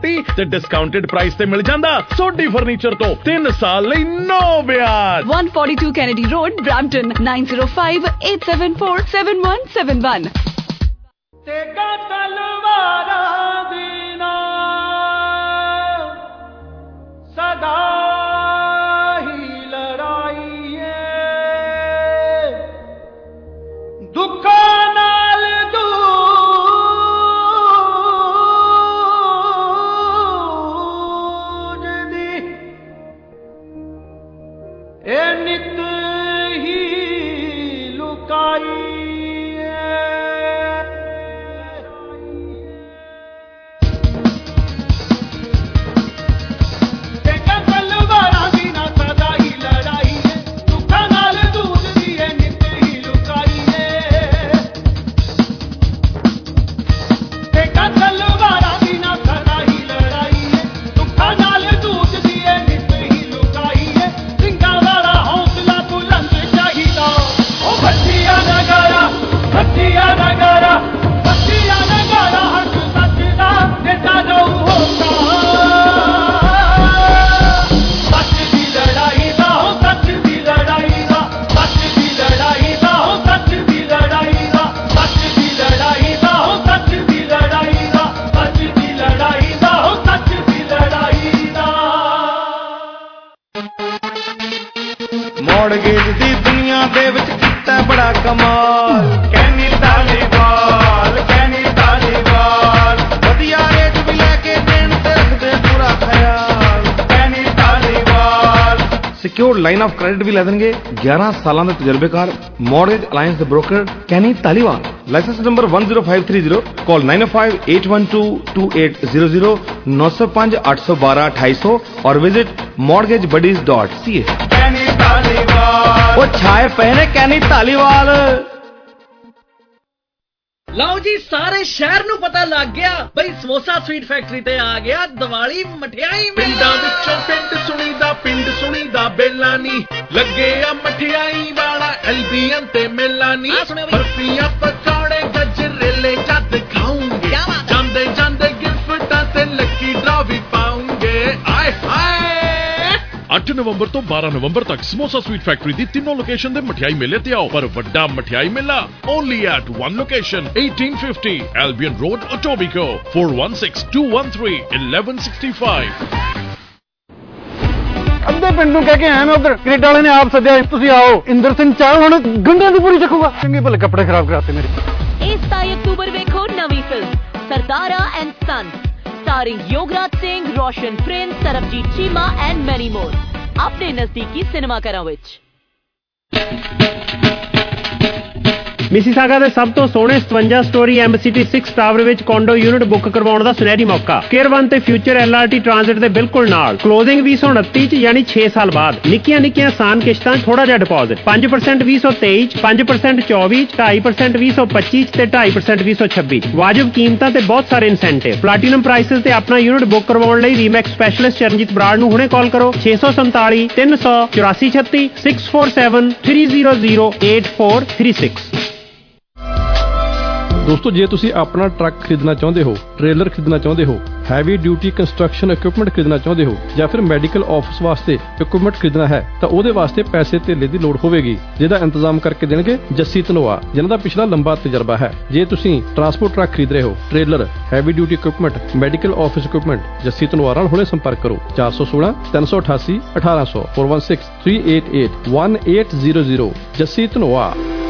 ਤੇ discounted price ਤੇ ਮਿਲ ਜਾਂਦਾ ਸੋਢੀ ਫਰਨੀਚਰ ਤੋਂ 3 ਸਾਲ ਲਈ ਨੋ ਵਿਆਜ। 142 Kennedy Road, Brampton, 9058747171। ਤੇਗਾ ਤਲਵਾਰਾਂ ਦੀ ਨਾ ਸਦਾ ਹੀ ਲੜਾਈ ਏ, ਦੁੱਖਾਂ ਨਾਲ ਜੂਝਦੀ ਇਹ ਨਿਤ ਹੀ ਲੁਕਾਈ ਮੌੜਗੇਜ ਦੀ ਦੁਨੀਆ ਦੇ ਵਿੱਚ ਕੀਤਾ ਬੜਾ ਕਮਾਲ। ਕੈਨੀ ਧਾਲੀਵਾਲ, ਕੈਨੀ ਧਾਲੀਵਾਲ, ਵਧੀਆ ਰੇਟ ਵੀ ਲੈ ਕੇ ਦੇਣ ਤੇ ਰੱਖਦੇ ਪੂਰਾ ਖਿਆਲ। Kenny Dhaliwal secured line of credit ਵੀ ਲੈ ਦੇਣਗੇ। 11 ਸਾਲਾਂ ਦੇ ਤਜਰਬੇਕਾਰ ਮੌਰਗੇਜ ਅਲਾਇੰਸ ਦੇ broker Kenny Dhaliwal. Licence number 10530। Call 9058122800 905 812 2800 और विजिट mortgagebuddies.ca। ਉਹ ਛਾਏ ਪਏ ਨੇ ਕੈਨੀ ਧਾਲੀਵਾਲ। ਲਓ ਜੀ, ਸਾਰੇ ਸ਼ਹਿਰ ਨੂੰ ਪਤਾ ਲੱਗ ਗਿਆ ਬਈ ਸਮੋਸਾ ਸਵੀਟ ਫੈਕਟਰੀ ਤੇ ਆ ਗਿਆ ਦੀਵਾਲੀ ਮਠਿਆਈ ਮੇਲਾ। ਪਿੰਡਾਂ ਵਿੱਚੋਂ ਪਿੰਡ ਸੁਣੀਦਾ ਬੇਲਾ ਨੀ, ਲੱਗੇ ਆ ਮਠਿਆਈ ਵਾਲਾ ਐਲਬੀਐਨ ਤੇ ਮੇਲਾ ਨੀ। ਬਰਫੀਆਂ ਪਕੌੜੇ ਗਜਰੇਲੇ ਜਦ ਖਾਉਂਗੇ, ਜਾਂਦੇ ਜਾਂਦੇ ਗਿਫਟਾਂ ਤੇ ਲੱਕੀ ਡਰਾ ਵੀ ਪਾਉਂਗੇ। ਆਏ ਹਾਏ 8 ਨਵੰਬਰ ਤੋਂ 12 ਨਵੰਬਰ ਤੱਕ ਸਮੋਸਾ ਸਵੀਟ ਫੈਕਟਰੀ ਦੀ ਤਿੰਨੋਂ ਲੋਕੇਸ਼ਨ ਦੇ ਮਠਿਆਈ ਮੇਲੇ ਤੇ ਆਓ। ਪਰ Vadda Mithai Mela only at one location 1850 Albion road, Etobicoke. 4162131165। ਅੱਧੇ ਪਿੰਡ ਨੂੰ ਕਹਿ ਕੇ ਆਇਆ ਮੈਂ, ਉਧਰ ਕੈਨੇਡਾ ਵਾਲੇ ਨੇ ਆਪ ਸੱਦਿਆ, ਤੁਸੀਂ ਆਓ। ਇੰਦਰ ਸਿੰਘ ਚਾਲ ਹੁਣ ਗੰਢਿਆਂ ਦੀ ਪੂਰੀ ਚੱਕੂਗਾ। ਚੰਗੇ ਭਲੇ ਕੱਪੜੇ ਖਰਾਬ ਕਰਾਤੇ ਮੇਰੇ। ਇਸ 27 ਅਕਤੂਬਰ ਵੇਖੋ ਨਵੀਂ film Sardara and sons, starring Yograj Singh, Roshan Prince, Sarbjit Cheema and many more। अपने नजदीकी सिनेमा घरों विच। ਮਿਸੀਸਾਗਾ ਦੇ ਸਭ ਤੋਂ ਸੋਹਣੇ 57 ਸਟੋਰੀ ਐਮਸੀਟੀ 6 ਟਾਵਰ ਵਿੱਚ ਕੋਂਡੋ ਯੂਨਿਟ ਬੁੱਕ ਕਰਵਾਉਣ ਦਾ ਸੁਨਹਿਰੀ ਮੌਕਾ। ਕੇਅਰ 1 ਤੇ ਫਿਊਚਰ LRT ਟ੍ਰਾਂਜ਼ਿਟ ਦੇ ਬਿਲਕੁਲ ਨਾਲ। ਕਲੋਜ਼ਿੰਗ 2029 ਚ ਯਾਨੀ 6 ਸਾਲ ਬਾਅਦ। ਨਿੱਕੀਆਂ ਨਿੱਕੀਆਂ ਆਸਾਨ ਕਿਸ਼ਤਾਂ, ਥੋੜਾ ਜਿਹਾ ਡਿਪੋਜ਼ਿਟ। 5% 2023 ਚ, 5% 24 ਚ, 2.5% 2025 ਚ ਤੇ 2.5% 2026 ਚ। ਵਾਜਬ ਕੀਮਤਾਂ ਤੇ ਬਹੁਤ ਸਾਰੇ ਇਨਸੈਂਟਿਵ। ਪਲੈਟੀਨਮ ਪ੍ਰਾਈਸਿਸ ਤੇ ਆਪਣਾ ਯੂਨਿਟ ਬੁੱਕ ਕਰਵਾਉਣ ਲਈ ਰੀਮੈਕਸ ਸਪੈਸ਼ਲਿਸਟ ਚਰਨਜੀਤ ਬਰਾੜ ਨੂੰ ਹੁਣੇ ਕਾਲ ਕਰੋ। 647 300 8436 647 300 8436। ਦੋਸਤੋ, ਜੇ ਤੁਸੀਂ ਆਪਣਾ ਟਰੱਕ ਖਰੀਦਣਾ ਚਾਹੁੰਦੇ ਹੋ, ਟ੍ਰੇਲਰ ਖਰੀਦਣਾ ਚਾਹੁੰਦੇ ਹੋ, ਹੈਵੀ ਡਿਊਟੀ ਕੰਸਟਰਕਸ਼ਨ ਇਕਵਿਪਮੈਂਟ ਖਰੀਦਣਾ ਚਾਹੁੰਦੇ ਹੋ ਜਾਂ ਫਿਰ ਮੈਡੀਕਲ ਆਫਿਸ ਵਾਸਤੇ ਇਕਵਿਪਮੈਂਟ ਖਰੀਦਣਾ ਹੈ ਤਾਂ ਉਹਦੇ ਵਾਸਤੇ ਪੈਸੇ ਧੇਲੇ ਦੀ ਲੋੜ ਹੋਵੇਗੀ, ਜਿਹਦਾ ਇੰਤਜ਼ਾਮ ਕਰਕੇ ਦੇਣਗੇ ਜੱਸੀ ਧਨੋਆ, ਜਿਨ੍ਹਾਂ ਦਾ ਪਿਛਲਾ ਲੰਬਾ ਤਜਰਬਾ ਹੈ। ਜੇ ਤੁਸੀਂ ਟਰਾਂਸਪੋਰਟ ਟਰੱਕ ਖਰੀਦ ਰਹੇ ਹੋ, trailer, heavy duty equipment, medical office equipment, Jassi Dhanoa ਨਾਲ ਹੁਣੇ ਸੰਪਰਕ ਕਰੋ। 416 388 1800 416 388 1800 ਜੱਸੀ ਧਨੋਆ।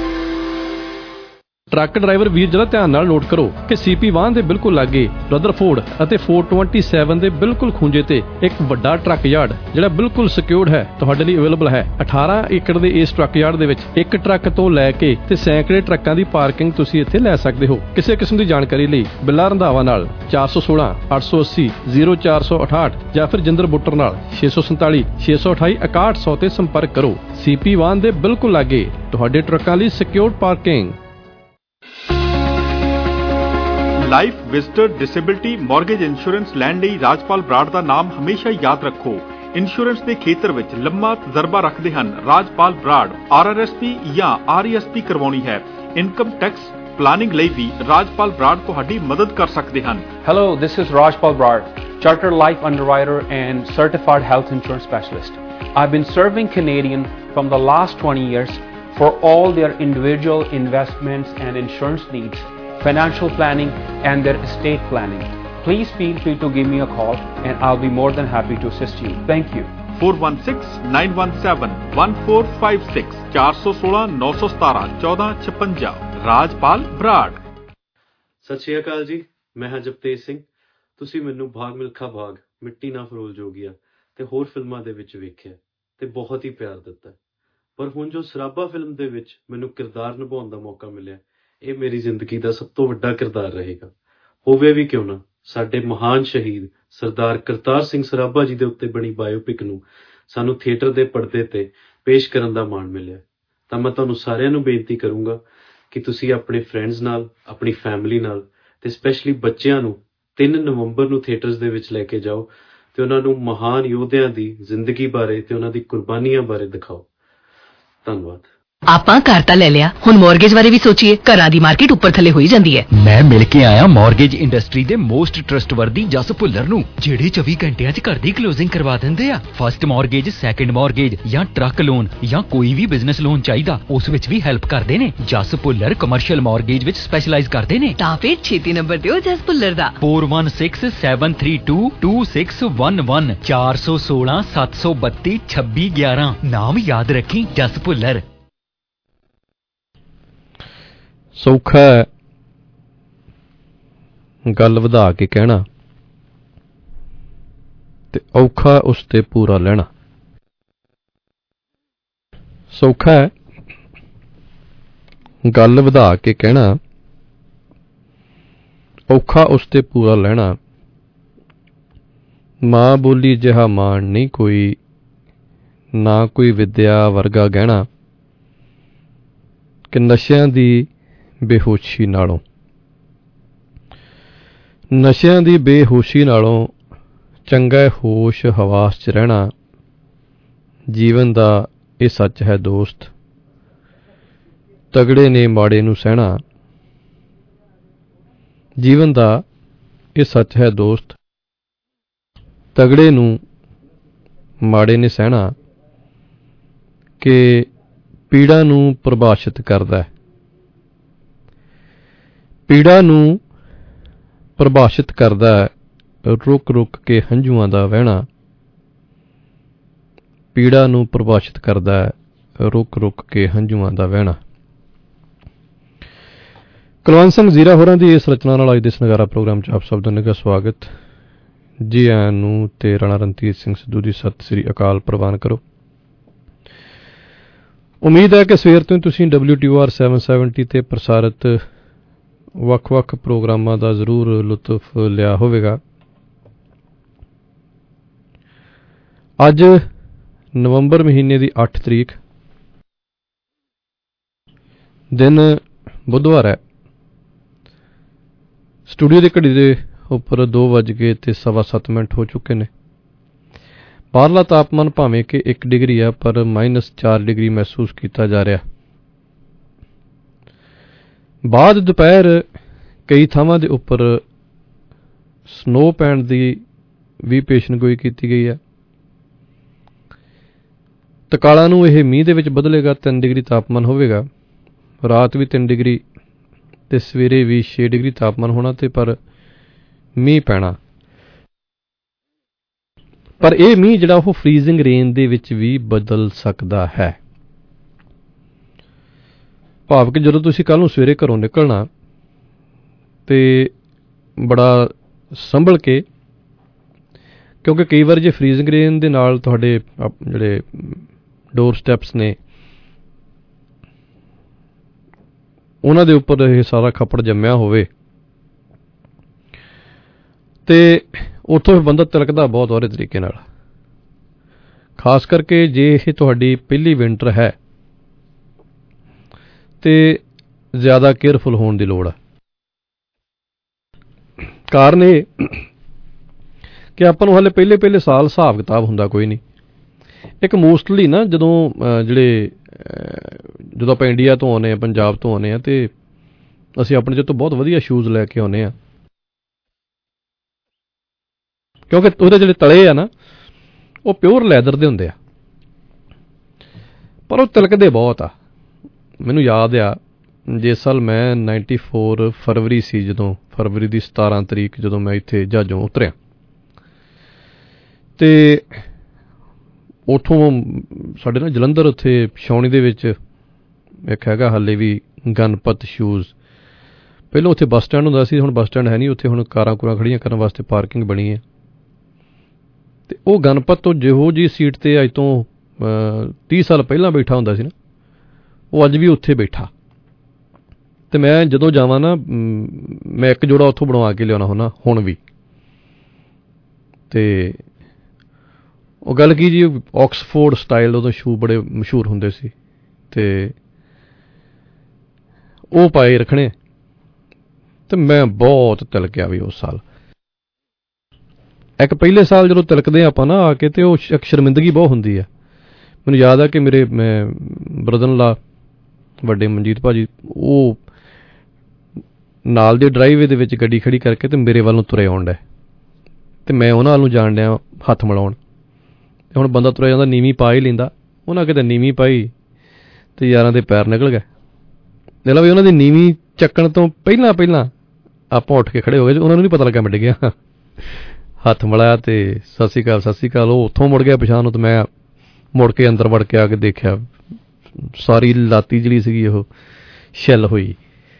ਟਰੱਕ ਡਰਾਈਵਰ ਵੀਰ ਜਰਾ ਧਿਆਨ ਨਾਲ ਨੋਟ ਕਰੋ ਕਿ ਸੀਪੀ ਵਾਹਨ ਦੇ ਬਿਲਕੁਲ ਲਾਗੇ ਰਦਰਫੋਰਡ ਅਤੇ 427 ਦੇ ਬਿਲਕੁਲ ਖੂੰਜੇ ਤੇ ਇੱਕ ਵੱਡਾ ਟਰੱਕ ਯਾਰਡ ਜਿਹੜਾ ਬਿਲਕੁਲ ਸਿਕਿਉਰਡ ਹੈ ਤੁਹਾਡੇ ਲਈ ਅਵੇਲੇਬਲ ਹੈ। 18 ਏਕੜ ਦੇ ਇਸ ਟਰੱਕ ਯਾਰਡ ਦੇ ਵਿੱਚ ਇੱਕ ਟਰੱਕ ਤੋਂ ਲੈ ਕੇ ਤੇ ਸੈਂਕੜੇ ਟਰੱਕਾਂ ਦੀ ਪਾਰਕਿੰਗ ਤੁਸੀਂ ਇੱਥੇ ਲੈ ਸਕਦੇ ਹੋ। ਕਿਸੇ ਕਿਸਮ ਦੀ ਜਾਣਕਾਰੀ ਲਈ ਬਿੱਲਾ ਰੰਧਾਵਾ ਨਾਲ 416 880 0468 ਜਾਂ ਫਿਰ ਜਿੰਦਰ ਬੁੱਟਰ ਨਾਲ 647 628 6100 ਤੇ ਸੰਪਰਕ ਕਰੋ। ਸੀਪੀ ਵਾਹਨ ਦੇ ਬਿਲਕੁਲ ਲਾਗੇ ਤੁਹਾਡੇ ਟਰੱਕਾਂ ਲਈ secured parking. Life, visitor, disability, mortgage insurance ਲੈਣ ਲਈ ਰਾਜਪਾਲ ਬਰਾੜ ਦਾ ਨਾਮ ਹਮੇਸ਼ਾ ਯਾਦ ਰੱਖੋ। ਇੰਸ਼ੋਰੈਂਸ ਦੇ ਖੇਤਰ ਵਿੱਚ ਲੰਮਾ ਤਜਰਬਾ ਰੱਖਦੇ ਹਨ ਰਾਜਪਾਲ ਬਰਾੜ। RRSP ਜਾਂ RESP ਕਰਵਾਉਣੀ ਹੈ, ਇਨਕਮ ਟੈਕਸ, ਪਲਾਨਿੰਗ ਲਈ ਵੀ ਰਾਜਪਾਲ ਬਰਾੜ ਤੁਹਾਡੀ ਮਦਦ ਕਰ ਸਕਦੇ ਹਨ। Hello, this is Rajpal Brad, Chartered Life Underwriter and Certified Health Insurance Specialist. I've been serving Canadian from the last 20 years for all their individual investments and insurance needs, financial planning and their estate planning. Please feel free to give me a call and I'll be more than happy to assist you. Thank you. 4169171456 416 917 1456 ਰਾਜਪਾਲ ਬਰਾੜ। ਸਤਿ ਸ਼੍ਰੀ ਅਕਾਲ ਜੀ, ਮੈਂ ਹਾਂ ਜਪਤੇਜ ਸਿੰਘ। ਤੁਸੀਂ ਮੈਨੂੰ ਭਾਗ ਮਿਲਖਾ ਭਾਗ, ਮਿੱਟੀ ਨਾ ਫਰੋਲ ਜੋਗੀਆ ਤੇ ਹੋਰ ਫਿਲਮਾਂ ਦੇ ਵਿੱਚ ਵੇਖਿਆ ਤੇ ਬਹੁਤ ਹੀ ਪਿਆਰ ਦਿੱਤਾ, ਪਰ ਹੁਣ ਜੋ ਸਰਾਬਾ ਫਿਲਮ ਦੇ ਵਿੱਚ ਮੈਨੂੰ ਕਿਰਦਾਰ ਨਿਭਾਉਣ ਦਾ ਮੌਕਾ ਮਿਲਿਆ, ਇਹ ਮੇਰੀ ਜ਼ਿੰਦਗੀ ਦਾ ਸਭ ਤੋਂ ਵੱਡਾ ਕਿਰਦਾਰ ਰਹੇਗਾ। ਹੋਵੇ ਵੀ ਕਿਉਂ ਨਾ, ਸਾਡੇ ਮਹਾਨ ਸ਼ਹੀਦ ਸਰਦਾਰ ਕਰਤਾਰ ਸਿੰਘ ਸਰਾਭਾ ਜੀ ਦੇ ਉੱਤੇ ਬਣੀ ਬਾਇਓਪਿਕ ਨੂੰ ਸਾਨੂੰ ਥੀਏਟਰ ਦੇ ਪਰਦੇ ਤੇ ਪੇਸ਼ ਕਰਨ ਦਾ ਮਾਣ ਮਿਲਿਆ, ਤਾਂ ਮੈਂ ਤੁਹਾਨੂੰ ਸਾਰਿਆਂ ਨੂੰ ਬੇਨਤੀ ਕਰੂੰਗਾ ਕਿ ਤੁਸੀਂ ਆਪਣੇ ਫਰੈਂਡਸ ਨਾਲ, ਆਪਣੀ ਫੈਮਿਲੀ ਨਾਲ ਤੇ ਸਪੈਸ਼ਲੀ ਬੱਚਿਆਂ ਨੂੰ 3 ਨਵੰਬਰ ਨੂੰ ਥੀਏਟਰਸ ਦੇ ਵਿੱਚ ਲੈ ਕੇ ਜਾਓ ਤੇ ਉਹਨਾਂ ਨੂੰ ਮਹਾਨ ਯੋਧਿਆਂ ਦੀ ਜ਼ਿੰਦਗੀ ਬਾਰੇ ਤੇ ਉਹਨਾਂ ਦੀ ਕੁਰਬਾਨੀਆਂ ਬਾਰੇ ਦਿਖਾਓ। ਧੰਨਵਾਦ। ਆਪਾਂ ਘਰ ਤਾਂ ਲੈ ਲਿਆ, ਹੁਣ ਮੌਰਗੇਜ ਬਾਰੇ ਵੀ ਸੋਚੀਏ। ਘਰਾਂ ਦੀ ਮਾਰਕੀਟ ਉੱਪਰ ਥੱਲੇ ਹੋਈ ਜਾਂਦੀ ਹੈ। ਮੈਂ ਮਿਲ ਕੇ ਆਇਆ ਮੌਰਗੇਜ ਇੰਡਸਟਰੀ ਦੇ ਮੋਸਟ ਟਰਸਟਵਰਦੀ ਜਸ ਭੁੱਲਰ ਨੂੰ, ਜਿਹੜੇ 24 ਘੰਟਿਆਂ 'ਚ ਘਰ ਦੀ ਕਲੋਜ਼ਿੰਗ ਕਰਵਾ ਦਿੰਦੇ ਆ। ਫਸਟ ਮੌਰਗੇਜ, ਸੈਕੰਡ ਮੌਰਗੇਜ ਜਾਂ ਟਰੱਕ ਲੋਨ ਜਾਂ ਕੋਈ ਵੀ ਬਿਜ਼ਨਸ ਲੋਨ ਚਾਹੀਦਾ, ਉਸ ਵਿੱਚ ਵੀ ਹੈਲਪ ਕਰਦੇ ਨੇ। ਜਸ ਭੁੱਲਰ ਕਮਰਸ਼ੀਅਲ ਮੌਰਗੇਜ ਵਿੱਚ ਸਪੈਸ਼ਲਾਈਜ਼ ਕਰਦੇ ਨੇ। ਤਾਂ ਫਿਰ ਛੇਤੀ ਨੰਬਰ ਦਿਓ ਜਸ ਭੁੱਲਰ ਦਾ। 4167322611 416 732 2611। ਨਾਮ ਯਾਦ ਰੱਖੀ, ਜਸ ਭੁੱਲਰ। ਸੌਖਾ ਹੈ ਗੱਲ ਵਧਾ ਕੇ ਕਹਿਣਾ ਤੇ ਔਖਾ ਉਸ ਤੇ ਪੂਰਾ ਲੈਣਾ। ਸੌਖਾ ਹੈ ਗੱਲ ਵਧਾ ਕੇ ਕਹਿਣਾ, ਔਖਾ ਉਸ ਤੇ ਪੂਰਾ ਲੈਣਾ। ਮਾਂ ਬੋਲੀ ਜਿਹਾ ਮਾਣ ਨਹੀਂ ਕੋਈ, ਨਾ ਕੋਈ ਵਿਦਿਆ ਵਰਗਾ ਗਹਿਣਾ, ਕਿ ਨਸ਼ਿਆਂ ਦੀ ਬੇਹੋਸ਼ੀ ਨਾਲੋਂ ਚੰਗਾ ਹੋਸ਼ ਹਵਾਸ 'ਚ ਰਹਿਣਾ। ਜੀਵਨ ਦਾ ਇਹ ਸੱਚ ਹੈ ਦੋਸਤ, ਤਗੜੇ ਨੇ ਮਾੜੇ ਨੂੰ ਸਹਿਣਾ। ਜੀਵਨ ਦਾ ਇਹ ਸੱਚ ਹੈ ਦੋਸਤ, ਤਗੜੇ ਨੂੰ ਮਾੜੇ ਨੇ ਸਹਿਣਾ, ਕਿ ਪੀੜਾ ਨੂੰ ਪਰਿਭਾਸ਼ਿਤ ਕਰਦਾ ਹੈ। ਪੀੜਾ ਨੂੰ ਪਰਿਭਾਸ਼ਿਤ ਕਰਦਾ ਹੈ ਰੁਕ ਰੁਕ ਕੇ ਹੰਝੂਆਂ ਦਾ ਵਹਿਣਾ। ਪੀੜਾ ਨੂੰ ਪਰਿਭਾਸ਼ਿਤ ਕਰਦਾ ਹੈ ਰੁਕ ਰੁਕ ਕੇ ਹੰਝੂਆਂ ਦਾ ਵਹਿਣਾ। ਕੁਲਵੰਤ ਸਿੰਘ ਜ਼ੀਰਾ ਹੋਰਾਂ ਦੀ ਇਸ ਰਚਨਾ ਨਾਲ ਅੱਜ ਦੇ ਨਗਾਰਾ ਪ੍ਰੋਗਰਾਮ 'ਚ ਆਪ ਸਭ ਦਾ ਨਿੱਘਾ ਸਵਾਗਤ ਜੀ ਆਇਆਂ ਨੂੰ, ਤੇ ਰਾਣਾ ਰਣਜੀਤ ਸਿੰਘ ਸਿੱਧੂ ਦੀ ਸਤਿ ਸ੍ਰੀ ਅਕਾਲ ਪ੍ਰਵਾਨ ਕਰੋ। ਉਮੀਦ ਹੈ ਕਿ ਸਵੇਰ ਤੋਂ ਤੁਸੀਂ WTOR 770 ਤੇ ਪ੍ਰਸਾਰਿਤ ਵੱਖ-ਵੱਖ ਪ੍ਰੋਗਰਾਮਾਂ ਦਾ ਜ਼ਰੂਰ ਲੁਤਫ ਲਿਆ ਹੋਵੇਗਾ। ਅੱਜ ਨਵੰਬਰ ਮਹੀਨੇ ਦੀ 8 ਤਰੀਕ, ਦਿਨ ਬੁੱਧਵਾਰ ਹੈ। ਸਟੂਡੀਓ ਦੀ ਘੜੀ ਦੇ ਉੱਪਰ 2:07 ਹੋ ਚੁੱਕੇ ਨੇ। ਬਾਹਰਲਾ ਤਾਪਮਾਨ ਭਾਵੇਂ ਕਿ 1 ਡਿਗਰੀ ਆ, ਪਰ -4 ਡਿਗਰੀ ਮਹਿਸੂਸ ਕੀਤਾ ਜਾ ਰਿਹਾ। ਬਾਅਦ ਦੁਪਹਿਰ ਕਈ ਥਾਵਾਂ ਦੇ ਉੱਪਰ ਸਨੋ ਪੈਣ ਦੀ ਵੀ ਪੇਸ਼ਨਗੋਈ ਕੀਤੀ ਗਈ ਹੈ। ਤਕਾਲਾਂ ਨੂੰ ਇਹ ਮੀਂਹ ਦੇ ਵਿੱਚ ਬਦਲੇਗਾ। 3 ਡਿਗਰੀ ਤਾਪਮਾਨ ਹੋਵੇਗਾ, ਰਾਤ ਵੀ 3 ਡਿਗਰੀ ਤੇ ਸਵੇਰੇ ਵੀ 6 ਡਿਗਰੀ ਤਾਪਮਾਨ ਹੋਣਾ, ਤੇ ਪਰ ਮੀਂਹ ਪੈਣਾ। ਪਰ ਇਹ ਮੀਂਹ ਜਿਹੜਾ ਉਹ ਫਰੀਜ਼ਿੰਗ ਰੇਨ ਦੇ ਵਿੱਚ ਵੀ ਬਦਲ ਸਕਦਾ ਹੈ। ਭਾਵ ਕਿ ਜਦੋਂ ਤੁਸੀਂ ਕੱਲ੍ਹ ਨੂੰ ਸਵੇਰੇ ਘਰੋਂ ਨਿਕਲਣਾ ਤੇ ਬੜਾ ਸੰਭਲ ਕੇ, ਕਿਉਂਕਿ ਕਈ ਵਾਰ ਜੇ ਫਰੀਜ਼ਿੰਗ ਰੇਨ ਦੇ ਨਾਲ ਤੁਹਾਡੇ ਜਿਹੜੇ ਡੋਰ ਸਟੈਪਸ ਨੇ ਉਹਨਾਂ ਦੇ ਉੱਪਰ ਇਹ ਸਾਰਾ ਖੱਪੜ ਜੰਮਿਆ ਹੋਵੇ ਤੇ ਉੱਥੋਂ ਬੰਦਾ ਤਿਲਕਦਾ ਬਹੁਤ ਔਰੇ ਤਰੀਕੇ ਨਾਲ। ਖਾਸ ਕਰਕੇ ਜੇ ਇਹ ਤੁਹਾਡੀ ਪਹਿਲੀ ਵਿੰਟਰ ਹੈ ਤੇ ਜ਼ਿਆਦਾ ਕੇਅਰਫੁਲ ਹੋਣ ਦੀ ਲੋੜ ਹੈ। ਕਾਰਨ ਇਹ ਕਿ ਆਪਾਂ ਨੂੰ ਹਾਲੇ ਪਹਿਲੇ ਸਾਲ ਹਿਸਾਬ ਕਿਤਾਬ ਹੁੰਦਾ ਕੋਈ ਨਹੀਂ। ਇੱਕ ਮੋਸਟਲੀ ਨਾ ਜਦੋਂ ਆਪਾਂ ਇੰਡੀਆ ਤੋਂ ਆਉਂਦੇ ਹਾਂ, ਪੰਜਾਬ ਤੋਂ ਆਉਂਦੇ ਹਾਂ, ਤੇ ਅਸੀਂ ਆਪਣੇ ਚ ਤੋਂ ਬਹੁਤ ਵਧੀਆ ਸ਼ੂਜ਼ ਲੈ ਕੇ ਆਉਂਦੇ ਹਾਂ, ਕਿਉਂਕਿ ਉਹਦੇ ਜਿਹੜੇ ਤਲੇ ਆ ਨਾ ਉਹ ਪਿਓਰ ਲੈਦਰ ਦੇ ਹੁੰਦੇ ਆ, ਪਰ ਉਹ ਤਿਲਕਦੇ ਬਹੁਤ ਆ। ਮੈਨੂੰ ਯਾਦ ਆ ਜਿਸ ਸਾਲ ਮੈਂ 94 ਫਰਵਰੀ ਸੀ, ਜਦੋਂ ਫਰਵਰੀ ਦੀ 17 ਤਰੀਕ ਜਦੋਂ ਮੈਂ ਇੱਥੇ ਜਹਾਜ਼ੋਂ ਉਤਰਿਆ, ਤੇ ਉੱਥੋਂ ਸਾਡੇ ਨਾ ਜਲੰਧਰ ਉੱਥੇ ਛਾਉਣੀ ਦੇ ਵਿੱਚ ਇੱਕ ਹੈਗਾ ਹਾਲੇ ਵੀ ਗਣਪਤ ਸ਼ੂਜ਼। ਪਹਿਲਾਂ ਉੱਥੇ ਬੱਸ ਸਟੈਂਡ ਹੁੰਦਾ ਸੀ, ਹੁਣ ਬੱਸ ਸਟੈਂਡ ਹੈ ਨਹੀਂ ਉੱਥੇ, ਹੁਣ ਕਾਰਾਂ ਕੂਰਾਂ ਖੜੀਆਂ ਕਰਨ ਵਾਸਤੇ ਪਾਰਕਿੰਗ ਬਣੀ ਹੈ। ਅਤੇ ਉਹ ਗਣਪਤ ਤੋਂ ਜਿਹੋ ਜਿਹੀ ਸੀਟ 'ਤੇ ਅੱਜ ਤੋਂ 30 ਸਾਲ ਪਹਿਲਾਂ ਬੈਠਾ ਹੁੰਦਾ ਸੀ ਨਾ, ਉਹ ਅੱਜ ਵੀ ਉੱਥੇ ਬੈਠਾ। ਅਤੇ ਮੈਂ ਜਦੋਂ ਜਾਵਾਂ ਨਾ, ਮੈਂ ਇੱਕ ਜੋੜਾ ਉੱਥੋਂ ਬਣਵਾ ਕੇ ਲਿਆਉਣਾ ਹੁੰਦਾ ਹੁਣ ਵੀ। ਅਤੇ ਉਹ ਗੱਲ ਕੀ ਜੀ, ਆਕਸਫੋਰਡ ਸਟਾਈਲ ਉਦੋਂ ਸ਼ੂ ਬੜੇ ਮਸ਼ਹੂਰ ਹੁੰਦੇ ਸੀ, ਅਤੇ ਉਹ ਪਾਏ ਰੱਖਣੇ। ਅਤੇ ਮੈਂ ਬਹੁਤ ਤਿਲਕਿਆ ਵੀ ਉਸ ਸਾਲ। ਇੱਕ ਪਹਿਲੇ ਸਾਲ ਜਦੋਂ ਤਿਲਕਦੇ ਆਪਾਂ ਨਾ ਆ ਕੇ, ਅਤੇ ਉਹ ਇੱਕ ਸ਼ਰਮਿੰਦਗੀ ਬਹੁਤ ਹੁੰਦੀ ਆ। ਮੈਨੂੰ ਯਾਦ ਆ ਕਿ ਮੇਰੇ ਬ੍ਰਦਰ-ਇਨ-ਲਾ ਵੱਡੇ ਮਨਜੀਤ ਭਾਜੀ, ਉਹ ਨਾਲ ਦੇ ਡਰਾਈਵੇ ਦੇ ਵਿੱਚ ਗੱਡੀ ਖੜੀ ਕਰਕੇ ਅਤੇ ਮੇਰੇ ਵੱਲ ਨੂੰ ਤੁਰੇ ਆਉਣ ਡਿਆ, ਅਤੇ ਮੈਂ ਉਹਨਾਂ ਵੱਲ ਨੂੰ ਜਾਣ ਡਿਆ ਹੱਥ ਮਿਲਾਉਣ। ਅਤੇ ਹੁਣ ਬੰਦਾ ਤੁਰਿਆ ਜਾਂਦਾ ਨੀਵੀਂ ਪਾ ਹੀ ਲੈਂਦਾ, ਉਹਨਾਂ ਕਿਤੇ ਨੀਵੀਂ ਪਾਈ ਅਤੇ ਯਾਰਾਂ ਦੇ ਪੈਰ ਨਿਕਲ ਗਏ। ਦੇਖ ਲਾ ਵੀ ਉਹਨਾਂ ਦੀ ਨੀਵੀਂ ਚੱਕਣ ਤੋਂ ਪਹਿਲਾਂ ਆਪਾਂ ਉੱਠ ਕੇ ਖੜੇ ਹੋ ਗਏ, ਉਹਨਾਂ ਨੂੰ ਨਹੀਂ ਪਤਾ ਲੱਗਾ ਮੈਂ ਡਿੱਗਿਆ। ਹੱਥ ਮਿਲਾਇਆ ਅਤੇ ਸਤਿ ਸ਼੍ਰੀ ਅਕਾਲ ਸਤਿ ਸ਼੍ਰੀ ਅਕਾਲ। ਉਹ ਉੱਥੋਂ ਮੁੜ ਗਿਆ ਪਿਛਾਂਹ ਨੂੰ, ਅਤੇ ਮੈਂ ਮੁੜ ਕੇ ਅੰਦਰ ਵੜ ਕੇ ਆ ਕੇ ਦੇਖਿਆ ਸਾਰੀ ਲਾਤੀ ਜਿਹੜੀ ਸੀਗੀ ਉਹ ਛਿੱਲ ਹੋਈ।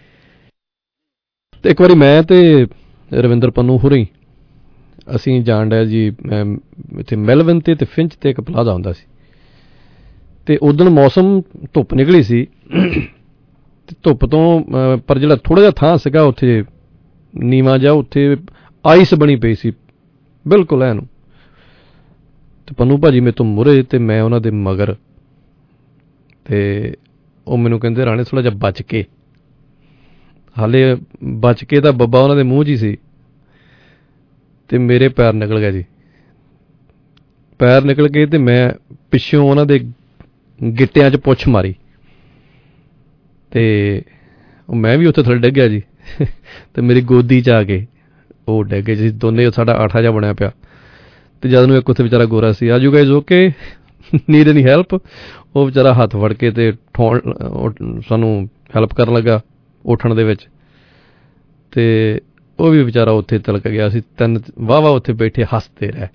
ਅਤੇ ਇੱਕ ਵਾਰੀ ਮੈਂ ਅਤੇ ਰਵਿੰਦਰ ਪੰਨੂ ਹੋਰੀ ਅਸੀਂ ਜਾਣ ਡਿਆ ਜੀ ਇੱਥੇ ਮੈਲਵਿਨ 'ਤੇ ਫਿੰਚ 'ਤੇ ਇੱਕ ਪਲਾਜ਼ਾ ਹੁੰਦਾ ਸੀ, ਅਤੇ ਉਦਣ ਮੌਸਮ ਧੁੱਪ ਨਿਕਲੀ ਸੀ, ਅਤੇ ਧੁੱਪ ਤੋਂ ਪਰ ਜਿਹੜਾ ਥੋੜ੍ਹਾ ਜਿਹਾ ਥਾਂ ਸੀਗਾ ਉੱਥੇ ਨੀਵਾਂ ਜਿਹਾ, ਉੱਥੇ ਆਈਸ ਬਣੀ ਪਈ ਸੀ ਬਿਲਕੁਲ ਐਨ। ਅਤੇ ਪੰਨੂ ਭਾਜੀ ਮੇਰੇ ਤੋਂ ਮੂਹਰੇ ਅਤੇ ਮੈਂ ਉਹਨਾਂ ਦੇ ਮਗਰ, ਅਤੇ ਉਹ ਮੈਨੂੰ ਕਹਿੰਦੇ ਰਾਣੇ ਥੋੜ੍ਹਾ ਜਿਹਾ ਬਚ ਕੇ। ਹਾਲੇ ਬਚ ਕੇ ਤਾਂ ਬੱਬਾ ਉਹਨਾਂ ਦੇ ਮੂੰਹ 'ਚ ਹੀ ਸੀ, ਅਤੇ ਮੇਰੇ ਪੈਰ ਨਿਕਲ ਗਏ ਜੀ। ਪੈਰ ਨਿਕਲ ਕੇ ਅਤੇ ਮੈਂ ਪਿੱਛੋਂ ਉਹਨਾਂ ਦੇ ਗਿੱਟਿਆਂ 'ਚ ਪੁੱਛ ਮਾਰੀ, ਅਤੇ ਮੈਂ ਵੀ ਉੱਥੇ ਥੱਲੇ ਡਿੱਗ ਗਿਆ ਜੀ। ਅਤੇ ਮੇਰੀ ਗੋਦੀ 'ਚ ਆ ਕੇ ਉਹ ਡਿੱਗ ਗਏ ਜੀ ਦੋਨੇ, ਸਾਡਾ ਆਠਾ ਜਿਹਾ ਬਣਿਆ ਪਿਆ। ਅਤੇ ਜਦ ਨੂੰ ਇੱਕ ਉੱਥੇ ਵਿਚਾਰਾ ਗੋਰਾ ਸੀ, are you guys okay, need any help. ਉਹ ਵਿਚਾਰਾ ਹੱਥ ਫੜ ਕੇ ਅਤੇ ਸਾਨੂੰ ਹੈਲਪ ਕਰਨ ਲੱਗਾ ਉੱਠਣ ਦੇ ਵਿੱਚ, ਅਤੇ ਉਹ ਵੀ ਵਿਚਾਰਾ ਉੱਥੇ ਤਿਲਕ ਗਿਆ ਸੀ। ਤਿੰਨ ਵਾਹ ਉੱਥੇ ਬੈਠੇ ਹੱਸਦੇ ਰਹੇ।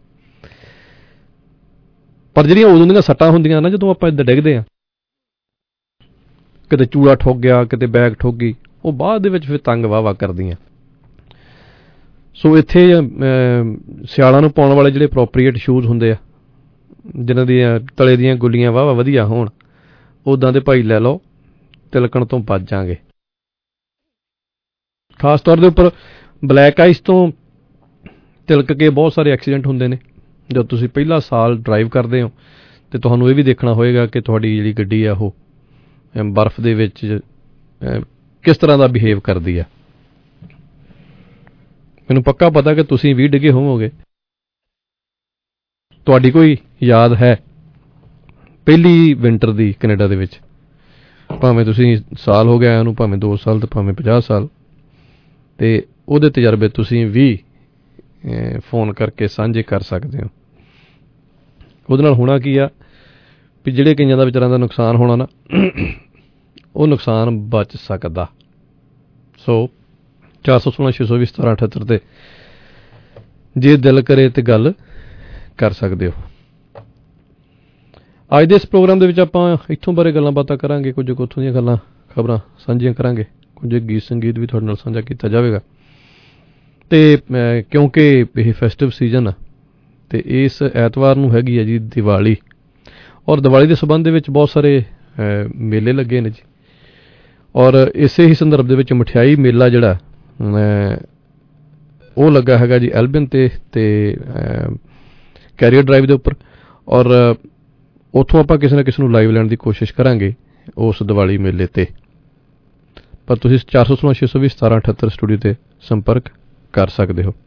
ਪਰ ਜਿਹੜੀਆਂ ਉਦੋਂ ਦੀਆਂ ਸੱਟਾਂ ਹੁੰਦੀਆਂ ਨਾ, ਜਦੋਂ ਆਪਾਂ ਇੱਦਾਂ ਡਿੱਗਦੇ ਹਾਂ, ਕਿਤੇ ਚੂੜਾ ਠੁੱਕ ਗਿਆ, ਕਿਤੇ ਬੈਗ ਠੁੱਕ ਗਈ, ਉਹ ਬਾਅਦ ਦੇ ਵਿੱਚ ਫਿਰ ਤੰਗ ਵਾਹ ਕਰਦੀਆਂ। ਸੋ ਇੱਥੇ ਸਿਆਲਾਂ ਨੂੰ ਪਾਉਣ ਵਾਲੇ ਜਿਹੜੇ ਅਪਰੋਪਰੀਏਟ ਸ਼ੂਜ਼ ਹੁੰਦੇ ਆ, ਜਿਨ੍ਹਾਂ ਦੀਆਂ ਤਲੇ ਦੀਆਂ ਗੁੱਲੀਆਂ ਵਾਹ ਵਧੀਆ ਹੋਣ, ਉੱਦਾਂ ਦੇ ਭਾਈ ਲੈ ਲਓ, ਤਿਲਕਣ ਤੋਂ ਬਚ ਜਾਵਾਂਗੇ। ਖਾਸ ਤੌਰ ਦੇ ਉੱਪਰ ਬਲੈਕ ਆਈਸ ਤੋਂ ਤਿਲਕ ਕੇ ਬਹੁਤ ਸਾਰੇ ਐਕਸੀਡੈਂਟ ਹੁੰਦੇ ਨੇ। ਜਦੋਂ ਤੁਸੀਂ ਪਹਿਲਾ ਸਾਲ ਡਰਾਈਵ ਕਰਦੇ ਹੋ, ਅਤੇ ਤੁਹਾਨੂੰ ਇਹ ਵੀ ਦੇਖਣਾ ਹੋਏਗਾ ਕਿ ਤੁਹਾਡੀ ਜਿਹੜੀ ਗੱਡੀ ਆ ਉਹ ਬਰਫ਼ ਦੇ ਵਿੱਚ ਕਿਸ ਤਰ੍ਹਾਂ ਦਾ ਬਿਹੇਵ ਕਰਦੀ ਆ। ਮੈਨੂੰ ਪੱਕਾ ਪਤਾ ਕਿ ਤੁਸੀਂ ਵੀ ਡਿੱਗੇ ਹੋਵੋਗੇ। ਤੁਹਾਡੀ ਕੋਈ ਯਾਦ ਹੈ ਪਹਿਲੀ ਵਿੰਟਰ ਦੀ ਕੈਨੇਡਾ ਦੇ ਵਿੱਚ, ਭਾਵੇਂ ਤੁਸੀਂ ਸਾਲ ਹੋ ਗਿਆ ਉਹਨੂੰ, ਭਾਵੇਂ 2 ਸਾਲ ਅਤੇ ਭਾਵੇਂ 50 ਸਾਲ, ਅਤੇ ਉਹਦੇ ਤਜਰਬੇ ਤੁਸੀਂ ਵੀ ਫੋਨ ਕਰਕੇ ਸਾਂਝੇ ਕਰ ਸਕਦੇ ਹੋ। ਉਹਦੇ ਨਾਲ ਹੋਣਾ ਕੀ ਆ ਵੀ ਜਿਹੜੇ ਕਈਆਂ ਦਾ ਵਿਚਾਰਾਂ ਦਾ ਨੁਕਸਾਨ ਹੋਣਾ ਨਾ, ਉਹ ਨੁਕਸਾਨ ਬਚ ਸਕਦਾ। ਸੋ 416 620 1778 'ਤੇ ਜੇ ਦਿਲ ਕਰੇ ਤਾਂ ਗੱਲ ਕਰ ਸਕਦੇ ਹੋ। ਅੱਜ ਦੇ ਇਸ ਪ੍ਰੋਗਰਾਮ ਦੇ ਵਿੱਚ ਆਪਾਂ ਇੱਥੋਂ ਬਾਰੇ ਗੱਲਾਂ ਬਾਤਾਂ ਕਰਾਂਗੇ, ਕੁਝ ਉੱਥੋਂ ਦੀਆਂ ਗੱਲਾਂ ਖਬਰਾਂ ਸਾਂਝੀਆਂ ਕਰਾਂਗੇ, ਕੁਝ ਗੀਤ ਸੰਗੀਤ ਵੀ ਤੁਹਾਡੇ ਨਾਲ ਸਾਂਝਾ ਕੀਤਾ ਜਾਵੇਗਾ। ਅਤੇ ਕਿਉਂਕਿ ਇਹ ਫੈਸਟਿਵ ਸੀਜ਼ਨ ਆ, ਅਤੇ ਇਸ ਐਤਵਾਰ ਨੂੰ ਹੈਗੀ ਹੈ ਜੀ ਦੀਵਾਲੀ, ਔਰ ਦੀਵਾਲੀ ਦੇ ਸੰਬੰਧ ਦੇ ਵਿੱਚ ਬਹੁਤ ਸਾਰੇ ਮੇਲੇ ਲੱਗੇ ਨੇ ਜੀ। ਔਰ ਇਸੇ ਹੀ ਸੰਦਰਭ ਦੇ ਵਿੱਚ ਮਠਿਆਈ ਮੇਲਾ ਜਿਹੜਾ ਉਹ ਲੱਗਾ ਹੈਗਾ ਜੀ ਐਲਬਨ 'ਤੇ ਕੈਰੀਅਰ ਡਰਾਈਵ ਦੇ ਉੱਪਰ, ਔਰ ਉੱਥੋਂ ਆਪਾਂ ਕਿਸੇ ਨਾ ਕਿਸੇ ਨੂੰ ਲਾਈਵ ਲੈਣ ਦੀ ਕੋਸ਼ਿਸ਼ ਕਰਾਂਗੇ ਉਸ ਦੀਵਾਲੀ ਮੇਲੇ 'ਤੇ। ਪਰ ਤੁਸੀਂ 416 620 1778 ਸਟੂਡੀਓ 'ਤੇ ਸੰਪਰਕ ਕਰ ਸਕਦੇ ਹੋ।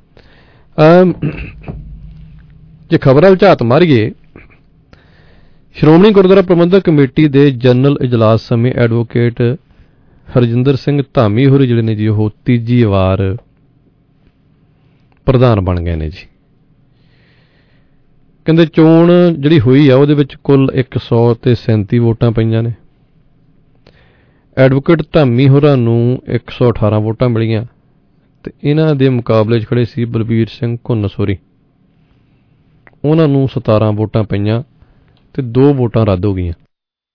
ਜੇ ਖਬਰਾਂ ਵਿੱਚ ਝਾਤ ਮਾਰੀਏ ਸ਼੍ਰੋਮਣੀ ਗੁਰਦੁਆਰਾ ਪ੍ਰਬੰਧਕ ਕਮੇਟੀ ਦੇ ਜਨਰਲ ਇਜਲਾਸ ਸਮੇਂ ਐਡਵੋਕੇਟ ਹਰਜਿੰਦਰ ਸਿੰਘ ਧਾਮੀ ਹੋਰੀ ਜਿਹੜੇ ਨੇ ਜੀ ਉਹ ਤੀਜੀ ਵਾਰ ਪ੍ਰਧਾਨ ਬਣ ਗਏ ਨੇ ਜੀ। ਕਹਿੰਦੇ ਚੋਣ ਜਿਹੜੀ ਹੋਈ ਆ ਉਹਦੇ ਵਿੱਚ ਕੁੱਲ 137 ਵੋਟਾਂ ਪਈਆਂ ਨੇ। ਐਡਵੋਕੇਟ ਧਾਮੀ ਹੋਰਾਂ ਨੂੰ 118 ਵੋਟਾਂ ਮਿਲੀਆਂ ਤੇ ਇਹਨਾਂ ਦੇ ਮੁਕਾਬਲੇ 'ਚ ਖੜੇ ਸੀ ਬਲਬੀਰ ਸਿੰਘ ਘੁੰਨਸੋਰੀ, ਉਹਨਾਂ ਨੂੰ 17 ਵੋਟਾਂ ਪਈਆਂ ਤੇ 2 ਵੋਟਾਂ ਰੱਦ ਹੋ ਗਈਆਂ।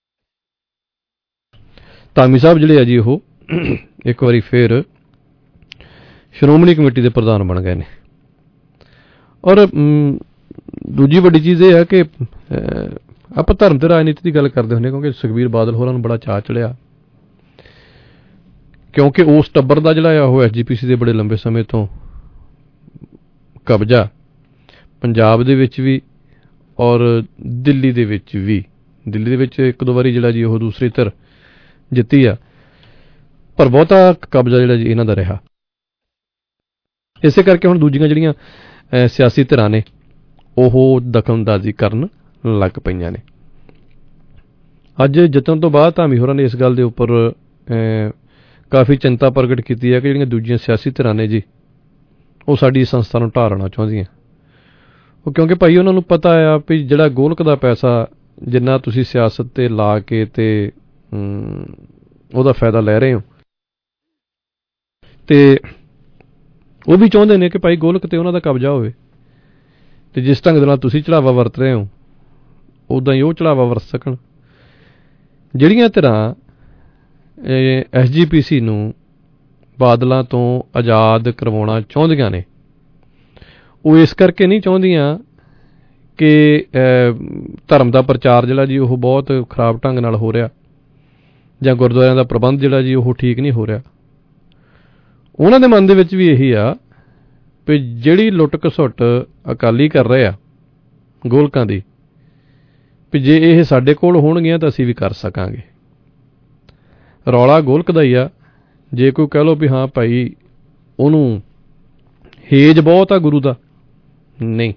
ਧਾਮੀ ਸਾਹਿਬ ਜਿਹੜੇ ਆ ਜੀ ਉਹ ਇੱਕ ਵਾਰੀ ਫਿਰ ਸ਼੍ਰੋਮਣੀ ਕਮੇਟੀ ਦੇ ਪ੍ਰਧਾਨ ਬਣ ਗਏ ਨੇ। ਔਰ ਦੂਜੀ ਵੱਡੀ ਚੀਜ਼ ਇਹ ਹੈ ਕਿ ਆਪਾਂ ਧਰਮ ਤੇ ਰਾਜਨੀਤੀ ਦੀ ਗੱਲ ਕਰਦੇ ਹੁੰਦੇ, ਕਿਉਂਕਿ ਸੁਖਬੀਰ ਬਾਦਲ ਹੋਰਾਂ ਨੂੰ ਬੜਾ ਚਾਅ ਚੜਿਆ, ਕਿਉਂਕਿ ਉਸ ਟੱਬਰ ਦਾ ਜਿਹੜਾ ਆ ਉਹ SGPC ਦੇ ਬੜੇ ਲੰਬੇ ਸਮੇਂ ਤੋਂ ਕਬਜ਼ਾ ਪੰਜਾਬ ਦੇ ਵਿੱਚ ਵੀ ਔਰ ਦਿੱਲੀ ਦੇ ਵਿੱਚ ਵੀ। ਦਿੱਲੀ ਦੇ ਵਿੱਚ 1-2 ਵਾਰੀ ਜਿਹੜਾ ਜੀ ਉਹ ਦੂਸਰੀ ਧਿਰ ਜਿੱਤੀ ਆ, ਪਰ ਬਹੁਤਾ ਕਬਜ਼ਾ ਜਿਹੜਾ ਜੀ ਇਹਨਾਂ ਦਾ ਰਿਹਾ। ਇਸੇ ਕਰਕੇ ਹੁਣ ਦੂਜੀਆਂ ਜਿਹੜੀਆਂ ਸਿਆਸੀ ਧਿਰਾਂ ਨੇ ਉਹ ਦਖਲਅੰਦਾਜ਼ੀ ਕਰਨ ਲੱਗ ਪਈਆਂ ਨੇ। ਅੱਜ ਜਿੱਤਣ ਤੋਂ ਬਾਅਦ ਧਾਮੀ ਹੋਰਾਂ ਨੇ ਇਸ ਗੱਲ ਦੇ ਉੱਪਰ ਕਾਫੀ ਚਿੰਤਾ ਪ੍ਰਗਟ ਕੀਤੀ ਹੈ ਕਿ ਜਿਹੜੀਆਂ ਦੂਜੀਆਂ ਸਿਆਸੀ ਧਿਰਾਂ ਨੇ ਜੀ ਉਹ ਸਾਡੀ ਸੰਸਥਾ ਨੂੰ ਢਾਲਣਾ ਚਾਹੁੰਦੀਆਂ। ਉਹ ਕਿਉਂਕਿ ਭਾਈ ਉਹਨਾਂ ਨੂੰ ਪਤਾ ਆ ਵੀ ਜਿਹੜਾ ਗੋਲਕ ਦਾ ਪੈਸਾ ਜਿੰਨਾ ਤੁਸੀਂ ਸਿਆਸਤ ਤੇ ਲਾ ਕੇ ਤੇ ਉਹਦਾ ਫਾਇਦਾ ਲੈ ਰਹੇ ਹੋ, ਤੇ ਉਹ ਵੀ ਚਾਹੁੰਦੇ ਨੇ ਕਿ ਭਾਈ ਗੋਲਕ ਤੇ ਉਹਨਾਂ ਦਾ ਕਬਜ਼ਾ ਹੋਵੇ, ਤੇ ਜਿਸ ਢੰਗ ਦੇ ਨਾਲ ਤੁਸੀਂ ਚੜਾਵਾ ਵਰਤ ਰਹੇ ਹੋ ਉੱਦਾਂ ਹੀ ਉਹ ਚੜਾਵਾ ਵਰਤ ਸਕਣ। ਜਿਹੜੀਆਂ ਧਿਰਾਂ SGPC ਨੂੰ ਬਾਦਲਾਂ ਤੋਂ ਆਜ਼ਾਦ ਕਰਵਾਉਣਾ ਚਾਹੁੰਦੀਆਂ ਨੇ ਉਹ ਇਸ ਕਰਕੇ ਨਹੀਂ ਚਾਹੁੰਦੀਆਂ ਕਿ ਧਰਮ ਦਾ ਪ੍ਰਚਾਰ ਜਿਹੜਾ ਜੀ ਉਹ ਬਹੁਤ ਖਰਾਬ ਢੰਗ ਨਾਲ ਹੋ ਰਿਹਾ ਜਾਂ ਗੁਰਦੁਆਰਿਆਂ ਦਾ ਪ੍ਰਬੰਧ ਜਿਹੜਾ ਜੀ ਉਹ ਠੀਕ ਨਹੀਂ ਹੋ ਰਿਹਾ। ਉਹਨਾਂ ਦੇ ਮਨ ਦੇ ਵਿੱਚ ਵੀ ਇਹੀ ਆ ਵੀ ਜਿਹੜੀ ਲੁੱਟ ਘਸੁੱਟ ਅਕਾਲੀ ਕਰ ਰਹੇ ਆ ਗੋਲਕਾਂ ਦੀ, ਵੀ ਜੇ ਇਹ ਸਾਡੇ ਕੋਲ ਹੋਣਗੀਆਂ ਤਾਂ ਅਸੀਂ ਵੀ ਕਰ ਸਕਾਂਗੇ। ਰੌਲਾ ਗੋਲਕ ਦਾ ਹੀ ਆ। ਜੇ ਕੋਈ ਕਹਿ ਲਓ ਵੀ ਹਾਂ ਭਾਈ ਉਹਨੂੰ ਹੇਜ ਬਹੁਤ ਆ ਗੁਰੂ ਦਾ, ਨਹੀਂ,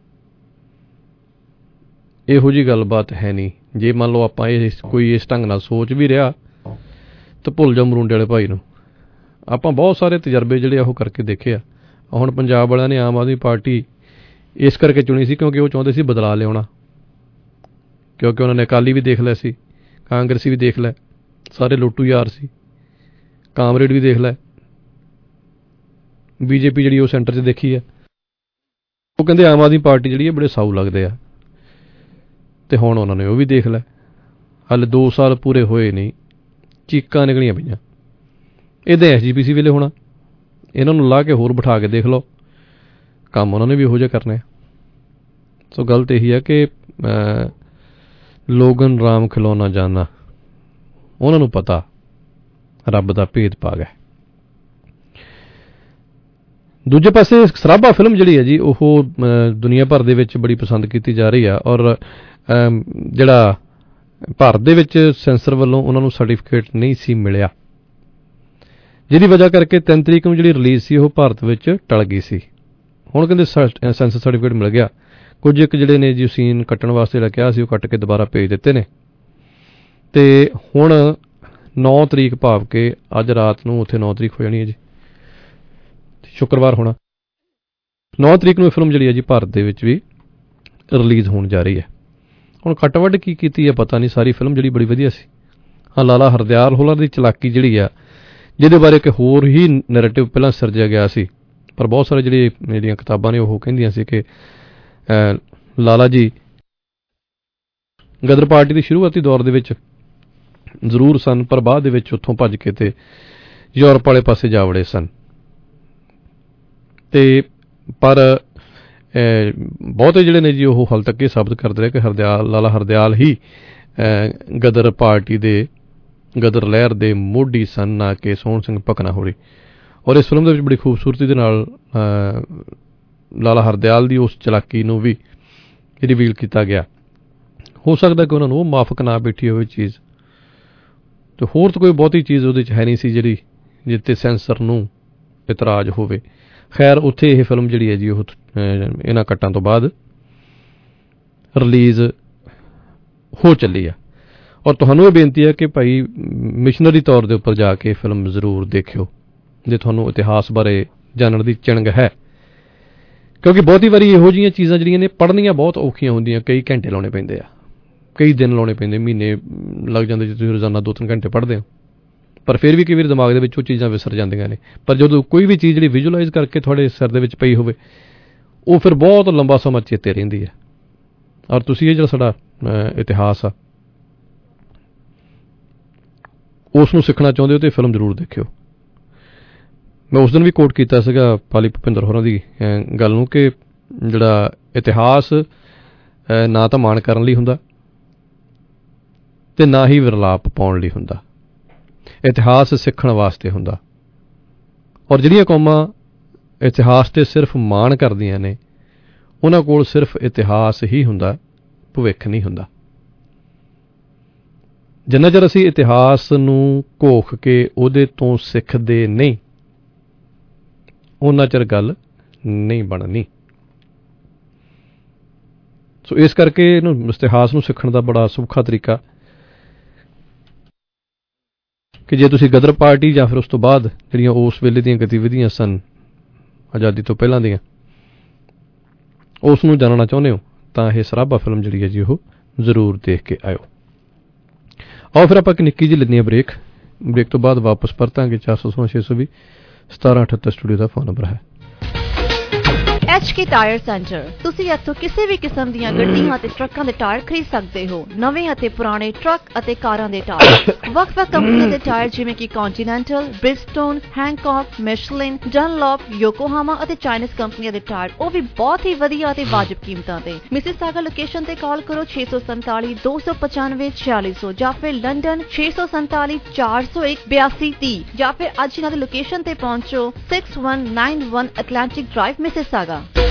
ਇਹੋ ਜਿਹੀ ਗੱਲਬਾਤ ਹੈ ਨਹੀਂ। ਜੇ ਮੰਨ ਲਓ ਆਪਾਂ ਕੋਈ ਇਸ ਢੰਗ ਨਾਲ ਸੋਚ ਵੀ ਰਿਹਾ ਤਾਂ ਭੁੱਲ ਜਾ ਮਰੂੰਡੇ ਵਾਲੇ ਭਾਈ ਨੂੰ। ਆਪਾਂ ਬਹੁਤ ਸਾਰੇ ਤਜਰਬੇ ਜਿਹੜੇ ਉਹ ਕਰਕੇ ਦੇਖੇ ਆ। ਹੁਣ ਪੰਜਾਬ ਵਾਲਿਆਂ ਨੇ ਆਮ ਆਦਮੀ ਪਾਰਟੀ ਇਸ ਕਰਕੇ ਚੁਣੀ ਸੀ ਕਿਉਂਕਿ ਉਹ ਚਾਹੁੰਦੇ ਸੀ ਬਦਲਾਅ ਲਿਆਉਣਾ, ਕਿਉਂਕਿ ਉਹਨਾਂ ਨੇ ਅਕਾਲੀ ਵੀ ਦੇਖ ਲਿਆ ਸੀ, ਕਾਂਗਰਸੀ ਵੀ ਦੇਖ ਲਿਆ, ਸਾਰੇ ਲੁੱਟੂ ਯਾਰ ਸੀ, ਕਾਮਰੇਡ ਵੀ ਦੇਖ ਲੈ, BJP ਜਿਹੜੀ ਉਹ ਸੈਂਟਰ 'ਚ ਦੇਖੀ ਆ। ਉਹ ਕਹਿੰਦੇ ਆਮ ਆਦਮੀ ਪਾਰਟੀ ਜਿਹੜੀ ਹੈ ਬੜੇ ਸਾਊ ਲੱਗਦੇ ਆ, ਤੇ ਹੁਣ ਉਹਨਾਂ ਨੇ ਉਹ ਵੀ ਦੇਖ ਲਿਆ। ਹਾਲੇ 2 ਸਾਲ ਪੂਰੇ ਹੋਏ ਨਹੀਂ, ਚੀਕਾਂ ਨਿਕਲੀਆਂ ਪਈਆਂ। ਇੱਦਾਂ SGPC ਵੇਲੇ ਹੋਣਾ, ਇਹਨਾਂ ਨੂੰ ਲਾ ਕੇ ਹੋਰ ਬਿਠਾ ਕੇ ਦੇਖ ਲਓ, ਕੰਮ ਉਹਨਾਂ ਨੇ ਵੀ ਇਹੋ ਜਿਹਾ ਕਰਨੇ। ਸੋ ਗੱਲ ਤਾਂ ਇਹੀ ਹੈ ਕਿ ਲੋਗਨ ਰਾਮ ਖਿਲੌਣਾ ਜਾਣਾ, ਉਹਨਾਂ ਨੂੰ ਪਤਾ ਰੱਬ ਦਾ ਭੇਦ ਪਾ ਗਿਆ। ਦੂਜੇ ਪਾਸੇ ਸਰਾਭਾ ਫਿਲਮ ਜਿਹੜੀ ਹੈ ਜੀ ਉਹ ਦੁਨੀਆ ਭਰ ਦੇ ਵਿੱਚ ਬੜੀ ਪਸੰਦ ਕੀਤੀ ਜਾ ਰਹੀ ਆ, ਔਰ ਜਿਹੜਾ ਭਾਰਤ ਦੇ ਵਿੱਚ ਸੈਂਸਰ ਵੱਲੋਂ ਉਹਨਾਂ ਨੂੰ ਸਰਟੀਫਿਕੇਟ ਨਹੀਂ ਸੀ ਮਿਲਿਆ, ਜਿਹਦੀ ਵਜ੍ਹਾ ਕਰਕੇ 3 ਤਰੀਕ ਨੂੰ ਜਿਹੜੀ ਰਿਲੀਜ਼ ਸੀ ਉਹ ਭਾਰਤ ਵਿੱਚ ਟਲ ਗਈ ਸੀ। ਹੁਣ ਕਹਿੰਦੇ ਸੈਂਸਰ ਸਰਟੀਫਿਕੇਟ ਮਿਲ ਗਿਆ। ਕੁਝ ਇੱਕ ਜਿਹੜੇ ਨੇ ਜੀ ਸੀਨ ਕੱਟਣ ਵਾਸਤੇ ਜਿਹੜਾ ਕਿਹਾ ਸੀ ਉਹ ਕੱਟ ਕੇ ਦੁਬਾਰਾ ਭੇਜ ਦਿੱਤੇ ਨੇ, ਤੇ ਹੁਣ 9 ਤਰੀਕ ਭਾਵ ਕਿ ਅੱਜ ਰਾਤ ਨੂੰ ਉੱਥੇ 9 ਤਰੀਕ ਹੋ ਜਾਣੀ ਹੈ ਜੀ, ਸ਼ੁੱਕਰਵਾਰ ਹੋਣਾ। 9 ਤਰੀਕ ਨੂੰ ਇਹ ਫਿਲਮ ਜਿਹੜੀ ਹੈ ਜੀ ਭਾਰਤ ਦੇ ਵਿੱਚ ਵੀ ਰਿਲੀਜ਼ ਹੋਣ ਜਾ ਰਹੀ ਹੈ। ਹੁਣ ਕੱਟ ਵੱਢ ਕੀ ਕੀਤੀ ਹੈ ਪਤਾ ਨਹੀਂ, ਸਾਰੀ ਫਿਲਮ ਜਿਹੜੀ ਬੜੀ ਵਧੀਆ ਸੀ। ਹਾਂ, ਲਾਲਾ ਹਰਦਿਆਲ ਹੋਰਾਂ ਦੀ ਚਲਾਕੀ ਜਿਹੜੀ ਆ, ਜਿਹਦੇ ਬਾਰੇ ਕਿ ਹੋਰ ਹੀ ਨੈਰੇਟਿਵ ਪਹਿਲਾਂ ਸਿਰਜਿਆ ਗਿਆ ਸੀ, ਪਰ ਬਹੁਤ ਸਾਰੇ ਜਿਹੜੀਆਂ ਕਿਤਾਬਾਂ ਨੇ ਉਹ ਕਹਿੰਦੀਆਂ ਸੀ ਕਿ ਲਾਲਾ ਜੀ ਗਦਰ ਪਾਰਟੀ ਦੀ ਸ਼ੁਰੂਆਤੀ ਦੌਰ ਦੇ ਵਿੱਚ ਜ਼ਰੂਰ ਸਨ, ਪਰ ਬਾਅਦ ਦੇ ਵਿੱਚ ਉੱਥੋਂ ਭੱਜ ਕੇ ਤੇ ਯੂਰਪ ਵਾਲੇ ਪਾਸੇ ਜਾ ਵੜੇ ਸਨ। ਤੇ ਪਰ ਬਹੁਤੇ ਜਿਹੜੇ ਨੇ ਜੀ ਉਹ ਹਾਲ ਤੱਕ ਇਹ ਸਾਬਤ ਕਰਦੇ ਰਹੇ ਕਿ ਲਾਲਾ ਹਰਦਿਆਲ ਹੀ ਗਦਰ ਪਾਰਟੀ ਦੇ ਗਦਰ ਲਹਿਰ ਦੇ ਮੋਢੀ ਸਨ, ਨਾ ਕਿ ਸੋਹਣ ਸਿੰਘ ਭਕਨਾ ਹੋਰੀ। ਔਰ ਇਸ ਫਿਲਮ ਦੇ ਵਿੱਚ ਬੜੀ ਖੂਬਸੂਰਤੀ ਦੇ ਨਾਲ ਲਾਲਾ ਹਰਦਿਆਲ ਦੀ ਉਸ ਚਲਾਕੀ ਨੂੰ ਵੀ ਰਿਵੀਲ ਕੀਤਾ ਗਿਆ। ਹੋ ਸਕਦਾ ਕਿ ਉਹਨਾਂ ਨੂੰ ਉਹ ਮਾਫਕ ਨਾ ਬੈਠੀ ਹੋਵੇ ਚੀਜ਼, ਤੇ ਹੋਰ ਤਾਂ ਕੋਈ ਬਹੁਤੀ ਚੀਜ਼ ਉਹਦੇ 'ਚ ਹੈ ਨਹੀਂ ਸੀ ਜਿਹੜੀ ਜਿੱਤੇ ਸੈਂਸਰ ਨੂੰ ਇਤਰਾਜ਼ ਹੋਵੇ। ਖੈਰ ਉੱਥੇ ਇਹ ਫਿਲਮ ਜਿਹੜੀ ਹੈ ਜੀ ਉਹ ਇਹਨਾਂ ਕੱਟਾਂ ਤੋਂ ਬਾਅਦ ਰਿਲੀਜ਼ ਹੋ ਚੱਲੀ ਆ। ਔਰ ਤੁਹਾਨੂੰ ਇਹ ਬੇਨਤੀ ਹੈ ਕਿ ਭਾਈ ਮਿਸ਼ਨਰੀ ਤੌਰ ਦੇ ਉੱਪਰ ਜਾ ਕੇ ਫਿਲਮ ਜ਼ਰੂਰ ਦੇਖਿਓ ਜੇ ਤੁਹਾਨੂੰ ਇਤਿਹਾਸ ਬਾਰੇ ਜਾਣਨ ਦੀ ਚਿੰਗ ਹੈ, ਕਿਉਂਕਿ ਬਹੁਤੀ ਵਾਰੀ ਇਹੋ ਜਿਹੀਆਂ ਚੀਜ਼ਾਂ ਜਿਹੜੀਆਂ ਨੇ ਪੜ੍ਹਨੀਆਂ ਬਹੁਤ ਔਖੀਆਂ ਹੁੰਦੀਆਂ। ਕਈ ਘੰਟੇ ਲਾਉਣੇ ਪੈਂਦੇ ਆ, ਕਈ ਦਿਨ ਲਾਉਣੇ ਪੈਂਦੇ, ਮਹੀਨੇ ਲੱਗ ਜਾਂਦੇ ਜੇ ਤੁਸੀਂ ਰੋਜ਼ਾਨਾ 2-3 ਘੰਟੇ ਪੜ੍ਹਦੇ ਹੋ। ਪਰ ਫਿਰ ਵੀ ਕਈ ਵਾਰੀ ਦਿਮਾਗ ਦੇ ਵਿੱਚ ਉਹ ਚੀਜ਼ਾਂ ਵਿਸਰ ਜਾਂਦੀਆਂ ਨੇ। ਪਰ ਜਦੋਂ ਕੋਈ ਵੀ ਚੀਜ਼ ਜਿਹੜੀ ਵਿਜ਼ੂਅਲਾਈਜ਼ ਕਰਕੇ ਤੁਹਾਡੇ ਸਿਰ ਦੇ ਵਿੱਚ ਪਈ ਹੋਵੇ, ਉਹ ਫਿਰ ਬਹੁਤ ਲੰਬਾ ਸਮਾਂ ਚੇਤੇ ਰਹਿੰਦੀ ਹੈ। ਔਰ ਤੁਸੀਂ ਇਹ ਜਿਹੜਾ ਸਾਡਾ ਇਤਿਹਾਸ ਆ ਉਸ ਨੂੰ ਸਿੱਖਣਾ ਚਾਹੁੰਦੇ ਹੋ ਤਾਂ ਫਿਲਮ ਜ਼ਰੂਰ ਦੇਖਿਓ। ਮੈਂ ਉਸ ਦਿਨ ਵੀ ਕੋਟ ਕੀਤਾ ਸੀਗਾ ਪਾਲੀ ਭੁਪਿੰਦਰ ਹੋਰਾਂ ਦੀ ਗੱਲ ਨੂੰ ਕਿ ਜਿਹੜਾ ਇਤਿਹਾਸ ਨਾ ਤਾਂ ਮਾਣ ਕਰਨ ਲਈ ਹੁੰਦਾ ਅਤੇ ਨਾ ਹੀ ਵਿਰਲਾਪ ਪਾਉਣ ਲਈ ਹੁੰਦਾ। ਇਤਿਹਾਸ ਸਿੱਖਣ ਵਾਸਤੇ ਹੁੰਦਾ। ਔਰ ਜਿਹੜੀਆਂ ਕੌਮਾਂ ਇਤਿਹਾਸ 'ਤੇ ਸਿਰਫ ਮਾਣ ਕਰਦੀਆਂ ਨੇ ਉਹਨਾਂ ਕੋਲ ਸਿਰਫ ਇਤਿਹਾਸ ਹੀ ਹੁੰਦਾ, ਭਵਿੱਖ ਨਹੀਂ ਹੁੰਦਾ। ਜਿੰਨਾ ਚਿਰ ਅਸੀਂ ਇਤਿਹਾਸ ਨੂੰ ਘੋਖ ਕੇ ਉਹਦੇ ਤੋਂ ਸਿੱਖਦੇ ਨਹੀਂ, ਉਹਨਾਂ ਚਿਰ ਗੱਲ ਨਹੀਂ ਬਣਨੀ। ਸੋ ਇਸ ਕਰਕੇ ਇਹਨੂੰ ਇਤਿਹਾਸ ਨੂੰ ਸਿੱਖਣ ਦਾ ਬੜਾ ਸੌਖਾ ਤਰੀਕਾ ਕਿ ਜੇ ਤੁਸੀਂ ਗਦਰ ਪਾਰਟੀ ਜਾਂ ਫਿਰ ਉਸ ਤੋਂ ਬਾਅਦ ਜਿਹੜੀਆਂ ਉਸ ਵੇਲੇ ਦੀਆਂ ਗਤੀਵਿਧੀਆਂ ਸਨ ਆਜ਼ਾਦੀ ਤੋਂ ਪਹਿਲਾਂ ਦੀਆਂ, ਉਸ ਨੂੰ ਜਾਣਨਾ ਚਾਹੁੰਦੇ ਹੋ ਤਾਂ ਇਹ ਸਰਾਭਾ ਫਿਲਮ ਜਿਹੜੀ ਹੈ ਜੀ ਉਹ ਜ਼ਰੂਰ ਦੇਖ ਕੇ ਆਇਓ। ਆਓ ਫਿਰ ਆਪਾਂ ਇੱਕ ਨਿੱਕੀ ਜਿਹੀ ਲੈਂਦੇ ਹਾਂ ਬ੍ਰੇਕ ਤੋਂ ਬਾਅਦ ਵਾਪਸ ਪਰਤਾਂਗੇ। 416-620 1778 ਸਟੂਡੀਓ ਦਾ ਫੋਨ ਨੰਬਰ ਹੈ। HK ਟਾਇਰ ਸੈਂਟਰ, ਤੁਸੀਂ ਇੱਥੋਂ ਕਿਸੇ ਵੀ ਕਿਸਮ ਦੀਆਂ ਗੱਡੀਆਂ ਅਤੇ ਟਰੱਕਾਂ ਦੇ ਟਾਇਰ ਖਰੀਦ ਸਕਦੇ ਹੋ। ਨਵੇਂ ਅਤੇ ਪੁਰਾਣੇ ਟਰੱਕ ਅਤੇ ਕਾਰਾਂ ਦੇ ਟਾਇਰ, ਵੱਖ-ਵੱਖ ਕੰਪਨੀਆਂ ਦੇ ਟਾਇਰ ਜਿਵੇਂ ਕਿ ਕੰਟੀਨੈਂਟਲ, ਬ੍ਰਿਜਸਟੋਨ, ਹੈਂਕੌਕ, ਮਿਸ਼ਲਿਨ, ਡਨਲੌਪ, ਯੋਕੋਹਾਮਾ ਅਤੇ ਚਾਈਨੀਜ਼ ਕੰਪਨੀਆਂ ਦੇ ਟਾਇਰ, ਉਹ ਵੀ ਬਹੁਤ ਹੀ ਵਧੀਆ ਅਤੇ ਵਾਜਬ ਕੀਮਤਾਂ ਤੇ। ਮਿਸਿਸਾਗਾ ਲੋਕੇਸ਼ਨ ਤੇ ਕਾਲ ਕਰੋ 647 295 4600 ਜਾਂ ਫਿਰ ਲੰਡਨ 647 401 8230 ਜਾਂ ਫਿਰ ਅੱਜ ਇਹਨਾਂ ਦੀ ਲੋਕੇਸ਼ਨ ਤੇ ਪਹੁੰਚੋ 6191 ਐਟਲਾਂਟਿਕ ਡਰਾਈਵ ਮਿਸਿਸਾਗਾ।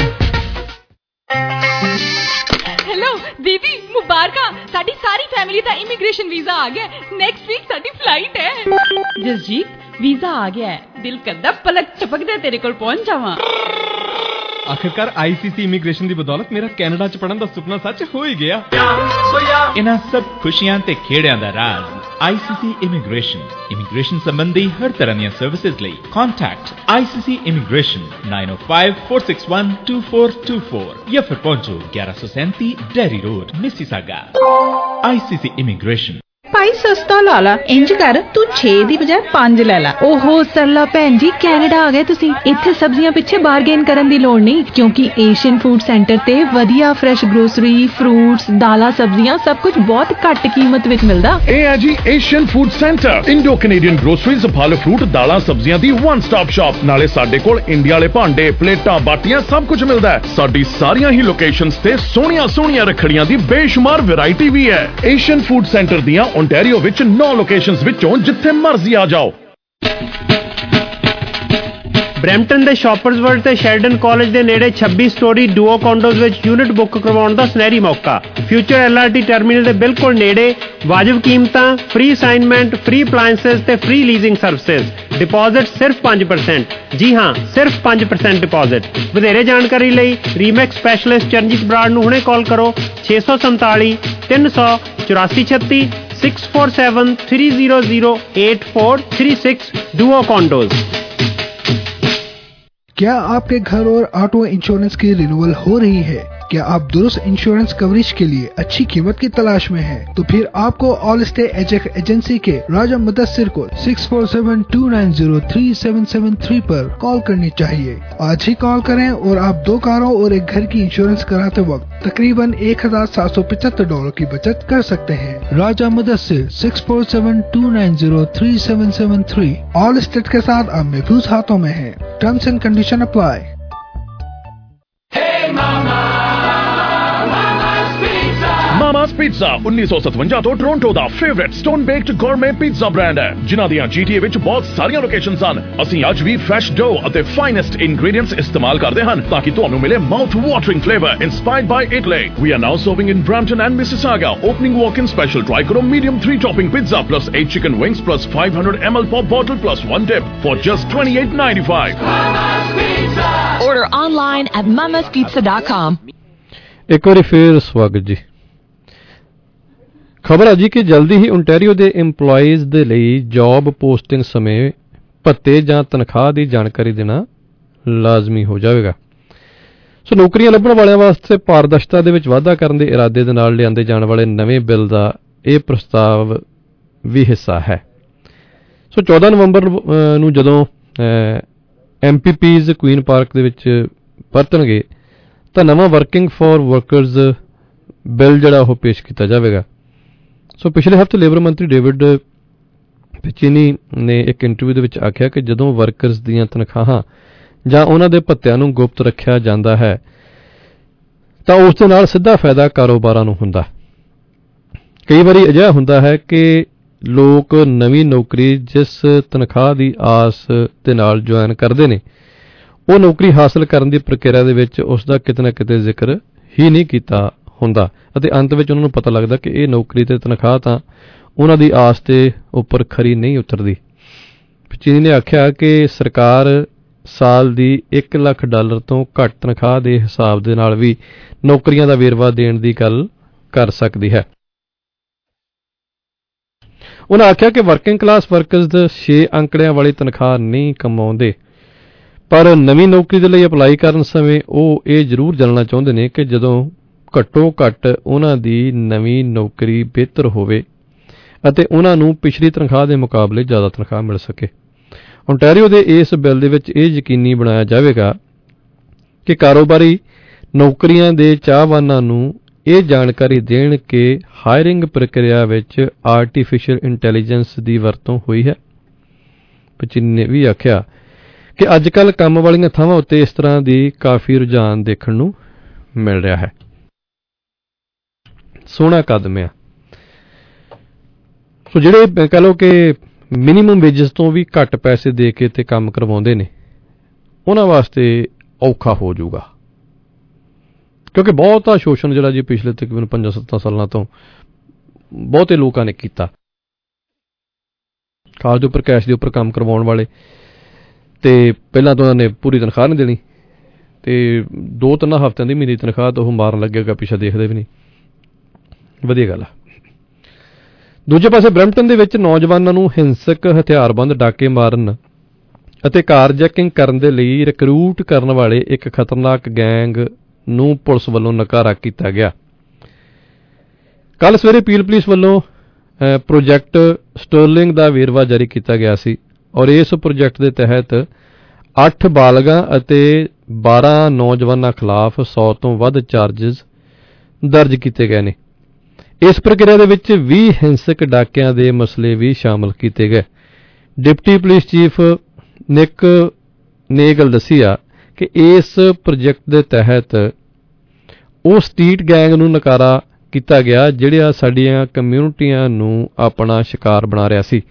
हेलो दीदी, मुबारका, साडी सारी फैमिली दा इमिग्रेशन वीजा आ गया। नेक्स्ट वीक साडी फ्लाइट है। जसजीत वीजा आ गया है, दिल करदा पलक झपकदे तेरे कोल पहुंच जावां। आखिरकार ICC इमिग्रेशन की बदौलत मेरा कैनेडा च पढ़न का सुपना सच हो ही गया। इन्हां सब खुशियां ते खेड़ियां दा राज ICC इमिग्रेशन संबंधी हर तरह दी सर्विसेज लई कॉन्टैक्ट ICC इमिग्रेशन 9054612424 या फिर पहुंचो 1137 Derry road Mississauga. ICC immigration. ਭਾਈ ਸਸਤਾ ਲਾ ਲਾ, ਇੰਜ ਕਰ ਤੂੰ 6 ਦੀ ਬਜਾਏ 5 ਲੈ ਲਾ। ਓਹੋ ਸਰਲਾ ਭੈਣ ਜੀ, ਕੈਨੇਡਾ ਆ ਗਏ ਤੁਸੀਂ। ਇੱਥੇ ਸਬਜ਼ੀਆਂ ਪਿੱਛੇ ਬਾਰਗੇਨ ਕਰਨ ਦੀ ਲੋੜ ਨਹੀਂ, ਕਿਉਂਕਿ ਏਸ਼ੀਅਨ ਫੂਡ ਸੈਂਟਰ ਤੇ ਵਧੀਆ ਫਰੈਸ਼ ਗਰੋਸਰੀ, ਫਰੂਟਸ, ਦਾਲਾਂ, ਸਬਜ਼ੀਆਂ ਸਭ ਕੁਝ ਬਹੁਤ ਘੱਟ ਕੀਮਤ ਵਿੱਚ ਮਿਲਦਾ। ਇਹ ਹੈ ਜੀ Asian food centre, Indo Canadian groceries, ਫਲ ਫਰੂਟ, ਦਾਲਾਂ, ਸਬਜ਼ੀਆਂ ਦੀ ਵਨ ਸਟਾਪ ਸ਼ਾਪ। ਨਾਲੇ ਸਾਡੇ ਕੋਲ ਇੰਡੀਆ ਵਾਲੇ ਭਾਂਡੇ, ਪਲੇਟਾਂ, ਬਾਟੀਆਂ ਸਭ ਕੁਝ ਮਿਲਦਾ ਹੈ। ਸਾਡੀ ਸਾਰੀਆਂ ਹੀ ਲੋਕੇਸ਼ਨਸ ਤੇ ਸੋਹਣੀਆਂ ਰੱਖੜੀਆਂ ਦੀ ਬੇਸ਼ੁਮਾਰ ਵੈਰਾਈਟੀ ਵੀ ਹੈ। ਏਸ਼ੀਅਨ ਫੂਡ ਸੈਂਟਰ ਦੀਆਂ ਓਨਟਾਰੀਓ ਵਿੱਚ 9 ਲੋਕੇਸ਼ਨਸ ਵਿੱਚੋਂ ਜਿੱਥੇ ਮਰਜ਼ੀ ਆ ਜਾਓ। ਬਰੈਂਪਟਨ ਦੇ ਸ਼ਾਪਰਸ ਵਰਲਡ ਤੇ ਸ਼ੈਰਡਨ ਕਾਲਜ ਦੇ ਨੇੜੇ 26 ਸਟੋਰੀ ਡੂਓ ਕੰਡੋਜ਼ ਵਿੱਚ ਯੂਨਿਟ ਬੁੱਕ ਕਰਵਾਉਣ ਦਾ ਸੁਨਹਿਰੀ ਮੌਕਾ। ਫਿਊਚਰ LRT ਟਰਮੀਨਲ ਦੇ ਬਿਲਕੁਲ ਨੇੜੇ, ਵਾਜਬ ਕੀਮਤਾਂ, ਫ੍ਰੀ ਅਸਾਈਨਮੈਂਟ, ਫ੍ਰੀ ਅਪਲਾਇੰਸਸ ਤੇ ਫ੍ਰੀ ਲੀਜ਼ਿੰਗ ਸਰਵਿਸਿਜ਼। ਡਿਪੋਜ਼ਿਟ ਸਿਰਫ 5%। ਜੀ ਹਾਂ, ਸਿਰਫ 5% ਡਿਪੋਜ਼ਿਟ। ਵਧੇਰੇ ਜਾਣਕਾਰੀ ਲਈ ਰੀਮੈਕਸ ਸਪੈਸ਼ਲਿਸਟ ਚਰਨਜੀਤ ਬਰਾੜ ਨੂੰ ਹੁਣੇ ਕਾਲ ਕਰੋ 647 300 8436 647 300 8436 डुओ कॉन्डोज। क्या आपके घर और ऑटो इंश्योरेंस की रिन्यूअल हो रही है? क्या आप दुरुस्त इंश्योरेंस कवरेज के लिए अच्छी कीमत की तलाश में हैं? तो फिर आपको ऑल स्टे एजेंसी के राजा मुदस्सिर को 6472903773 पर कॉल करनी चाहिए। आज ही कॉल करें और आप 2 कारों और एक घर की इंश्योरेंस कराते वक्त तकरीबन $1775 की बचत कर सकते हैं। राजा मुदस्सिर 6472903773 ऑल स्टेट के साथ आप महफूज हाथों में हैं। Terms and condition apply. Mama's pizza 1957 ਤੋਂ ਟੋਰਾਂਟੋ ਦਾ favourite stone baked gourmet pizza brand ਹੈ, ਜਿਨ੍ਹਾਂ ਦੀਆਂ GTA ਵਿੱਚ ਬਹੁਤ ਸਾਰੀਆਂ ਲੋਕੇਸ਼ਨਸ ਹਨ। ਅਸੀਂ ਅੱਜ ਵੀ ਫਰੈਸ਼ ਡੋ ਅਤੇ ਫਾਈਨੈਸਟ ਇੰਗਰੀਡੀਐਂਟਸ ਇਸਤੇਮਾਲ ਕਰਦੇ ਹਨ ਤਾਂ ਕਿ ਤੁਹਾਨੂੰ ਮਿਲੇ mouth watering flavour inspired by Italy. We are now serving in Brampton and Mississauga. Opening walk-in special Tricoro medium 3-topping pizza plus 8 chicken wings plus 500 ml pop bottle plus 1 dip for just $28.95. Order online at mamaspizza.com. ਇੱਕ ਵਾਰੀ ਫੇਰ ਸਵਾਗਤ ਜੀ। ਖਬਰ ਹੈ ਜੀ ਕਿ ਜਲਦੀ ਹੀ ਓਨਟਾਰੀਓ ਦੇ EMPLOYEES ਦੇ ਲਈ ਜੌਬ ਪੋਸਟਿੰਗ ਸਮੇਂ ਭੱਤੇ ਜਾਂ ਤਨਖਾਹ ਦੀ ਜਾਣਕਾਰੀ ਦੇਣਾ ਲਾਜ਼ਮੀ ਹੋ ਜਾਵੇਗਾ। ਸੋ ਨੌਕਰੀਆਂ ਲੱਭਣ ਵਾਲਿਆਂ ਵਾਸਤੇ ਪਾਰਦਰਸ਼ਤਾ ਦੇ ਵਿੱਚ ਵਾਧਾ ਕਰਨ ਦੇ ਇਰਾਦੇ ਦੇ ਨਾਲ ਲਿਆਂਦੇ ਜਾਣ ਵਾਲੇ ਨਵੇਂ ਬਿੱਲ ਦਾ ਇਹ ਪ੍ਰਸਤਾਵ ਵੀ ਹਿੱਸਾ ਹੈ। ਸੋ 14 ਨਵੰਬਰ ਨੂੰ ਜਦੋਂ MPPs ਕੁਈਨ ਪਾਰਕ ਦੇ ਵਿੱਚ ਪਰਤਣਗੇ ਤਾਂ ਨਵਾਂ ਵਰਕਿੰਗ ਫਾਰ ਵਰਕਰਜ਼ ਬਿੱਲ ਜਿਹੜਾ ਉਹ ਪੇਸ਼ ਕੀਤਾ ਜਾਵੇਗਾ। ਸੋ ਪਿਛਲੇ ਹਫ਼ਤੇ ਲੇਬਰ ਮੰਤਰੀ ਡੇਵਿਡ ਪਿਚੀਨੀ ਨੇ ਇੱਕ ਇੰਟਰਵਿਊ ਦੇ ਵਿੱਚ ਆਖਿਆ ਕਿ ਜਦੋਂ ਵਰਕਰਜ਼ ਦੀਆਂ ਤਨਖਾਹਾਂ ਜਾਂ ਉਹਨਾਂ ਦੇ ਭੱਤਿਆਂ ਨੂੰ ਗੁਪਤ ਰੱਖਿਆ ਜਾਂਦਾ ਹੈ ਤਾਂ ਉਸ ਦੇ ਨਾਲ ਸਿੱਧਾ ਫਾਇਦਾ ਕਾਰੋਬਾਰਾਂ ਨੂੰ ਹੁੰਦਾ। ਕਈ ਵਾਰੀ ਅਜਿਹਾ ਹੁੰਦਾ ਹੈ ਕਿ ਲੋਕ ਨਵੀਂ ਨੌਕਰੀ ਜਿਸ ਤਨਖਾਹ ਦੀ ਆਸ ਦੇ ਨਾਲ ਜੁਆਇਨ ਕਰਦੇ ਨੇ ਉਹ ਨੌਕਰੀ ਹਾਸਲ ਕਰਨ ਦੀ ਪ੍ਰਕਿਰਿਆ ਦੇ ਵਿੱਚ ਉਸ ਦਾ ਕਿਤੇ ਨਾ ਕਿਤੇ ਜ਼ਿਕਰ ਹੀ ਨਹੀਂ ਕੀਤਾ ਹੁੰਦਾ ਅਤੇ ਅੰਤ ਵਿੱਚ ਉਹਨਾਂ ਨੂੰ ਪਤਾ ਲੱਗਦਾ ਕਿ ਇਹ ਨੌਕਰੀ ਤੇ ਤਨਖਾਹ ਤਾਂ ਉਹਨਾਂ ਦੀ ਆਸ ਦੇ ਉੱਪਰ ਖਰੀ ਨਹੀਂ ਉਤਰਦੀ। ਚੀਨੀ ਨੇ ਆਖਿਆ ਕਿ ਸਰਕਾਰ ਸਾਲ ਦੀ $1 ਲੱਖ ਤੋਂ ਘੱਟ ਤਨਖਾਹ ਦੇ ਹਿਸਾਬ ਦੇ ਨਾਲ ਵੀ ਨੌਕਰੀਆਂ ਦਾ ਵੇਰਵਾ ਦੇਣ ਦੀ ਗੱਲ ਕਰ ਸਕਦੀ ਹੈ। ਉਹਨਾਂ ਆਖਿਆ ਕਿ ਵਰਕਿੰਗ ਕਲਾਸ ਵਰਕਰਜ਼ 6 ਅੰਕੜਿਆਂ ਵਾਲੀ ਤਨਖਾਹ ਨਹੀਂ ਕਮਾਉਂਦੇ, ਪਰ ਨਵੀਂ ਨੌਕਰੀ ਦੇ ਲਈ ਅਪਲਾਈ ਕਰਨ ਸਮੇਂ ਉਹ ਇਹ ਜ਼ਰੂਰ ਜਾਣਨਾ ਚਾਹੁੰਦੇ ਨੇ ਕਿ ਜਦੋਂ ਘੱਟੋ ਘੱਟ ਉਹਨਾਂ ਦੀ ਨਵੀਂ ਨੌਕਰੀ ਬਿਹਤਰ ਹੋਵੇ ਅਤੇ ਉਹਨਾਂ ਨੂੰ ਪਿਛਲੀ ਤਨਖਾਹ ਦੇ ਮੁਕਾਬਲੇ ਜ਼ਿਆਦਾ ਤਨਖਾਹ ਮਿਲ ਸਕੇ। ਓਨਟਾਰੀਓ ਦੇ ਇਸ ਬਿੱਲ ਦੇ ਵਿੱਚ ਇਹ ਯਕੀਨੀ ਬਣਾਇਆ ਜਾਵੇਗਾ ਕਿ ਕਾਰੋਬਾਰੀ ਨੌਕਰੀਆਂ ਦੇ ਚਾਹਵਾਨਾਂ ਨੂੰ ਇਹ ਜਾਣਕਾਰੀ ਦੇਣ ਕਿ ਹਾਇਰਿੰਗ ਪ੍ਰਕਿਰਿਆ ਵਿੱਚ ਆਰਟੀਫੀਸ਼ੀਅਲ ਇੰਟੈਲੀਜੈਂਸ ਦੀ ਵਰਤੋਂ ਹੋਈ ਹੈ। ਪਚੀਨੀ ਨੇ ਵੀ ਆਖਿਆ ਕਿ ਅੱਜ ਕੱਲ੍ਹ ਕੰਮ ਵਾਲੀਆਂ ਥਾਵਾਂ ਉੱਤੇ ਇਸ ਤਰ੍ਹਾਂ ਦੀ ਕਾਫੀ ਰੁਝਾਨ ਦੇਖਣ ਨੂੰ ਮਿਲ ਰਿਹਾ ਹੈ। ਸੋਹਣਾ ਕਦਮ ਆ। ਸੋ ਜਿਹੜੇ ਕਹ ਲਓ ਕਿ ਮਿਨੀਮਮ ਵੇਜਸ ਤੋਂ ਵੀ ਘੱਟ ਪੈਸੇ ਦੇ ਕੇ ਤੇ ਕੰਮ ਕਰਵਾਉਂਦੇ ਨੇ ਉਹਨਾਂ ਵਾਸਤੇ ਔਖਾ ਹੋ ਜਾਊਗਾ, ਕਿਉਂਕਿ ਬਹੁਤਾ ਸ਼ੋਸ਼ਣ ਜਿਹੜਾ ਜੀ ਪਿਛਲੇ ਤਕਰੀਬਨ 5-7 ਸਾਲਾਂ ਤੋਂ ਬਹੁਤੇ ਲੋਕਾਂ ਨੇ ਕੀਤਾ। ਖਾਸ ਦੇ ਉੱਪਰ ਕੈਸ਼ ਦੇ ਉੱਪਰ ਕੰਮ ਕਰਵਾਉਣ ਵਾਲੇ ਤੇ ਪਹਿਲਾਂ ਤਾਂ ਉਹਨਾਂ ਨੇ ਪੂਰੀ ਤਨਖਾਹ ਨਹੀਂ ਦੇਣੀ ਤੇ 2-3 ਹਫ਼ਤਿਆਂ ਦੀ ਮਹੀਨੇ ਦੀ ਤਨਖਾਹ ਤਾਂ ਉਹ ਮਾਰਨ ਲੱਗੇਗਾ, ਪਿੱਛੇ ਦੇਖਦੇ ਵੀ ਨਹੀਂ। ਵਧੀਆ ਗੱਲ ਆ। ਦੂਜੇ ਪਾਸੇ ਬਰੈਂਪਟਨ ਦੇ ਵਿੱਚ ਨੌਜਵਾਨਾਂ ਨੂੰ ਹਿੰਸਕ ਹਥਿਆਰਬੰਦ ਡਾਕੇ ਮਾਰਨ ਅਤੇ ਕਾਰਜੈਕਿੰਗ ਕਰਨ ਦੇ ਲਈ ਰਿਕਰੂਟ ਕਰਨ ਵਾਲੇ ਇੱਕ ਖਤਰਨਾਕ ਗੈਂਗ ਨੂੰ ਪੁਲਿਸ ਵੱਲੋਂ ਨਕਾਰਾ ਕੀਤਾ ਗਿਆ। ਕੱਲ੍ਹ ਸਵੇਰੇ ਪੀਲ ਪੁਲਿਸ ਵੱਲੋਂ ਪ੍ਰੋਜੈਕਟ ਸਟਰਲਿੰਗ ਦਾ ਵੇਰਵਾ ਜਾਰੀ ਕੀਤਾ ਗਿਆ ਸੀ ਔਰ ਇਸ ਪ੍ਰੋਜੈਕਟ ਦੇ ਤਹਿਤ 8 ਬਾਲਗਾਂ ਅਤੇ 12 ਨੌਜਵਾਨਾਂ ਖਿਲਾਫ 100 ਤੋਂ ਵੱਧ ਚਾਰਜਸ ਦਰਜ ਕੀਤੇ ਗਏ ਨੇ। ਇਸ ਪ੍ਰਕਿਰਿਆ ਦੇ ਵਿੱਚ 20 ਹਿੰਸਕ ਡਾਕਿਆਂ ਦੇ ਮਸਲੇ ਵੀ ਸ਼ਾਮਲ ਕੀਤੇ ਗਏ। ਡਿਪਟੀ ਪੁਲਿਸ ਚੀਫ ਨਿਕ ਨੇ ਗੱਲ ਦੱਸੀ ਆ ਕਿ ਇਸ ਪ੍ਰੋਜੈਕਟ ਦੇ ਤਹਿਤ ਉਹ ਸਟਰੀਟ ਗੈਂਗ ਨੂੰ ਨਕਾਰਾ ਕੀਤਾ ਗਿਆ ਜਿਹੜਾ ਸਾਡੀਆਂ ਕਮਿਊਨਿਟੀਆਂ ਨੂੰ ਆਪਣਾ ਸ਼ਿਕਾਰ ਬਣਾ ਰਿਹਾ ਸੀ।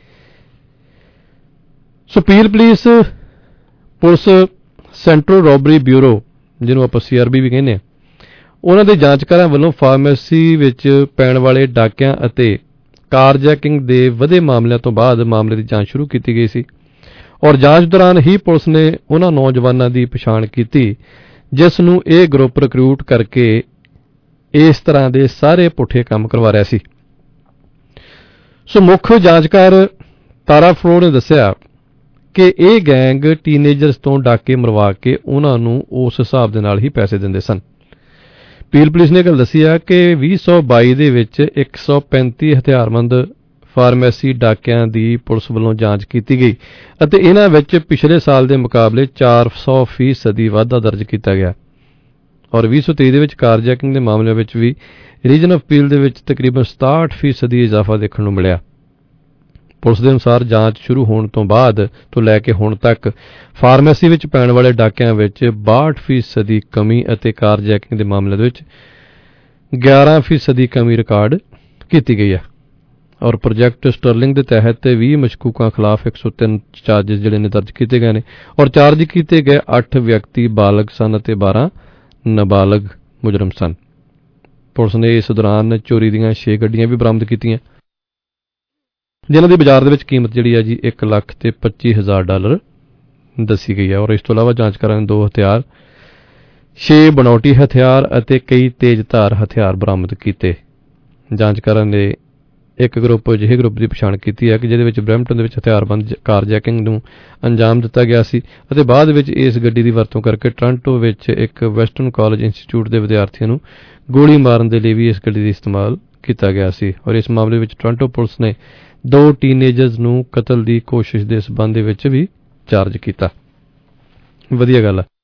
So Peel police central robbery bureau ਜਿਹਨੂੰ ਆਪਾਂ CRB ਵੀ ਕਹਿੰਦੇ ਹਾਂ ਉਹਨਾਂ ਦੇ ਜਾਂਚਕਾਰਾਂ ਵੱਲੋਂ ਫਾਰਮੇਸੀ ਵਿੱਚ ਪੈਣ ਵਾਲੇ ਡਾਕਿਆਂ ਅਤੇ ਕਾਰਜੈਕਿੰਗ ਦੇ ਵਧੇ ਮਾਮਲਿਆਂ ਤੋਂ ਬਾਅਦ ਮਾਮਲੇ ਦੀ ਜਾਂਚ ਸ਼ੁਰੂ ਕੀਤੀ ਗਈ ਸੀ ਔਰ ਜਾਂਚ ਦੌਰਾਨ ਹੀ ਪੁਲਿਸ ਨੇ ਉਹਨਾਂ ਨੌਜਵਾਨਾਂ ਦੀ ਪਛਾਣ ਕੀਤੀ ਜਿਸ ਨੂੰ ਇਹ ਗਰੁੱਪ ਰਿਕਰੂਟ ਕਰਕੇ ਇਸ ਤਰ੍ਹਾਂ ਦੇ ਸਾਰੇ ਪੁੱਠੇ ਕੰਮ ਕਰਵਾ ਰਿਹਾ ਸੀ। ਸੋ ਮੁੱਖ ਜਾਂਚਕਾਰ ਤਾਰਾ ਫਰੋ ਨੇ ਦੱਸਿਆ ਕਿ ਇਹ ਗੈਂਗ ਟੀਨੇਜਰਸ ਤੋਂ ਡਾਕੇ ਮਰਵਾ ਕੇ ਉਹਨਾਂ ਨੂੰ ਉਸ ਹਿਸਾਬ ਦੇ ਨਾਲ ਹੀ ਪੈਸੇ ਦਿੰਦੇ ਸਨ। ਪੀਲ ਪੁਲਿਸ ਨੇ ਗੱਲ ਦੱਸੀ ਆ ਕਿ 2022 ਦੇ ਵਿੱਚ 135 ਹਥਿਆਰਬੰਦ ਫਾਰਮੇਸੀ ਡਾਕਿਆਂ ਦੀ ਪੁਲਿਸ ਵੱਲੋਂ ਜਾਂਚ ਕੀਤੀ ਗਈ ਅਤੇ ਇਹਨਾਂ ਵਿੱਚ ਪਿਛਲੇ ਸਾਲ ਦੇ ਮੁਕਾਬਲੇ 400% ਵਾਧਾ ਦਰਜ ਕੀਤਾ ਗਿਆ ਔਰ 2023 ਦੇ ਵਿੱਚ ਕਾਰਜੈਕਿੰਗ ਦੇ ਮਾਮਲਿਆਂ ਵਿੱਚ ਵੀ ਰੀਜਨ ਆਫ ਪੀਲ ਦੇ ਵਿੱਚ ਤਕਰੀਬਨ 67% ਇਜ਼ਾਫਾ ਦੇਖਣ ਨੂੰ ਮਿਲਿਆ। ਪੁਲਿਸ ਦੇ ਅਨੁਸਾਰ ਜਾਂਚ ਸ਼ੁਰੂ ਹੋਣ ਤੋਂ ਬਾਅਦ ਤੋਂ ਲੈ ਕੇ ਹੁਣ ਤੱਕ ਫਾਰਮੇਸੀ ਵਿੱਚ ਪੈਣ ਵਾਲੇ ਡਾਕਿਆਂ ਵਿੱਚ 62% ਕਮੀ ਅਤੇ ਕਾਰਜੈਕਿੰਗ ਦੇ ਮਾਮਲੇ ਵਿੱਚ 11% ਕਮੀ ਰਿਕਾਰਡ ਕੀਤੀ ਗਈ ਹੈ ਔਰ ਪ੍ਰੋਜੈਕਟ ਸਟਰਲਿੰਗ ਦੇ ਤਹਿਤ 20 ਮਸ਼ਕੂਕਾਂ ਖਿਲਾਫ 103 ਚਾਰਜਸ ਜਿਹੜੇ ਨੇ ਦਰਜ ਕੀਤੇ ਗਏ ਨੇ ਔਰ ਚਾਰਜ ਕੀਤੇ ਗਏ 8 ਵਿਅਕਤੀ ਬਾਲਗ ਸਨ ਅਤੇ 12 ਨਾਬਾਲਗ ਮੁਜਰਮ ਸਨ। ਪੁਲਿਸ ਨੇ ਇਸ ਦੌਰਾਨ ਚੋਰੀ ਦੀਆਂ 6 ਗੱਡੀਆਂ ਵੀ ਬਰਾਮਦ ਕੀਤੀਆਂ ਜਿਨ੍ਹਾਂ ਦੀ ਬਾਜ਼ਾਰ ਦੇ ਵਿੱਚ ਕੀਮਤ ਜਿਹੜੀ ਹੈ ਜੀ $1,25,000 ਦੱਸੀ ਗਈ ਹੈ ਔਰ ਇਸ ਤੋਂ ਇਲਾਵਾ ਜਾਂਚਕਾਰਾਂ ਨੇ 2 ਹਥਿਆਰ 6 ਬਣਾਉਟੀ ਹਥਿਆਰ ਅਤੇ ਕਈ ਤੇਜ਼ਧਾਰ ਹਥਿਆਰ ਬਰਾਮਦ ਕੀਤੇ। ਜਾਂਚਕਾਰਾਂ ਨੇ ਇੱਕ ਗਰੁੱਪ ਅਜਿਹੇ ਗਰੁੱਪ ਦੀ ਪਛਾਣ ਕੀਤੀ ਹੈ ਕਿ ਜਿਹਦੇ ਵਿੱਚ ਬਰੈਂਪਟਨ ਦੇ ਵਿੱਚ ਹਥਿਆਰਬੰਦ ਕਾਰਜੈਕਿੰਗ ਨੂੰ ਅੰਜਾਮ ਦਿੱਤਾ ਗਿਆ ਸੀ ਅਤੇ ਬਾਅਦ ਵਿੱਚ ਇਸ ਗੱਡੀ ਦੀ ਵਰਤੋਂ ਕਰਕੇ ਟੋਰਾਂਟੋ ਵਿੱਚ ਇੱਕ ਵੈਸਟਰਨ ਕਾਲਜ ਇੰਸਟੀਚਿਊਟ ਦੇ ਵਿਦਿਆਰਥੀਆਂ ਨੂੰ ਗੋਲੀ ਮਾਰਨ ਦੇ ਲਈ ਵੀ ਇਸ ਗੱਡੀ ਦਾ ਇਸਤੇਮਾਲ ਕੀਤਾ ਗਿਆ ਸੀ। ਔਰ ਇਸ ਮਾਮਲੇ ਵਿੱਚ ਟੋਰਾਂਟੋ ਪੁਲਿਸ ਨੇ 2 ਟੀਨੇਜਰਸ ਨੂੰ ਕਤਲ ਦੀ ਕੋਸ਼ਿਸ਼ ਦੇ ਸਬੰਧ ਦੇ ਵਿੱਚ ਵੀ ਚਾਰਜ ਕੀਤਾ। ਵਧੀਆ ਗੱਲ ਹੈ।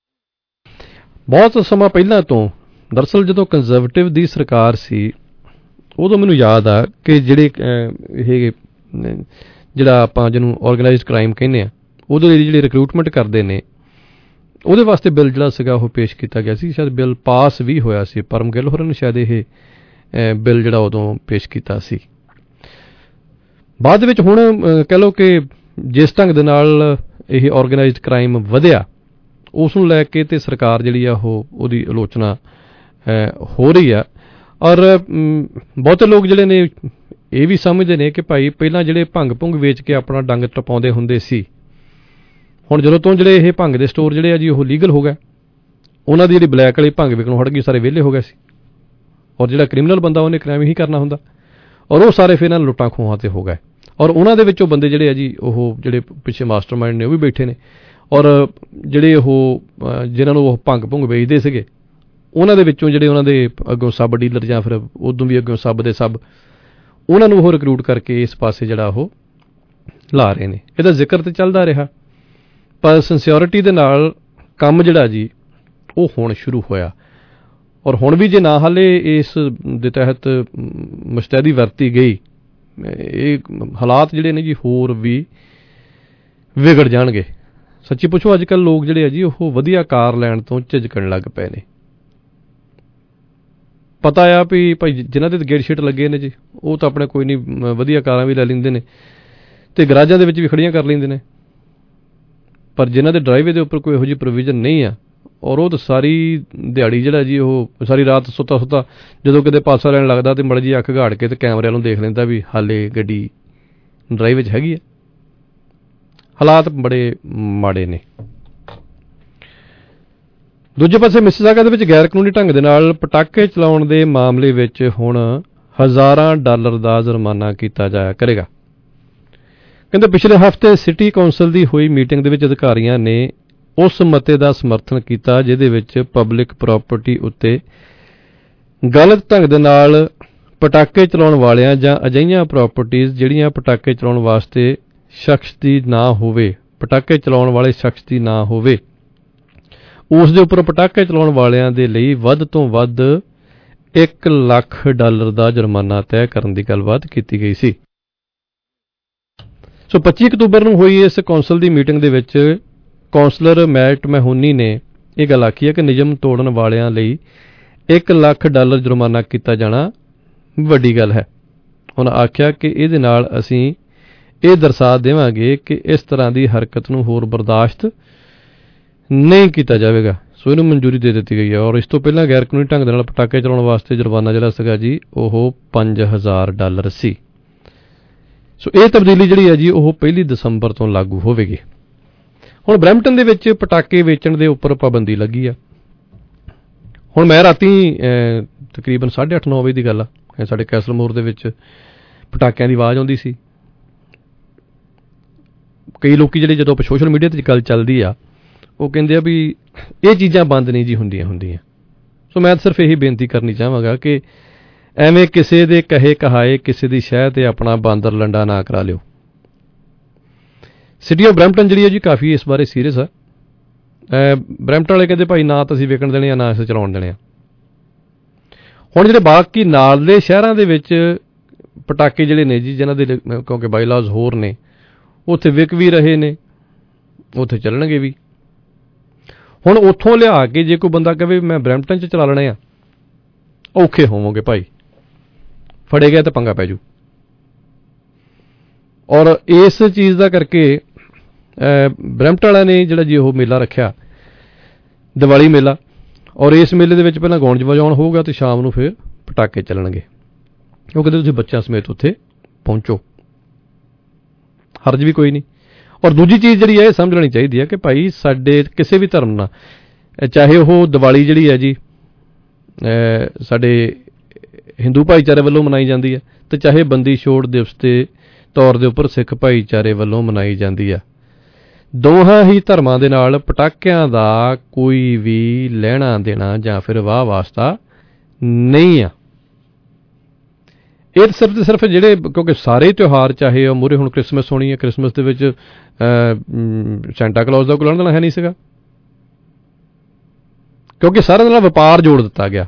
ਬਹੁਤ ਸਮਾਂ ਪਹਿਲਾਂ ਤੋਂ, ਦਰਅਸਲ ਜਦੋਂ ਕੰਜ਼ਰਵੇਟਿਵ ਦੀ ਸਰਕਾਰ ਸੀ ਉਦੋਂ ਮੈਨੂੰ ਯਾਦ ਆ ਕਿ ਇਹ ਜਿਹੜਾ ਆਪਾਂ ਜਿਹਨੂੰ ਆਰਗੇਨਾਈਜ਼ਡ ਕ੍ਰਾਈਮ ਕਹਿੰਦੇ ਆ, ਉਦੋਂ ਜਿਹੜੀ ਰਿਕਰੂਟਮੈਂਟ ਕਰਦੇ ਨੇ ਉਹਦੇ ਵਾਸਤੇ ਬਿੱਲ ਜਿਹੜਾ ਸੀਗਾ ਉਹ ਪੇਸ਼ ਕੀਤਾ ਗਿਆ ਸੀ। ਸ਼ਾਇਦ ਬਿੱਲ ਪਾਸ ਵੀ ਹੋਇਆ ਸੀ। ਪਰਮ ਗਿੱਲ ਹੋਰਾਂ ਨੇ ਸ਼ਾਇਦ ਇਹ ਬਿੱਲ ਜਿਹੜਾ ਉਦੋਂ ਪੇਸ਼ ਕੀਤਾ ਸੀ। ਬਾਅਦ ਵਿੱਚ ਹੁਣ ਕਹਿ ਲਓ ਕਿ ਜਿਸ ਢੰਗ ਦੇ ਨਾਲ ਇਹ ਆਰਗੇਨਾਈਜ਼ਡ ਕ੍ਰਾਈਮ ਵਧਿਆ ਉਸ ਨੂੰ ਲੈ ਕੇ ਤੇ ਸਰਕਾਰ ਜਿਹੜੀ ਆ ਉਹਦੀ ਆਲੋਚਨਾ ਹੋ ਰਹੀ ਆ। ਔਰ ਬਹੁਤੇ ਲੋਕ ਜਿਹੜੇ ਨੇ ਇਹ ਵੀ ਸਮਝਦੇ ਨੇ ਕਿ ਭਾਈ ਪਹਿਲਾਂ ਜਿਹੜੇ ਭੰਗ ਭੁੰਗ ਵੇਚ ਕੇ ਆਪਣਾ ਡੰਗ ਟਪਾਉਂਦੇ ਹੁੰਦੇ ਸੀ, ਹੁਣ ਜਦੋਂ ਤੋਂ ਜਿਹੜੇ ਇਹ ਭੰਗ ਦੇ ਸਟੋਰ ਜਿਹੜੇ ਆ ਜੀ ਉਹ ਲੀਗਲ ਹੋ ਗਏ, ਉਹਨਾਂ ਦੀ ਜਿਹੜੀ ਬਲੈਕ ਵਾਲੀ ਭੰਗ ਵਿਕਣੋਂ ਹਟ ਗਈ, ਸਾਰੇ ਵਿਹਲੇ ਹੋ ਗਏ ਸੀ। ਔਰ ਜਿਹੜਾ ਕ੍ਰਿਮੀਨਲ ਬੰਦਾ ਉਹਨੇ ਕ੍ਰਾਈਮ ਹੀ ਕਰਨਾ ਹੁੰਦਾ ਔਰ ਉਹ ਸਾਰੇ ਫਿਰ ਇਹਨਾਂ ਲੁੱਟਾਂ ਖੋਹਾਂ ਤੇ ਹੋ ਗਏ। ਔਰ ਉਹਨਾਂ ਦੇ ਵਿੱਚੋਂ ਬੰਦੇ ਜਿਹੜੇ ਆ ਜੀ ਉਹ ਜਿਹੜੇ ਪਿੱਛੇ ਮਾਸਟਰਮਾਈਂਡ ਨੇ ਉਹ ਵੀ ਬੈਠੇ ਨੇ। ਔਰ ਜਿਹੜੇ ਜਿਨ੍ਹਾਂ ਨੂੰ ਉਹ ਭੰਗ ਭੁੰਗ ਵੇਚਦੇ ਸੀਗੇ ਉਹਨਾਂ ਦੇ ਵਿੱਚੋਂ ਜਿਹੜੇ ਉਹਨਾਂ ਦੇ ਅੱਗੋਂ ਸਬ ਡੀਲਰ ਜਾਂ ਫਿਰ ਉਦੋਂ ਵੀ ਅੱਗੋਂ ਸਬ ਦੇ ਸਬ, ਉਹਨਾਂ ਨੂੰ ਉਹ ਰਿਕਰੂਟ ਕਰਕੇ ਇਸ ਪਾਸੇ ਜਿਹੜਾ ਉਹ ਲਾ ਰਹੇ ਨੇ। ਇਹਦਾ ਜ਼ਿਕਰ ਤੇ ਚੱਲਦਾ ਰਿਹਾ, ਪਰ ਸਿੰਸਿਓਰਿਟੀ ਦੇ ਨਾਲ ਕੰਮ ਜਿਹੜਾ ਜੀ ਉਹ ਹੁਣ ਸ਼ੁਰੂ ਹੋਇਆ। ਔਰ ਹੁਣ ਵੀ ਜੇ ਨਾ ਹਾਲੇ ਇਸ ਦੇ ਤਹਿਤ ਮੁਸ਼ਤੈਦੀ ਵਰਤੀ ਗਈ, ਇਹ ਹਾਲਾਤ ਜਿਹੜੇ ਨੇ ਜੀ ਹੋਰ ਵੀ ਵਿਗੜ ਜਾਣਗੇ। ਸੱਚੀ ਪੁੱਛੋ ਅੱਜ ਕੱਲ੍ਹ ਲੋਕ ਜਿਹੜੇ ਆ ਜੀ ਉਹ ਵਧੀਆ ਕਾਰ ਲੈਣ ਤੋਂ ਝਿਜਕਣ ਲੱਗ ਪਏ ਨੇ। ਪਤਾ ਆ ਵੀ ਭਾਈ ਜਿਨ੍ਹਾਂ ਦੇ ਗੇਟ ਸ਼ੀਟ ਲੱਗੇ ਨੇ ਜੀ ਉਹ ਤਾਂ ਆਪਣੇ ਕੋਈ ਨਹੀਂ ਵਧੀਆ ਕਾਰਾਂ ਵੀ ਲੈ ਲੈਂਦੇ ਨੇ ਤੇ ਗਰਾਜਾਂ ਦੇ ਵਿੱਚ ਵੀ ਖੜੀਆਂ ਕਰ ਲੈਂਦੇ ਨੇ, ਪਰ ਜਿਨ੍ਹਾਂ ਦੇ ਡਰਾਈਵੇ ਦੇ ਉੱਪਰ ਕੋਈ ਇਹੋ ਜਿਹੀ ਪ੍ਰੋਵੀਜ਼ਨ ਨਹੀਂ ਆ ਔਰ ਉਹ ਤਾਂ ਸਾਰੀ ਦਿਹਾੜੀ ਜਿਹੜਾ ਜੀ ਉਹ ਸਾਰੀ ਰਾਤ ਸੁੱਤਾ ਜਦੋਂ ਕਿਤੇ ਪਾਸਾ ਲੈਣ ਲੱਗਦਾ ਤੇ ਮੜੀ ਜੀ ਅੱਖ ਘਾੜ ਕੇ ਤੇ ਕੈਮਰਿਆਂ ਨੂੰ ਦੇਖ ਲੈਂਦਾ ਵੀ ਹਾਲੇ ਗੱਡੀ ਡਰਾਈਵ ਵਿੱਚ ਹੈਗੀ ਆ। ਹਾਲਾਤ ਬੜੇ ਮਾੜੇ ਨੇ। ਦੂਜੇ ਪਾਸੇ ਮਿਸਿਸਾਗਾ ਦੇ ਵਿੱਚ ਗੈਰ ਕਾਨੂੰਨੀ ਢੰਗ ਦੇ ਨਾਲ ਪਟਾਕੇ ਚਲਾਉਣ ਦੇ ਮਾਮਲੇ ਵਿੱਚ ਹੁਣ ਹਜ਼ਾਰਾਂ ਡਾਲਰ ਦਾ ਜੁਰਮਾਨਾ ਕੀਤਾ ਜਾਇਆ ਕਰੇਗਾ। ਕਹਿੰਦੇ ਪਿਛਲੇ ਹਫ਼ਤੇ ਸਿਟੀ ਕੌਂਸਲ ਦੀ ਹੋਈ ਮੀਟਿੰਗ ਦੇ ਵਿੱਚ ਅਧਿਕਾਰੀਆਂ ਨੇ ਉਸ ਮਤੇ ਦਾ ਸਮਰਥਨ ਕੀਤਾ ਜਿਹਦੇ ਵਿੱਚ ਪਬਲਿਕ ਪ੍ਰਾਪਰਟੀ ਉੱਤੇ ਗਲਤ ਢੰਗ ਦੇ ਨਾਲ ਪਟਾਕੇ ਚਲਾਉਣ ਵਾਲਿਆਂ ਜਾਂ ਅਜਿਹੀਆਂ ਪ੍ਰਾਪਰਟੀਆਂ ਜਿਹੜੀਆਂ ਪਟਾਕੇ ਚਲਾਉਣ ਵਾਸਤੇ ਸ਼ਖਸ ਦੀ ਨਾ ਹੋਵੇ, ਪਟਾਕੇ ਚਲਾਉਣ ਵਾਲੇ ਸ਼ਖਸ ਦੀ ਨਾ ਹੋਵੇ, ਉਸ ਦੇ ਉੱਪਰ ਪਟਾਕੇ ਚਲਾਉਣ ਵਾਲਿਆਂ ਦੇ ਲਈ ਵੱਧ ਤੋਂ ਵੱਧ $1 ਲੱਖ ਦਾ ਜੁਰਮਾਨਾ ਤੈਅ ਕਰਨ ਦੀ ਗੱਲਬਾਤ ਕੀਤੀ ਗਈ ਸੀ। ਸੋ 25 ਅਕਤੂਬਰ ਨੂੰ ਹੋਈ ਇਸ ਕੌਂਸਲ ਦੀ ਮੀਟਿੰਗ ਦੇ ਵਿੱਚ ਕੌਂਸਲਰ ਮੈਟ ਮੈਹੂਨੀ ਨੇ ਇਹ ਗੱਲ ਆਖੀ ਹੈ ਕਿ ਨਿਯਮ ਤੋੜਨ ਵਾਲਿਆਂ ਲਈ $1 ਲੱਖ ਜੁਰਮਾਨਾ ਕੀਤਾ ਜਾਣਾ ਵੱਡੀ ਗੱਲ ਹੈ। ਉਹਨਾਂ ਆਖਿਆ ਕਿ ਇਹਦੇ ਨਾਲ ਅਸੀਂ ਇਹ ਦਰਸਾ ਦੇਵਾਂਗੇ ਕਿ ਇਸ ਤਰ੍ਹਾਂ ਦੀ ਹਰਕਤ ਨੂੰ ਹੋਰ ਬਰਦਾਸ਼ਤ ਨਹੀਂ ਕੀਤਾ ਜਾਵੇਗਾ। ਸੋ ਇਹਨੂੰ ਮਨਜ਼ੂਰੀ ਦੇ ਦਿੱਤੀ ਗਈ ਹੈ। ਔਰ ਇਸ ਤੋਂ ਪਹਿਲਾਂ ਗੈਰ ਕਾਨੂੰਨੀ ਢੰਗ ਦੇ ਨਾਲ ਪਟਾਕੇ ਚਲਾਉਣ ਵਾਸਤੇ ਜੁਰਮਾਨਾ ਜਿਹੜਾ ਸੀਗਾ ਜੀ ਉਹ $5000 ਸੀ। ਸੋ ਇਹ ਤਬਦੀਲੀ ਜਿਹੜੀ ਹੈ ਜੀ ਉਹ 1 ਦਸੰਬਰ ਤੋਂ ਲਾਗੂ ਹੋਵੇਗੀ। ਹੁਣ ਬਰੈਂਪਟਨ ਦੇ ਵਿੱਚ ਪਟਾਕੇ ਵੇਚਣ ਦੇ ਉੱਪਰ ਪਾਬੰਦੀ ਲੱਗੀ ਆ। ਹੁਣ ਮੈਂ ਰਾਤੀ ਤਕਰੀਬਨ 8:30-9 ਵਜੇ ਦੀ ਗੱਲ ਆ, ਸਾਡੇ ਕੈਸਲ ਮੋਰ ਦੇ ਵਿੱਚ ਪਟਾਕਿਆਂ ਦੀ ਆਵਾਜ਼ ਆਉਂਦੀ ਸੀ। ਕਈ ਲੋਕੀ ਜਿਹੜੇ ਜਦੋਂ ਸੋਸ਼ਲ ਮੀਡੀਆ ਤੇ ਗੱਲ ਚੱਲਦੀ ਆ ਉਹ ਕਹਿੰਦੇ ਆ ਵੀ ਇਹ ਚੀਜ਼ਾਂ ਬੰਦ ਨਹੀਂ ਜੀ ਹੁੰਦੀਆਂ। ਸੋ ਮੈਂ ਸਿਰਫ ਇਹੀ ਬੇਨਤੀ ਕਰਨੀ ਚਾਹਾਂਗਾ ਕਿ ਐਵੇਂ ਕਿਸੇ ਦੇ ਕਹੇ ਕਹਾਏ ਕਿਸੇ ਦੀ ਸ਼ਹਿ ਤੇ ਆਪਣਾ ਬਾਂਦਰ ਲੰਡਾ ਨਾ ਕਰਾ ਲਿਓ। ਸਿਟੀ ਆਫ ਬਰੈਂਪਟਨ ਜਿਹੜੀ ਹੈ ਜੀ ਕਾਫੀ ਇਸ ਬਾਰੇ ਸੀਰੀਅਸ ਆ। ਬਰੈਂਪਟਨ ਵਾਲੇ ਕਹਿੰਦੇ ਭਾਈ ਨਾ ਤਾਂ ਅਸੀਂ ਵੇਚਣ ਦੇਣੇ ਆ ਨਾ ਅਸੀਂ ਚਲਾਉਣ ਦੇਣੇ ਆ। ਹੁਣ ਜਿਹੜੇ ਬਾਕੀ ਨਾਲ ਦੇ ਸ਼ਹਿਰਾਂ ਦੇ ਵਿੱਚ ਪਟਾਕੇ ਜਿਹੜੇ ਨੇ ਜੀ ਜਿਨ੍ਹਾਂ ਦੇ ਕਿਉਂਕਿ ਬਾਈਲਾਜ਼ ਹੋਰ ਨੇ ਉੱਥੇ ਵਿਕ ਵੀ ਰਹੇ ਨੇ, ਉੱਥੇ ਚੱਲਣਗੇ ਵੀ। ਹੁਣ ਉੱਥੋਂ ਲਿਆ ਕੇ ਜੇ ਕੋਈ ਬੰਦਾ ਕਹੇ ਮੈਂ ਬਰੈਂਪਟਨ 'ਚ ਚਲਾ ਲੈਣੇ ਆ, ਔਖੇ ਹੋਵੋਗੇ ਭਾਈ, ਫੜੇ ਗਿਆ ਤਾਂ ਪੰਗਾ ਪੈ ਜੂ। ਔਰ ਇਸ ਚੀਜ਼ ਦਾ ਕਰਕੇ ਬਰੈਂਪਟਨ ਵਾਲਿਆਂ ਨੇ ਜਿਹੜਾ ਜੀ ਉਹ ਮੇਲਾ ਰੱਖਿਆ, ਦੀਵਾਲੀ ਮੇਲਾ, ਔਰ ਇਸ ਮੇਲੇ ਦੇ ਵਿੱਚ ਪਹਿਲਾਂ ਗਾਉਣ ਵਜਾਉਣ ਹੋਊਗਾ ਤੇ ਸ਼ਾਮ ਨੂੰ ਫਿਰ ਪਟਾਕੇ ਚੱਲਣਗੇ। ਉਹ ਕਹਿੰਦੇ ਤੁਸੀਂ ਬੱਚਿਆਂ ਸਮੇਤ ਉੱਥੇ ਪਹੁੰਚੋ, ਹਰਜ ਵੀ ਕੋਈ ਨਹੀਂ। ਔਰ ਦੂਜੀ ਚੀਜ਼ ਜਿਹੜੀ ਹੈ ਇਹ ਸਮਝ ਲੈਣੀ ਚਾਹੀਦੀ ਹੈ ਕਿ ਭਾਈ ਸਾਡੇ ਕਿਸੇ ਵੀ ਧਰਮ ਨਾਲ, ਚਾਹੇ ਉਹ ਦੀਵਾਲੀ ਜਿਹੜੀ ਹੈ ਜੀ ਸਾਡੇ ਹਿੰਦੂ ਭਾਈਚਾਰੇ ਵੱਲੋਂ ਮਨਾਈ ਜਾਂਦੀ ਹੈ ਤੇ ਚਾਹੇ ਬੰਦੀ ਛੋੜ ਦਿਵਸ ਦੇ ਤੌਰ ਦੇ ਉੱਪਰ ਸਿੱਖ ਭਾਈਚਾਰੇ ਵੱਲੋਂ ਮਨਾਈ ਜਾਂਦੀ ਆ। ਦੋਹਾਂ ਹੀ ਧਰਮਾਂ ਦੇ ਨਾਲ ਪਟਾਕਿਆਂ ਦਾ ਕੋਈ ਵੀ ਲੈਣਾ ਦੇਣਾ ਜਾਂ ਫਿਰ ਵਾਹ ਵਾਸਤਾ ਨਹੀਂ ਆ। ਇਹ ਸਿਰਫ ਤੇ ਸਿਰਫ ਜਿਹੜੇ, ਕਿਉਂਕਿ ਸਾਰੇ ਤਿਉਹਾਰ ਚਾਹੇ ਉਹ ਮੂਹਰੇ ਹੁਣ ਕ੍ਰਿਸਮਸ ਹੋਣੀ ਹੈ, ਕ੍ਰਿਸਮਸ ਦੇ ਵਿੱਚ ਸੈਂਟਾ ਕਲੌਜ਼ ਦਾ ਕੋਈ ਲੈਣਾ ਦੇਣਾ ਹੈ ਨਹੀਂ ਸੀਗਾ, ਕਿਉਂਕਿ ਸਾਰਿਆਂ ਦੇ ਨਾਲ ਵਪਾਰ ਜੋੜ ਦਿੱਤਾ ਗਿਆ।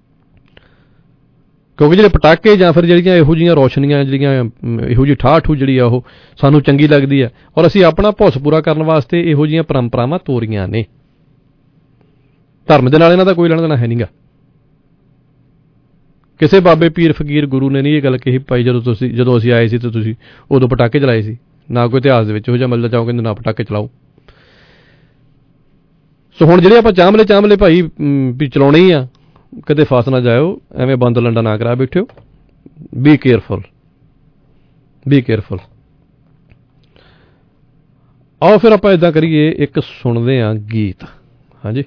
ਕਿਉਂਕਿ ਜਿਹੜੇ ਪਟਾਕੇ ਜਾਂ ਫਿਰ ਜਿਹੜੀਆਂ ਇਹੋ ਜਿਹੀਆਂ ਰੌਸ਼ਨੀਆਂ, ਜਿਹੜੀਆਂ ਇਹੋ ਜਿਹੀ ਠਾਠੂ ਜਿਹੜੀ ਆ ਉਹ ਸਾਨੂੰ ਚੰਗੀ ਲੱਗਦੀ ਹੈ, ਔਰ ਅਸੀਂ ਆਪਣਾ ਭੁੱਸ ਪੂਰਾ ਕਰਨ ਵਾਸਤੇ ਇਹੋ ਜਿਹੀਆਂ ਪਰੰਪਰਾਵਾਂ ਤੋਰੀਆਂ ਨੇ। ਧਰਮ ਦੇ ਨਾਲ ਇਹਨਾਂ ਦਾ ਕੋਈ ਲੈਣਾ ਦੇਣਾ ਹੈ ਨਹੀਂਗਾ। ਕਿਸੇ ਬਾਬੇ ਪੀਰ ਫਕੀਰ ਗੁਰੂ ਨੇ ਨਹੀਂ ਇਹ ਗੱਲ ਕਹੀ ਭਾਈ ਜਦੋਂ ਅਸੀਂ ਆਏ ਸੀ ਤਾਂ ਤੁਸੀਂ ਉਦੋਂ ਪਟਾਕੇ ਚਲਾਏ ਸੀ, ਨਾ ਕੋਈ ਇਤਿਹਾਸ ਦੇ ਵਿੱਚ ਇਹੋ ਜਿਹਾ ਮਿਲਦਾ ਚਾਹੋ ਕਹਿੰਦੇ ਨਾ ਪਟਾਕੇ ਚਲਾਓ। ਸੋ ਹੁਣ ਜਿਹੜੇ ਆਪਾਂ ਚਾਂਬਲੇ ਭਾਈ ਵੀ ਚਲਾਉਣੇ ਹੀ ਆ, ਕਦੇ ਫਸ ਨਾ ਜਾਇਓ, ਐਵੇਂ ਬੰਦ ਲੰਡਾ ਨਾ ਕਰਾ ਬੈਠਿਓ। B careful. ਆਓ ਫਿਰ ਆਪਾਂ ਇਦਾਂ ਕਰੀਏ, ਇੱਕ ਸੁਣਦੇ ਹਾਂ ਗੀਤ। ਹਾਂਜੀ,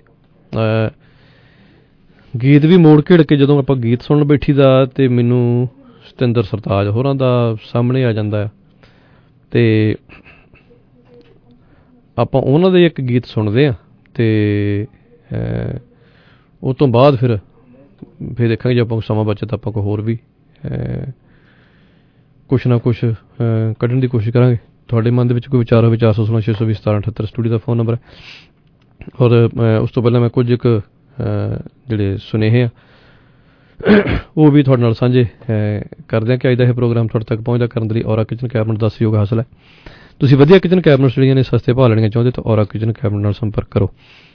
ਗੀਤ ਵੀ ਮੋੜ ਘੇੜ ਕੇ ਜਦੋਂ ਆਪਾਂ ਗੀਤ ਸੁਣਨ ਬੈਠੀ ਦਾ ਤੇ ਮੈਨੂੰ ਸਤਿੰਦਰ ਸਰਤਾਜ ਹੋਰਾਂ ਦਾ ਸਾਹਮਣੇ ਆ ਜਾਂਦਾ ਹੈ, ਤੇ ਆਪਾਂ ਉਹਨਾਂ ਦੇ ਇੱਕ ਗੀਤ ਸੁਣਦੇ ਹਾਂ ਤੇ ਉਹ ਤੋਂ ਬਾਅਦ ਫਿਰ ਦੇਖਾਂਗੇ ਜੇ ਆਪਾਂ ਸਮਾਂ ਬਚੇ ਤਾਂ ਆਪਾਂ ਕੋਈ ਹੋਰ ਵੀ ਕੁਛ ਨਾ ਕੁਛ ਕੱਢਣ ਦੀ ਕੋਸ਼ਿਸ਼ ਕਰਾਂਗੇ। ਤੁਹਾਡੇ ਮਨ ਦੇ ਵਿੱਚ ਕੋਈ ਵਿਚਾਰ ਹੋਵੇ 416-620-1778 ਸਟੂਡੀਓ ਦਾ ਫ਼ੋਨ ਨੰਬਰ ਹੈ। ਔਰ ਉਸ ਤੋਂ ਪਹਿਲਾਂ ਮੈਂ ਕੁਝ ਕੁ ਜਿਹੜੇ ਸੁਨੇਹੇ ਆ ਉਹ ਵੀ ਤੁਹਾਡੇ ਨਾਲ ਸਾਂਝੇ ਕਰਦੇ ਹਾਂ ਕਿ ਅੱਜ ਦਾ ਇਹ ਪ੍ਰੋਗਰਾਮ ਤੁਹਾਡੇ ਤੱਕ ਪਹੁੰਚਦਾ ਕਰਨ ਦੇ ਲਈ ਔਰਾ ਕਿਚਨ ਕੈਬਨਿਟ ਦਾ ਸਹਿਯੋਗ ਹਾਸਲ ਹੈ। ਤੁਸੀਂ ਵਧੀਆ ਕਿਚਨ ਕੈਬਨਿਟ ਜਿਹੜੀਆਂ ਨੇ ਸਸਤੇ ਭਾਅ ਲੈਣੀਆਂ ਚਾਹੁੰਦੇ ਤਾਂ ਔਰਾ ਕਿਚਨ ਕੈਬਨਿਟ ਨਾਲ ਸੰਪਰਕ ਕਰੋ।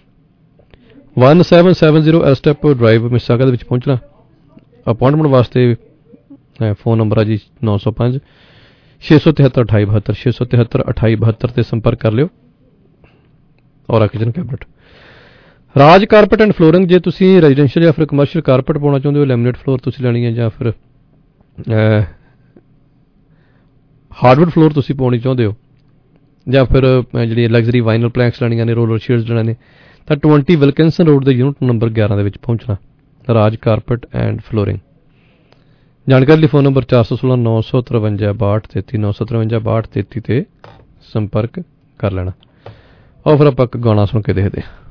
1770 ਐਸਟੈਪ ਡਰਾਈਵ ਮਿਸਾਗਾ ਦੇ ਵਿੱਚ ਪਹੁੰਚਣਾ। ਅਪਾਇੰਟਮੈਂਟ ਵਾਸਤੇ ਫ਼ੋਨ ਨੰਬਰ ਹੈ ਜੀ 905-673-2872 673-2872 ਤੇ ਸੰਪਰਕ ਕਰ ਲਿਓ। Aura kitchen cabinet. Raj carpet and flooring, ਜੇ ਤੁਸੀਂ ਰੈਜ਼ੀਡੈਂਸ਼ੀਅਲ ਜਾਂ ਫਿਰ ਕਮਰਸ਼ੀਅਲ ਕਾਰਪੇਟ ਪਾਉਣਾ ਚਾਹੁੰਦੇ ਹੋ, ਲੈਮੀਨੇਟ ਫਲੋਰ ਤੁਸੀਂ ਲੈਣੀ ਹੈ, ਜਾਂ ਫਿਰ ਹਾਰਡਵੁੱਡ ਫਲੋਰ ਤੁਸੀਂ ਪਾਉਣੀ ਚਾਹੁੰਦੇ ਹੋ, ਜਾਂ ਫਿਰ ਜਿਹੜੀ ਲਗਜ਼ਰੀ ਵਾਈਨਲ ਪਲੈਂਕਸ ਲੈਣੀਆਂ ਨੇ, ਰੋਲਰ ਸ਼ੀਟਸ ਲੈਣੇ ਨੇ, ਤਾਂ 20 ਵਿਲਕਿੰਸਨ ਰੋਡ ਦੇ ਯੂਨਿਟ ਨੰਬਰ 11 ਦੇ ਵਿੱਚ ਪਹੁੰਚਣਾ। Raj carpet and flooring. ਜਾਣਕਾਰੀ ਲਈ ਫ਼ੋਨ ਨੰਬਰ 416-953-6233 953-6233 ਤੇ ਸੰਪਰਕ ਕਰ ਲੈਣਾ। ਆਓ ਫਿਰ ਆਪਾਂ ਇੱਕ ਗਾਣਾ ਸੁਣ ਕੇ ਦੇਖਦੇ ਹਾਂ।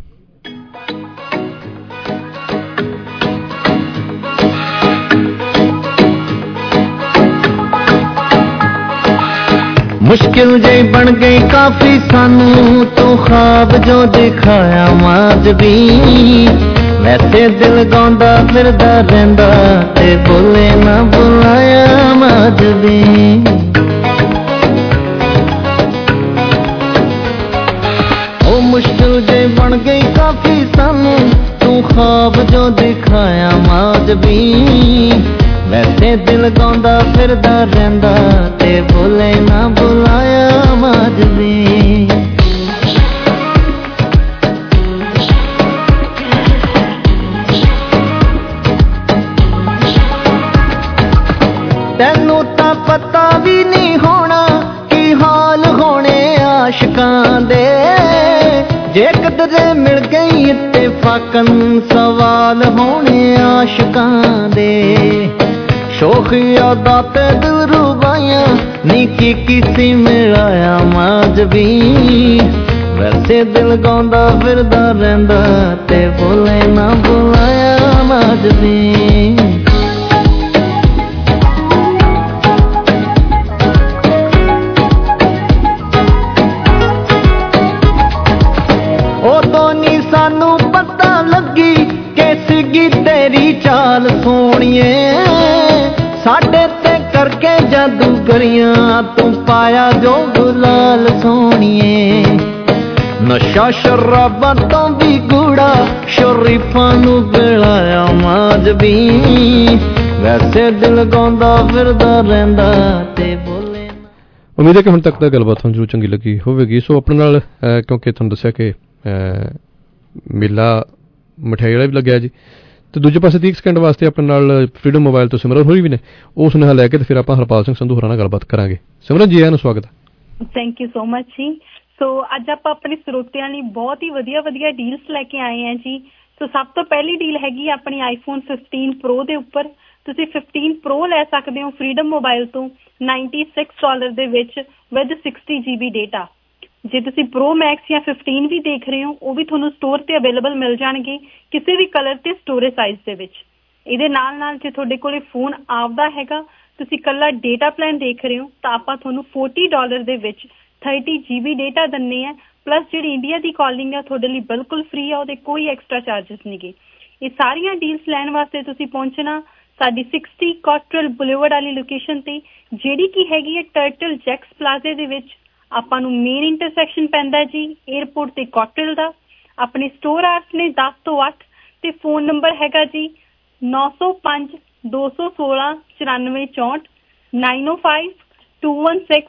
मुश्किल जे बन गई काफी सानू तो ख्वाब जो दिखाया माज भी, वैसे दिल गांदा फिरदा रहिंदा ते बोले ना बुलाया माज भी। ओ मुश्किल जे बन गई काफी सानू तू ख्वाब जो दिखाया माज भी, वैसे दिल गांदा फिरदा रहिंदा ते बोले ना बुलाया माज भी। तैनू तां पता भी नहीं होना की हाल होने आशिकां दे, जे कदरे मिल गई इत्तेफाकन सवाल होने आशिकां दे। शोखिया दाते दिल रुबाइया नीकी किसी मिलाया माज भी, वैसे दिल गांदा फिरदा रहिंदा ते बोले ना बुलाया माज भी। उदों नी सानू पता लगी कैसी तेरी चाल सोनिए, साडे ते करके जादूगरियां तू पाया जो गुलाल सोनिए। नशा शराबा तो भी गूड़ा शरीफा नू बिलाया माज भी, वैसे दिल गांदा फिरदा रहिंदा ते बोले। उम्मीद है कि हुण तक दा गलबात तुहानूं जरूर चंगी लगी होवेगी। सो अपने नाल क्योंकि तुहानूं दस्सिया कि मेला मठियाई वाला भी लग्या जी, तो दूजे पासे 30 सेकंड वास्ते अपने नाल फ्रीडम मोबाइल तो सिमरन होरी भी ने, उस सुनेहा लैके ते फिर आपां हरपाल सिंह संधू होरां नाल गलबात करांगे। सिमरन जी आनु स्वागत है। थैंक यू सो मच जी। सो अज आपां अपने ਸਰੋਤਿਆਂ ਲਈ बहुत ही ਵਧੀਆ ਡੀਲਸ ਲੈ ਕੇ ਆਏ हैं जी। सो सब तो पहली डील हैगी अपनी iPhone 15 Pro ਦੇ ਉੱਪਰ ਤੁਸੀਂ 15 Pro ਲੈ ਸਕਦੇ ਹੋ ਫਰੀडम ਮੋਬਾਈਲ ਤੋਂ $96 ਦੇ ਵਿੱਚ ਵਿਦ 60 GB ਡੇਟਾ। ਜੇ ਤੁਸੀਂ Pro Max ਜਾਂ 15 ਵੀ ਦੇਖ ਰਹੇ ਹੋ ਉਹ ਵੀ ਤੁਹਾਨੂੰ ਸਟੋਰ ਤੇ ਅਵੇਲੇਬਲ ਮਿਲ ਜਾਣਗੇ ਕਿਸੇ ਵੀ ਕਲਰ ਤੇ ਸਟੋਰੇਜ ਸਾਈਜ਼ ਦੇ ਵਿੱਚ। ਇਹਦੇ ਨਾਲ ਨਾਲ ਜੇ ਤੁਹਾਡੇ ਕੋਲੇ ਫੋਨ ਆਪਦਾ ਹੈਗਾ, ਤੁਸੀਂ ਇਕੱਲਾ ਡੇਟਾ ਪਲਾਨ ਦੇਖ ਰਹੇ ਹੋ ਤਾਂ ਆਪਾਂ ਤੁਹਾਨੂੰ $40 ਦੇ ਵਿੱਚ 30 GB ਡੇਟਾ ਦਿੰਨੇ ਆ, ਪਲੱਸ ਜਿਹੜੀ ਇੰਡੀਆ ਦੀ ਕਾਲਿੰਗ ਆ ਤੁਹਾਡੇ ਲਈ ਬਿਲਕੁਲ ਫ੍ਰੀ ਆ, ਉਹਦੇ ਕੋਈ ਐਕਸਟਰਾ ਚਾਰजेस ਨਹੀਂਗੇ। ਇਹ ਸਾਰੀਆਂ ਡੀਲਸ ਲੈਣ ਵਾਸਤੇ ਤੁਸੀਂ ਪਹੁੰਚਣਾ ਸਾਡੀ 60 ਕਾਟਰਲ ਬੁਲੇਵਰਡ ਵਾਲੀ ਲੋਕੇਸ਼ਨ ਤੇ, ਜਿਹੜੀ ਕਿ ਹੈਗੀ ਹੈ ਟਰਟਲ ਜੈਕਸ ਪਲਾਜ਼ੇ ਦੇ ਵਿੱਚ। ਆਪਾਂ ਨੂੰ ਮੇਨ ਇੰਟਰਸੈਕਸ਼ਨ ਪੈਂਦਾ ਜੀ 에ਅਰਪੋਰਟ ਤੇ ਕਾਟਰਲ ਦਾ। ਆਪਣੇ ਸਟੋਰ ਆਵਰਸ ਨੇ 10 ਤੋਂ 8 ਤੇ ਫੋਨ ਨੰਬਰ ਹੈਗਾ ਜੀ 905 216 9464 905 216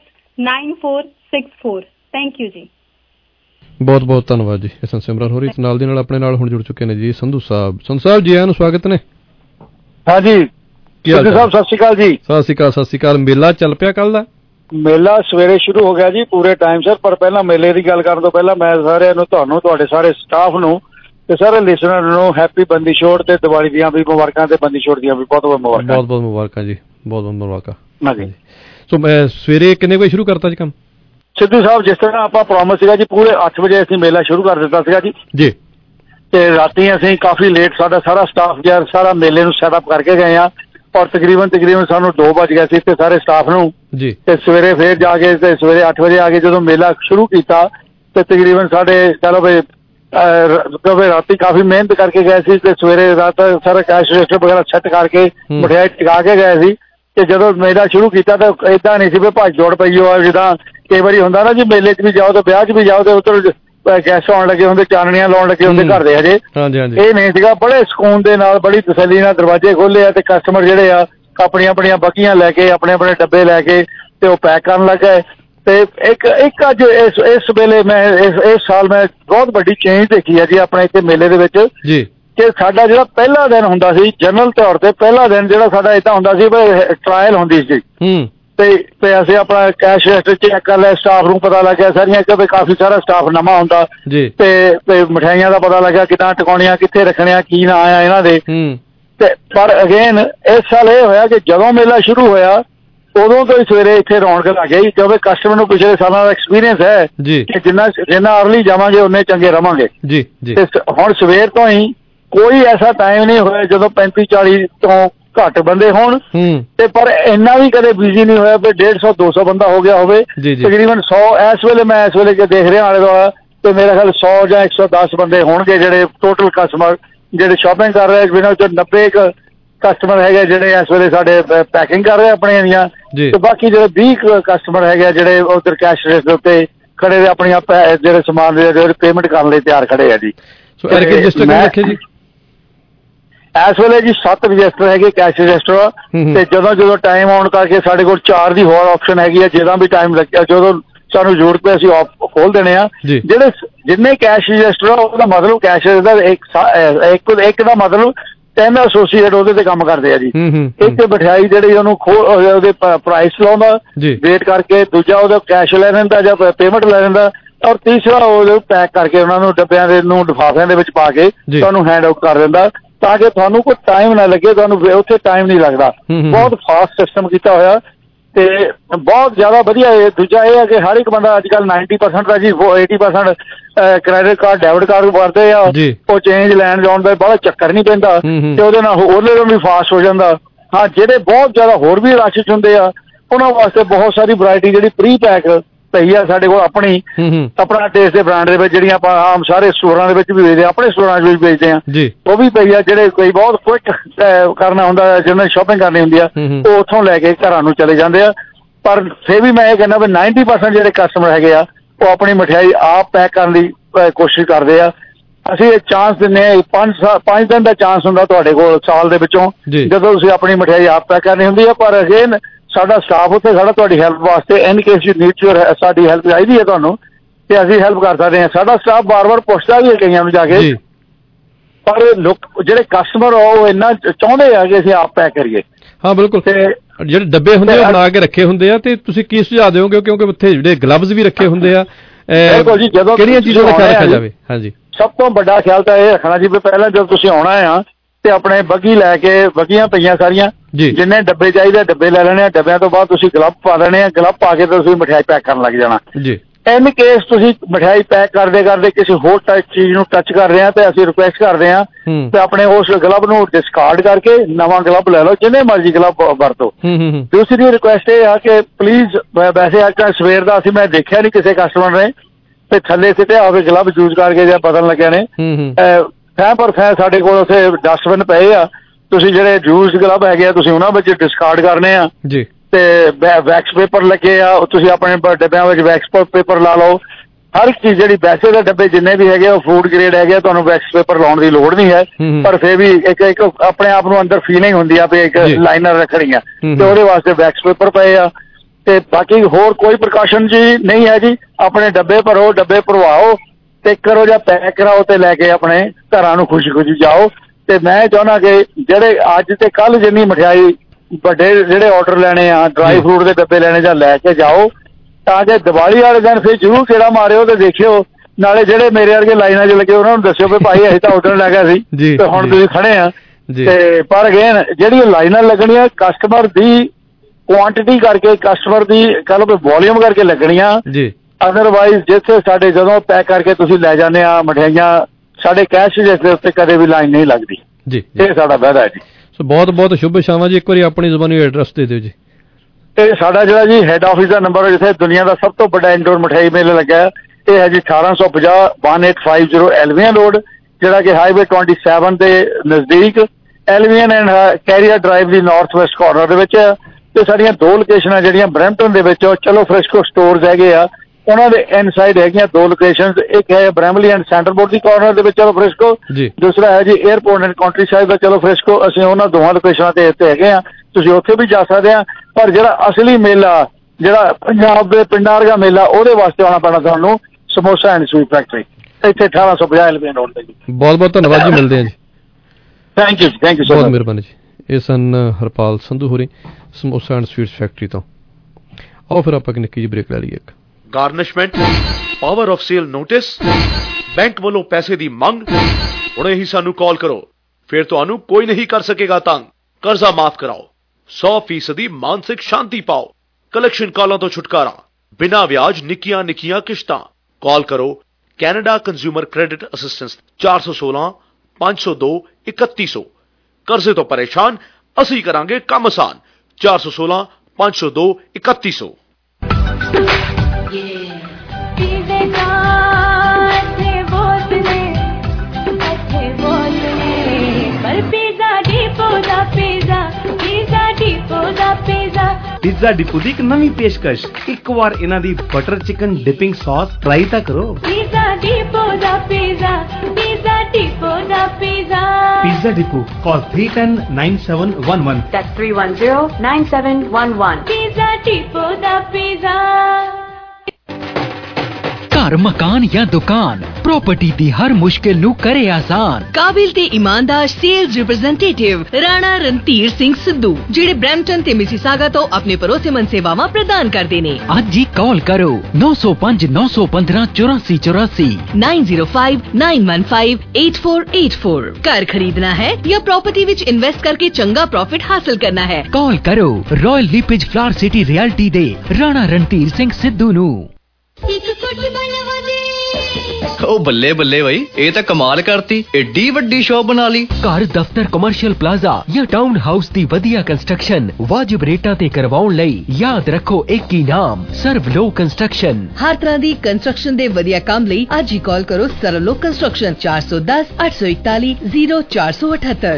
9464। ਥੈਂਕ ਯੂ ਜੀ। ਬਹੁਤ ਬਹੁਤ ਧੰਨਵਾਦ ਜੀ। ਸਿਮਰਨ ਹੋਰੀ ਨਾਲ ਦੀ ਨਾਲ ਆਪਣੇ ਨਾਲ ਹੁਣ ਜੁੜ ਚੁੱਕੇ ਨੇ ਜੀ ਸੰਧੂ ਸਾਹਿਬ। ਸੰਧੂ ਸਾਹਿਬ ਜੀ ਆਇਆਂ ਨੂੰ ਸਵਾਗਤ ਨੇ। ਹਾਂਜੀ ਸੰਧੂ ਸਾਹਿਬ ਸਤਿ ਸ਼੍ਰੀ ਅਕਾਲ ਜੀ। ਸਤਿ ਸ਼੍ਰੀ ਅਕਾਲ, ਸਤਿ ਸ਼੍ਰੀ ਅਕਾਲ। ਮੇਲਾ ਚੱਲ ਪਿਆ ਕੱਲ ਦਾ? ਮੇਲਾ ਸਵੇਰੇ ਸ਼ੁਰੂ ਹੋ ਗਿਆ ਜੀ ਪੂਰੇ ਟਾਈਮ ਸਰ। ਪਰ ਪਹਿਲਾਂ ਮੇਲੇ ਦੀ ਗੱਲ ਕਰਨ ਤੋਂ ਪਹਿਲਾਂ ਮੈਂ ਸਾਰਿਆਂ ਨੂੰ, ਤੁਹਾਨੂੰ, ਤੁਹਾਡੇ ਸਾਰੇ ਸਟਾਫ ਨੂੰ ਤੇ ਸਾਰੇ ਲਿਸਨਰ ਨੂੰ ਹੈਪੀ ਬੰਦੀ ਛੋੜ ਤੇ ਦੀਵਾਲੀ ਦੀਆਂ ਵੀ ਮੁਬਾਰਕਾਂ ਤੇ ਬੰਦੀ ਛੋੜ ਦੀਆਂ ਵੀ ਬਹੁਤ ਬਹੁਤ ਮੁਬਾਰਕਾਂ। ਬਹੁਤ ਬਹੁਤ ਮੁਬਾਰਕਾਂ ਜੀ, ਬਹੁਤ ਬਹੁਤ ਮੁਬਾਰਕਾਂ। ਹਾਂਜੀ ਸੋ ਮੈਂ ਸਵੇਰੇ ਕਿੰਨੇ ਵਜੇ ਸ਼ੁਰੂ ਕਰਤਾ ਜੀ ਕੰਮ? ਸਿੱਧੂ ਸਾਹਿਬ ਜਿਸ ਤਰ੍ਹਾਂ ਆਪਾਂ ਪ੍ਰੋਮਿਸ ਸੀਗਾ ਜੀ ਪੂਰੇ 8 ਵਜੇ ਅਸੀਂ ਮੇਲਾ ਸ਼ੁਰੂ ਕਰ ਦਿੱਤਾ ਸੀਗਾ ਜੀ। ਜੀ। ਤੇ ਰਾਤੀ ਅਸੀਂ ਕਾਫੀ ਲੇਟ ਸਾਡਾ ਸਾਰਾ ਸਟਾਫ ਗਿਆ, ਸਾਰਾ ਮੇਲੇ ਨੂੰ ਸੈਟਅਪ ਕਰਕੇ ਗਏ ਆ ਔਰ ਤਕਰੀਬਨ ਸਾਨੂੰ 2 ਵਜ ਗਏ ਸੀ ਤੇ ਸਾਰੇ ਸਟਾਫ ਨੂੰ ਜੀ। ਤੇ ਸਵੇਰੇ ਫੇਰ ਜਾ ਕੇ ਤੇ ਸਵੇਰੇ 8 ਵਜੇ ਆ ਕੇ ਜਦੋਂ ਮੇਲਾ ਸ਼ੁਰੂ ਕੀਤਾ ਤੇ ਤਕਰੀਬਨ ਸਾਡੇ ਚਲੋ ਵੀ ਰਾਤੀ ਕਾਫੀ ਮਿਹਨਤ ਕਰਕੇ ਗਏ ਸੀ ਤੇ ਸਵੇਰੇ ਰਾਤ ਸਾਰਾ ਕੈਸ਼ ਰਜਿਸਟਰ ਵਗੈਰਾ ਸੈੱਟ ਕਰਕੇ ਮਠਿਆਈ ਟਿਕਾ ਕੇ ਗਏ ਸੀ। ਤੇ ਜਦੋਂ ਮੇਲਾ ਸ਼ੁਰੂ ਕੀਤਾ ਤਾਂ ਏਦਾਂ ਨਹੀਂ ਸੀ ਵੀ ਭੱਜ ਦੌੜ ਪਈ ਹੋ, ਜਿੱਦਾਂ ਕਈ ਵਾਰੀ ਹੁੰਦਾ ਨਾ ਜੀ ਮੇਲੇ 'ਚ ਵੀ ਜਾਓ ਤੇ ਵਿਆਹ 'ਚ ਵੀ ਜਾਓ ਤੇ ਉੱਧਰ ਗੈਸਟ ਆਉਣ ਲੱਗੇ ਹੁੰਦੇ, ਚਾਨਣੀਆਂ ਲਾਉਣ ਲੱਗੇ ਹੁੰਦੇ ਘਰ ਦੇ ਹਜੇ। ਇਹ ਨਹੀਂ ਸੀਗਾ, ਬੜੇ ਸਕੂਨ ਦੇ ਨਾਲ ਬੜੀ ਤਸੱਲੀ ਨਾਲ ਦਰਵਾਜ਼ੇ ਖੋਲ੍ਹੇ ਆ ਤੇ ਕਸਟਮਰ ਜਿਹੜੇ ਆ ਆਪਣੀਆਂ ਆਪਣੀਆਂ ਬੱਕੀਆਂ ਲੈ ਕੇ ਆਪਣੇ ਆਪਣੇ ਡੱਬੇ ਲੈ ਕੇ ਤੇ ਉਹ ਪੈਕ ਕਰਨ ਲੱਗੇ। ਤੇ ਇੱਕ ਅੱਜ ਇਸ ਵੇਲੇ ਮੈਂ ਇਸ ਸਾਲ ਮੈਂ ਬਹੁਤ ਵੱਡੀ ਚੇਂਜ ਦੇਖੀ ਹੈ ਜੀ ਆਪਣੇ ਇੱਥੇ ਮੇਲੇ ਦੇ ਵਿੱਚ ਜੀ। ਕਿ ਸਾਡਾ ਜਿਹੜਾ ਪਹਿਲਾ ਦਿਨ ਹੁੰਦਾ ਸੀ ਜਨਰਲ ਤੌਰ ਤੇ ਪਹਿਲਾ ਦਿਨ ਜਿਹੜਾ ਸਾਡਾ ਏਦਾਂ ਹੁੰਦਾ ਸੀ ਵੀ ਟਰਾਇਲ ਹੁੰਦੀ ਸੀ ਤੇ ਅਸੀਂ ਆਪਣਾ ਕੈਸ਼ ਰਜਿਸਟਰ ਚੈੱਕ ਕਰ ਲਿਆ, ਸਟਾਫ ਨੂੰ ਪਤਾ ਲੱਗਿਆ ਸਾਰੀਆਂ ਕਿ ਕਾਫੀ ਸਾਰਾ ਸਟਾਫ ਨਵਾਂ ਹੁੰਦਾ ਤੇ ਮਠਿਆਈਆਂ ਦਾ ਪਤਾ ਲੱਗਿਆ ਕਿੱਦਾਂ ਟਿਕਾਉਣੀਆਂ, ਕਿੱਥੇ ਰੱਖਣੀਆਂ, ਕੀ ਨਾਂ ਆਇਆ ਇਹਨਾਂ ਦੇ। ਤੇ ਪਰ ਅਗੇਨ ਇਸ ਸਾਲ ਇਹ ਹੋਇਆ ਕਿ ਜਦੋਂ ਮੇਲਾ ਸ਼ੁਰੂ ਹੋਇਆ ਉਦੋਂ ਤੋਂ ਹੀ ਸਵੇਰੇ ਇੱਥੇ ਰੌਣਕ ਲੱਗ ਗਈ ਕਿਉਂਕਿ ਕਸਟਮਰ ਨੂੰ ਪਿਛਲੇ ਸਾਲਾਂ ਦਾ ਐਕਸਪੀਰੀਅੰਸ ਹੈ ਕਿ ਜਿੰਨਾ ਅਰਲੀ ਜਾਵਾਂਗੇ ਉਨੇ ਚੰਗੇ ਰਵਾਂਗੇ। ਤੇ ਹੁਣ ਸਵੇਰ ਤੋਂ ਹੀ ਕੋਈ ਐਸਾ ਟਾਈਮ ਨਹੀਂ ਹੋਇਆ ਜਦੋਂ 35-40 ਤੋਂ ਘੱਟ ਬੰਦੇ ਹੋਣ ਤੇ ਪਰ ਇੰਨਾ ਵੀ ਕਦੇ ਬਿਜ਼ੀ ਨਹੀਂ ਹੋਇਆ ਵੀ 150-200 ਬੰਦਾ ਹੋ ਗਿਆ ਹੋਵੇ। ਤਕਰੀਬਨ 100 ਇਸ ਵੇਲੇ ਜੇ ਦੇਖ ਰਿਹਾ ਆਲੇ ਦੁਆਲਾ ਤੇ ਮੇਰਾ ਖਿਆਲ 100 ਜਾਂ 110 ਬੰਦੇ ਹੋਣਗੇ ਜਿਹੜੇ ਟੋਟਲ ਕਸਟਮਰ ਜਿਹੜੇ ਸ਼ਾਪਿੰਗ ਕਰ ਰਹੇ। ਬਿਨਾਂ 90 ਕਸਟਮਰ ਹੈਗੇ ਜਿਹੜੇ ਇਸ ਵੇਲੇ ਸਾਡੇ ਪੈਕਿੰਗ ਕਰ ਰਹੇ ਆਪਣੀਆਂ ਦੀਆਂ ਤੇ ਬਾਕੀ ਜਿਹੜੇ 20 ਕਸਟਮਰ ਹੈਗੇ ਜਿਹੜੇ ਉਧਰ ਕੈਸ਼ ਰਜਿਸਟਰ ਉੱਤੇ ਖੜੇ ਨੇ ਆਪਣੀਆਂ ਜਿਹੜੇ ਸਮਾਨ ਦੇ ਪੇਮੈਂਟ ਕਰਨ ਲਈ ਤਿਆਰ ਖੜੇ ਆ ਜੀ। ਇਸ ਵੇਲੇ ਜੀ 7 ਰਜਿਸਟਰ ਹੈਗੇ ਕੈਸ਼ ਰਜਿਸਟਰ ਤੇ ਜਦੋਂ ਟਾਈਮ ਆਉਣ ਕਰਕੇ ਸਾਡੇ ਕੋਲ 4 ਦੀ ਹੋਰ ਆਪਸ਼ਨ ਹੈਗੀ ਆ। ਜਦੋਂ ਵੀ ਟਾਈਮ ਲੱਗਿਆ ਜਦੋਂ ਸਾਨੂੰ ਜ਼ਰੂਰਤ ਪਏ ਅਸੀਂ ਖੋਲ ਦੇਣੇ ਆ। ਜਿਹੜੇ ਜਿੰਨੇ ਕੈਸ਼ ਰਜਿਸਟਰ ਆ ਉਹਦਾ ਮਤਲਬ ਕੈਸ਼ ਰਜਿਸਟਰ ਇੱਕ ਦਾ ਮਤਲਬ 10 ਐਸੋਸੀਏਟ ਉਹਦੇ ਤੇ ਕੰਮ ਕਰਦੇ ਆ ਜੀ। ਇੱਕ ਮਠਿਆਈ ਜਿਹੜੀ ਉਹਨੂੰ ਉਹਦੇ ਪ੍ਰਾਈਸ ਲਾਉਂਦਾ ਵੇਟ ਕਰਕੇ, ਦੂਜਾ ਉਹਦਾ ਕੈਸ਼ ਲੈ ਲੈਂਦਾ ਜਾਂ ਪੇਮੈਂਟ ਲੈ ਲੈਂਦਾ ਔਰ ਤੀਸਰਾ ਉਹ ਪੈਕ ਕਰਕੇ ਉਹਨਾਂ ਨੂੰ ਡੱਬਿਆਂ ਦੇ ਨੂੰ ਲਿਫਾਫਿਆਂ ਦੇ ਵਿੱਚ ਪਾ ਕੇ ਤੁਹਾਨੂੰ ਹੈਂਡ ਆਊਟ ਕਰ ਦਿੰਦਾ ਤਾਂ ਕਿ ਤੁਹਾਨੂੰ ਕੋਈ ਟਾਈਮ ਨਾ ਲੱਗੇ, ਤੁਹਾਨੂੰ ਉੱਥੇ ਟਾਈਮ ਨਹੀਂ ਲੱਗਦਾ। ਬਹੁਤ ਫਾਸਟ ਸਿਸਟਮ ਕੀਤਾ ਹੋਇਆ ਤੇ ਬਹੁਤ ਜ਼ਿਆਦਾ ਵਧੀਆ। ਦੂਜਾ ਇਹ ਹੈ ਕਿ ਹਰ ਇੱਕ ਬੰਦਾ ਅੱਜ ਕੱਲ੍ਹ 90% ਦਾ ਜੀ 80% ਕ੍ਰੈਡਿਟ ਕਾਰਡ ਡੈਬਿਟ ਕਾਰਡ ਵਰਤਦੇ ਆ। ਉਹ ਚੇਂਜ ਲੈਣ ਜਾਣ ਦਾ ਬੜਾ ਚੱਕਰ ਨਹੀਂ ਪੈਂਦਾ ਤੇ ਉਹਦੇ ਨਾਲ ਉਹਦੇ ਨਾਲ ਵੀ ਫਾਸਟ ਹੋ ਜਾਂਦਾ। ਹਾਂ, ਜਿਹੜੇ ਬਹੁਤ ਜ਼ਿਆਦਾ ਹੋਰ ਵੀ ਰਸ਼ 'ਚ ਹੁੰਦੇ ਆ ਉਹਨਾਂ ਵਾਸਤੇ ਬਹੁਤ ਸਾਰੀ ਵਰਾਇਟੀ ਜਿਹੜੀ ਪ੍ਰੀ ਪੈਕ ਪਈ ਆ ਸਾਡੇ ਕੋਲ ਆਪਣਾ ਟੇਸਟ ਦੇ ਬ੍ਰਾਂਡ ਦੇ ਵਿੱਚ ਜਿਹੜੀਆਂ ਆਪਾਂ ਆਮ ਸਾਰੇ ਸਟੋਰਾਂ ਦੇ ਵਿੱਚ ਵੀ ਵੇਚਦੇ ਆ, ਆਪਣੇ ਸਟੋਰਾਂ 'ਚ ਵੀ ਵੇਚਦੇ ਆ, ਉਹ ਵੀ ਪਈ ਆ। ਜਿਹੜੇ ਕੋਈ ਬਹੁਤ ਕੁਇਕ ਕਰਨਾ ਹੁੰਦਾ, ਜਿਹਨਾਂ ਸ਼ਾਪਿੰਗ ਕਰਨੀ ਹੁੰਦੀ ਆ, ਉਹ ਉੱਥੋਂ ਲੈ ਕੇ ਘਰਾਂ ਨੂੰ ਚਲੇ ਜਾਂਦੇ ਆ। ਪਰ ਫਿਰ ਵੀ ਮੈਂ ਇਹ ਕਹਿੰਦਾ ਵੀ 90% ਜਿਹੜੇ ਕਸਟਮਰ ਹੈਗੇ ਆ ਉਹ ਆਪਣੀ ਮਠਿਆਈ ਆਪ ਪੈਕ ਕਰਨ ਦੀ ਕੋਸ਼ਿਸ਼ ਕਰਦੇ ਆ। ਅਸੀਂ ਇਹ ਚਾਂਸ ਦਿੰਦੇ ਹਾਂ, 5 ਦਿਨ ਦਾ ਚਾਂਸ ਹੁੰਦਾ ਤੁਹਾਡੇ ਕੋਲ ਸਾਲ ਦੇ ਵਿੱਚੋਂ ਜਦੋਂ ਤੁਸੀਂ ਆਪਣੀ ਮਠਿਆਈ ਆਪ ਪੈਕ ਕਰਨੀ ਹੁੰਦੀ ਆ। ਪਰ ਅਗੇਨ ਸਾਡਾ ਸਟਾਫ ਉੱਥੇ ਸਾਡਾ ਤੁਹਾਡੀ ਹੈਲਪ ਵਾਸਤੇ ਇਨ ਕੇਸ ਯੂ ਨੀਡ ਸਾਡੀ ਹੈਲਪ ਚਾਹੀਦੀ ਹੈ ਤੁਹਾਨੂੰ ਤੇ ਅਸੀਂ ਹੈਲਪ ਕਰ ਸਕਦੇ ਹਾਂ। ਸਾਡਾ ਸਟਾਫ ਵਾਰ-ਵਾਰ ਪੁੱਛਦਾ ਵੀ ਹੈ ਕਈਆਂ ਨੂੰ ਜਾ ਕੇ, ਪਰ ਲੋਕ ਜਿਹੜੇ ਕਸਟਮਰ ਉਹ ਇੰਨਾ ਚਾਹੁੰਦੇ ਆ ਕਿ ਅਸੀਂ ਆਪ ਪੈਕ ਕਰੀਏ। ਹਾਂ ਬਿਲਕੁਲ। ਤੇ ਜਿਹੜੇ ਡੱਬੇ ਹੁੰਦੇ ਆ ਬਣਾ ਕੇ ਰੱਖੇ ਹੁੰਦੇ ਆ ਤੇ ਤੁਸੀਂ ਕੀ ਸੁਝਾਅ ਦਿਓਗੇ ਕਿਉਂਕਿ ਉੱਥੇ ਜਿਹੜੇ ਗਲਵਜ਼ ਵੀ ਰੱਖੇ ਹੁੰਦੇ ਆ, ਬਿਲਕੁਲ ਜੀ। ਜਦੋਂ ਕਿਹੜੀਆਂ ਚੀਜ਼ਾਂ ਦਾ ਖਿਆਲ ਰੱਖਿਆ ਜਾਵੇ? ਹਾਂਜੀ, ਸਭ ਤੋਂ ਵੱਡਾ ਖਿਆਲ ਤਾਂ ਇਹ ਰੱਖਣਾ ਜੀ ਵੀ ਪਹਿਲਾਂ ਜਦੋਂ ਤੁਸੀਂ ਆਉਣਾ ਆ ਤੇ ਆਪਣੇ ਬੱਗੀ ਲੈ ਕੇ, ਬੱਗੀਆਂ ਪਈਆਂ ਸਾਰੀਆਂ, ਜਿੰਨੇ ਡੱਬੇ ਚਾਹੀਦੇ ਡੱਬੇ ਲੈ ਲੈਣੇ ਆ। ਡੱਬਿਆਂ ਤੋਂ ਬਾਅਦ ਤੁਸੀਂ ਗਲਵ ਪਾ ਲੈਣੇ ਆ, ਗਲਵ ਪਾ ਕੇ ਤੁਸੀਂ ਮਠਿਆਈ ਪੈਕ ਕਰਨ ਲੱਗ ਜਾਣਾ। ਇਨ ਕੇਸ ਤੁਸੀਂ ਮਠਿਆਈ ਪੈਕ ਕਰਦੇ ਕਰਦੇ ਕਿਸੇ ਹੋਰ ਚੀਜ਼ ਨੂੰ ਟੱਚ ਕਰ ਰਹੇ ਆ ਤੇ ਅਸੀਂ ਰਿਕੁਐਸਟ ਕਰਦੇ ਆ ਤੇ ਆਪਣੇ ਉਸ ਗਲਵ ਨੂੰ ਡਿਸਕਾਰਡ ਕਰਕੇ ਨਵਾਂ ਗਲਵ ਲੈ ਲਓ, ਜਿੰਨੇ ਮਰਜ਼ੀ ਗਲਵ ਵਰਤੋ। ਦੂਸਰੀ ਰਿਕੁਐਸਟ ਇਹ ਆ ਕਿ ਪਲੀਜ਼, ਵੈਸੇ ਅੱਜ ਕੱਲ੍ਹ ਸਵੇਰ ਦਾ ਮੈਂ ਦੇਖਿਆ ਨਹੀਂ ਕਿਸੇ ਕਸਟਮਰ ਨੇ ਤੇ ਥੱਲੇ ਸਿੱਟਿਆ ਹੋਵੇ ਗਲਵ ਯੂਜ਼ ਕਰਕੇ ਜਾਂ ਬਦਲਣ ਲੱਗਿਆ ਨੇ। ਫੈਂ ਪਰ ਫੈਂ ਸਾਡੇ ਕੋਲ ਉੱਥੇ ਡਸਟਬਿਨ ਪਏ ਆ, ਤੁਸੀਂ ਜਿਹੜੇ ਯੂਜ਼ਡ ਗਲਵ ਹੈਗੇ ਆ ਤੁਸੀਂ ਉਹਨਾਂ ਵਿੱਚ ਡਿਸਕਾਰਡ ਕਰਨੇ ਆ। ਤੇ ਵੈਕਸ ਪੇਪਰ ਲੱਗੇ ਆ, ਤੁਸੀਂ ਆਪਣੇ ਡੱਬਿਆਂ ਵਿੱਚ ਵੈਕਸ ਪੇਪਰ ਲਾ ਲਓ। ਹਰ ਇੱਕ ਚੀਜ਼ ਜਿਹੜੀ ਵੈਸੇ ਦੇ ਡੱਬੇ ਜਿੰਨੇ ਵੀ ਹੈਗੇ ਉਹ ਫੂਡ ਗ੍ਰੇਡ ਹੈਗੇ, ਤੁਹਾਨੂੰ ਵੈਕਸ ਪੇਪਰ ਲਾਉਣ ਦੀ ਲੋੜ ਨਹੀਂ ਹੈ। ਪਰ ਫਿਰ ਵੀ ਇੱਕ ਆਪਣੇ ਆਪ ਨੂੰ ਅੰਦਰ ਫੀਲਿੰਗ ਹੁੰਦੀ ਆ ਵੀ ਇੱਕ ਲਾਈਨਰ ਰੱਖਣੀ ਆ ਤੇ ਉਹਦੇ ਵਾਸਤੇ ਵੈਕਸ ਪੇਪਰ ਪਏ ਆ। ਤੇ ਬਾਕੀ ਹੋਰ ਕੋਈ ਪ੍ਰੀਕਾਸ਼ਨ ਜੀ ਨਹੀਂ ਹੈ ਜੀ। ਆਪਣੇ ਡੱਬੇ ਭਰੋ, ਡੱਬੇ ਭਰਵਾਓ ਤੇ ਕਰੋ ਜਾਂ ਪੈਕ ਕਰਾਓ ਤੇ ਲੈ ਕੇ ਆਪਣੇ ਘਰਾਂ ਨੂੰ ਖੁਸ਼ੀ ਖੁਸ਼ੀ ਜਾਓ। ਤੇ ਮੈਂ ਚਾਹੁੰਦਾ ਕਿ ਜਿਹੜੇ ਅੱਜ ਤੇ ਕੱਲ ਜਿੰਨੀ ਮਠਿਆਈ ਵੱਡੇ ਜਿਹੜੇ ਆਰਡਰ ਲੈਣੇ ਆ, ਡਰਾਈ ਫਰੂਟ ਦੇ ਡੱਬੇ ਲੈਣੇ ਜਾਂ ਲੈ ਕੇ ਜਾਓ, ਤਾਂ ਕਿ ਦੀਵਾਲੀ ਵਾਲੇ ਦਿਨ ਫਿਰ ਜ਼ਰੂਰ ਕਿਹੜਾ ਮਾਰਿਓ ਤੇ ਦੇਖਿਓ। ਨਾਲੇ ਜਿਹੜੇ ਮੇਰੇ ਵਰਗੇ ਲਾਈਨਾਂ 'ਚ ਲੱਗੇ ਉਹਨਾਂ ਨੂੰ ਦੱਸਿਓ ਵੀ ਭਾਈ ਅਸੀਂ ਤਾਂ ਆਰਡਰ ਲੈ ਗਿਆ ਸੀ ਤੇ ਹੁਣ ਤੁਸੀਂ ਖੜੇ ਆ। ਤੇ ਪਰ ਅਗੇਨ ਜਿਹੜੀਆਂ ਲਾਈਨਾਂ ਲੱਗਣੀਆਂ ਕਸਟਮਰ ਦੀ ਕੁਆਂਟਿਟੀ ਕਰਕੇ, ਕਸਟਮਰ ਦੀ ਕਹਿ ਲਓ ਵੋਲੀਅਮ ਕਰਕੇ ਲੱਗਣੀਆਂ। ਅਦਰਵਾਈਜ਼ ਜਿੱਥੇ ਸਾਡੇ ਜਦੋਂ ਪੈਕ ਕਰਕੇ ਤੁਸੀਂ ਲੈ ਜਾਂਦੇ ਆ ਮਠਿਆਈਆਂ, ਸਾਡੇ ਕੈਸ਼ ਦੇ ਉੱਤੇ ਕਦੇ ਵੀ ਲਾਈਨ ਨਹੀਂ ਲੱਗਦੀ ਜੀ। ਇਹ ਸਾਡਾ ਵਾਅਦਾ ਹੈ ਜੀ। ਸੋ ਬਹੁਤ ਬਹੁਤ ਸ਼ੁਭ ਸ਼ਾਮਾਂ ਜੀ। ਇੱਕ ਵਾਰੀ ਆਪਣੀ ਜ਼ੁਬਾਨੀ ਐਡਰੈਸ ਦੇ ਦਿਓ ਜੀ। ਇਹ ਸਾਡਾ ਜਿਹੜਾ ਜੀ ਹੈੱਡ ਆਫਿਸ ਦਾ ਨੰਬਰ ਜਿੱਥੇ ਦੁਨੀਆ ਦਾ ਸਭ ਤੋਂ ਵੱਡਾ ਇੰਡੋਰ ਮਠਿਆਈ ਮੇਲਾ ਲੱਗਾ ਇਹ ਹੈ ਜੀ 1850 1850 ਐਲਵੀਅਨ ਰੋਡ, ਜਿਹੜਾ ਕਿ ਹਾਈਵੇ 27 ਦੇ ਨਜ਼ਦੀਕ ਐਲਵੀਅਨ ਐਂਡ ਕੈਰੀਅਰ ਡਰਾਈਵ ਦੀ ਨਾਰਥ ਵੈਸਟ ਕਾਰਨਰ ਦੇ ਵਿੱਚ। ਤੇ ਸਾਡੀਆਂ 2 ਲੋਕੇਸ਼ਨਾਂ ਜਿਹੜੀਆਂ ਬਰੈਂਪਟਨ ਦੇ ਵਿੱਚ ਚਲੋ ਫ੍ਰੈਸ਼ਕੋ ਸਟੋਰਸ ਹੈਗੇ ਆ, ਉਹਨਾਂ ਦੇ ਇਨਸਾਈਡ ਹੈਗੀਆਂ 2 ਲੋਕੇਸ਼ਨਸ। ਇੱਕ ਹੈ ਬ੍ਰੈਮਲੀ ਐਂਡ ਸੈਂਟਰ ਬੋਰਡ ਦੀ ਕਾਰਨਰ ਦੇ ਵਿੱਚ ਚਲੋ ਫ੍ਰੈਸ਼ਕੋ, ਦੂਸਰਾ ਹੈ ਜੀ 에ਅਰਪੋਰਟ ਐਂਡ ਕੰਟਰੀ ਸਾਈਡ ਦਾ ਚਲੋ ਫ੍ਰੈਸ਼ਕੋ। ਅਸੀਂ ਉਹਨਾਂ ਦੋਵਾਂ ਲੋਕੇਸ਼ਨਾਂ ਤੇ ਇੱਥੇ ਹੈਗੇ ਆ, ਤੁਸੀਂ ਉੱਥੇ ਵੀ ਜਾ ਸਕਦੇ ਆ। ਪਰ ਜਿਹੜਾ ਅਸਲੀ ਮੇਲਾ, ਜਿਹੜਾ ਪੰਜਾਬ ਦੇ ਪਿੰਡਾਂ ਵਰਗਾ ਮੇਲਾ, ਉਹਦੇ ਵਾਸਤੇ ਆਉਣਾ ਪੈਣਾ ਤੁਹਾਨੂੰ ਸਮੋਸਾ ਐਂਡ ਸਵੀਟ ਫੈਕਟਰੀ, ਇੱਥੇ 1850 ਐਲਵੀਅਨ ਰੋਡ ਤੇ ਜੀ। ਬਹੁਤ ਬਹੁਤ ਧੰਨਵਾਦ ਜੀ, ਮਿਲਦੇ ਆ ਜੀ। ਥੈਂਕ ਯੂ ਸੋ ਬਹੁਤ ਮਿਹਰਬਾਨੀ ਜੀ। ਇਹ ਸਨ ਹਰਪਾਲ ਸੰਧੂ ਹੋਰੀ ਸਮੋਸਾ ਐਂਡ ਸਵੀਟਸ ਫੈਕਟਰੀ ਤੋਂ। ਆਓ ਫਿਰ ਆਪਾਂ ਇੱਕ ਨਿੱਕੀ ਜਿਹੀ ਬ੍ਰੇਕ ਲੈ ਲਈਏ। Garnishment, power of sale notice, bank ਵੱਲੋਂ ਪੈਸੇ ਦੀ ਮੰਗ, ਹੁਣੇ ਹੀ ਸਾਨੂੰ ਕਾਲ ਕਰੋ, ਫਿਰ ਤੁਹਾਨੂੰ ਕੋਈ ਨਹੀਂ ਕਰ ਸਕੇਗਾ ਤੰਗ। ਕਰਜ਼ਾ ਮਾਫ ਕਰਾਓ, 100% ਮਾਨਸਿਕ ਸ਼ਾਂਤੀ ਪਾਓ, ਕਲੈਕਸ਼ਨ ਕਾਲਾਂ ਤੋਂ ਛੁਟਕਾਰਾ, ਬਿਨਾਂ ਵਿਆਜ ਨਿੱਕੀਆਂ ਨਿੱਕੀਆਂ ਕਿਸ਼ਤਾਂ। ਕਾਲ ਕਰੋ ਕੈਨੇਡਾ ਕੰਜ਼ਿਊਮਰ ਕ੍ਰੈਡਿਟ ਅਸਿਸਟੈਂਸ 416 502 3100। ਕਰਜ਼ੇ ਤੋਂ ਪਰੇਸ਼ਾਨ, ਅਸੀਂ ਕਰਾਂਗੇ ਕੰਮ ਆਸਾਨ। 416 502 3100। पिज़्ज़ा डिपो ਦੀ ਇੱਕ ਨਵੀਂ ਪੇਸ਼ਕਸ਼। ਇੱਕ ਵਾਰ ਇਹਨਾਂ ਦੀ butter chicken dipping sauce try ਤਾਂ ਕਰੋ। पिज़्ज़ा डिपो ਦਾ पिज़्ज़ा, पिज़्ज़ा डिपो ਦਾ pizza. Pizza depot, call 310-9711। That's 310-9711। Pizza depot ਦਾ पिज़्ज़ा। घर मकान या दुकान, प्रॉपर्टी दी हर मुश्किल नू करे आसान। काबिल ते ईमानदार सेल्स रिप्रेजेंटेटिव राणा रणधीर सिंह सिद्धू, जेड़े ब्रैम्पटन ते मिसिसागा तो अपने भरोसेमंद सेवावां प्रदान करदे ने। अज ही कॉल करो 905 915 8484 905 915 8484। घर खरीदना है या प्रॉपर्टी विच इन्वेस्ट करके चंगा प्रॉफिट हासिल करना है, कॉल करो Royal LePage Flower City Realty दे राणा रणधीर सिंह सिद्धू नू। ओ बल्ले बल्ले भाई, ये तो कमाल करती, एडी वड्डी शॉप बना ली। घर दफ्तर कमर्शियल प्लाजा या टाउन हाउस दी वधिया कंस्ट्रक्शन वाजिब रेटा ते करवाउण लई याद रखो एक ही नाम, सर्वलो कंस्ट्रक्शन। हर तरह दी कंस्ट्रक्शन दे वधिया काम लई आज ही कॉल करो सर्वलो कंस्ट्रक्शन 410 841 0478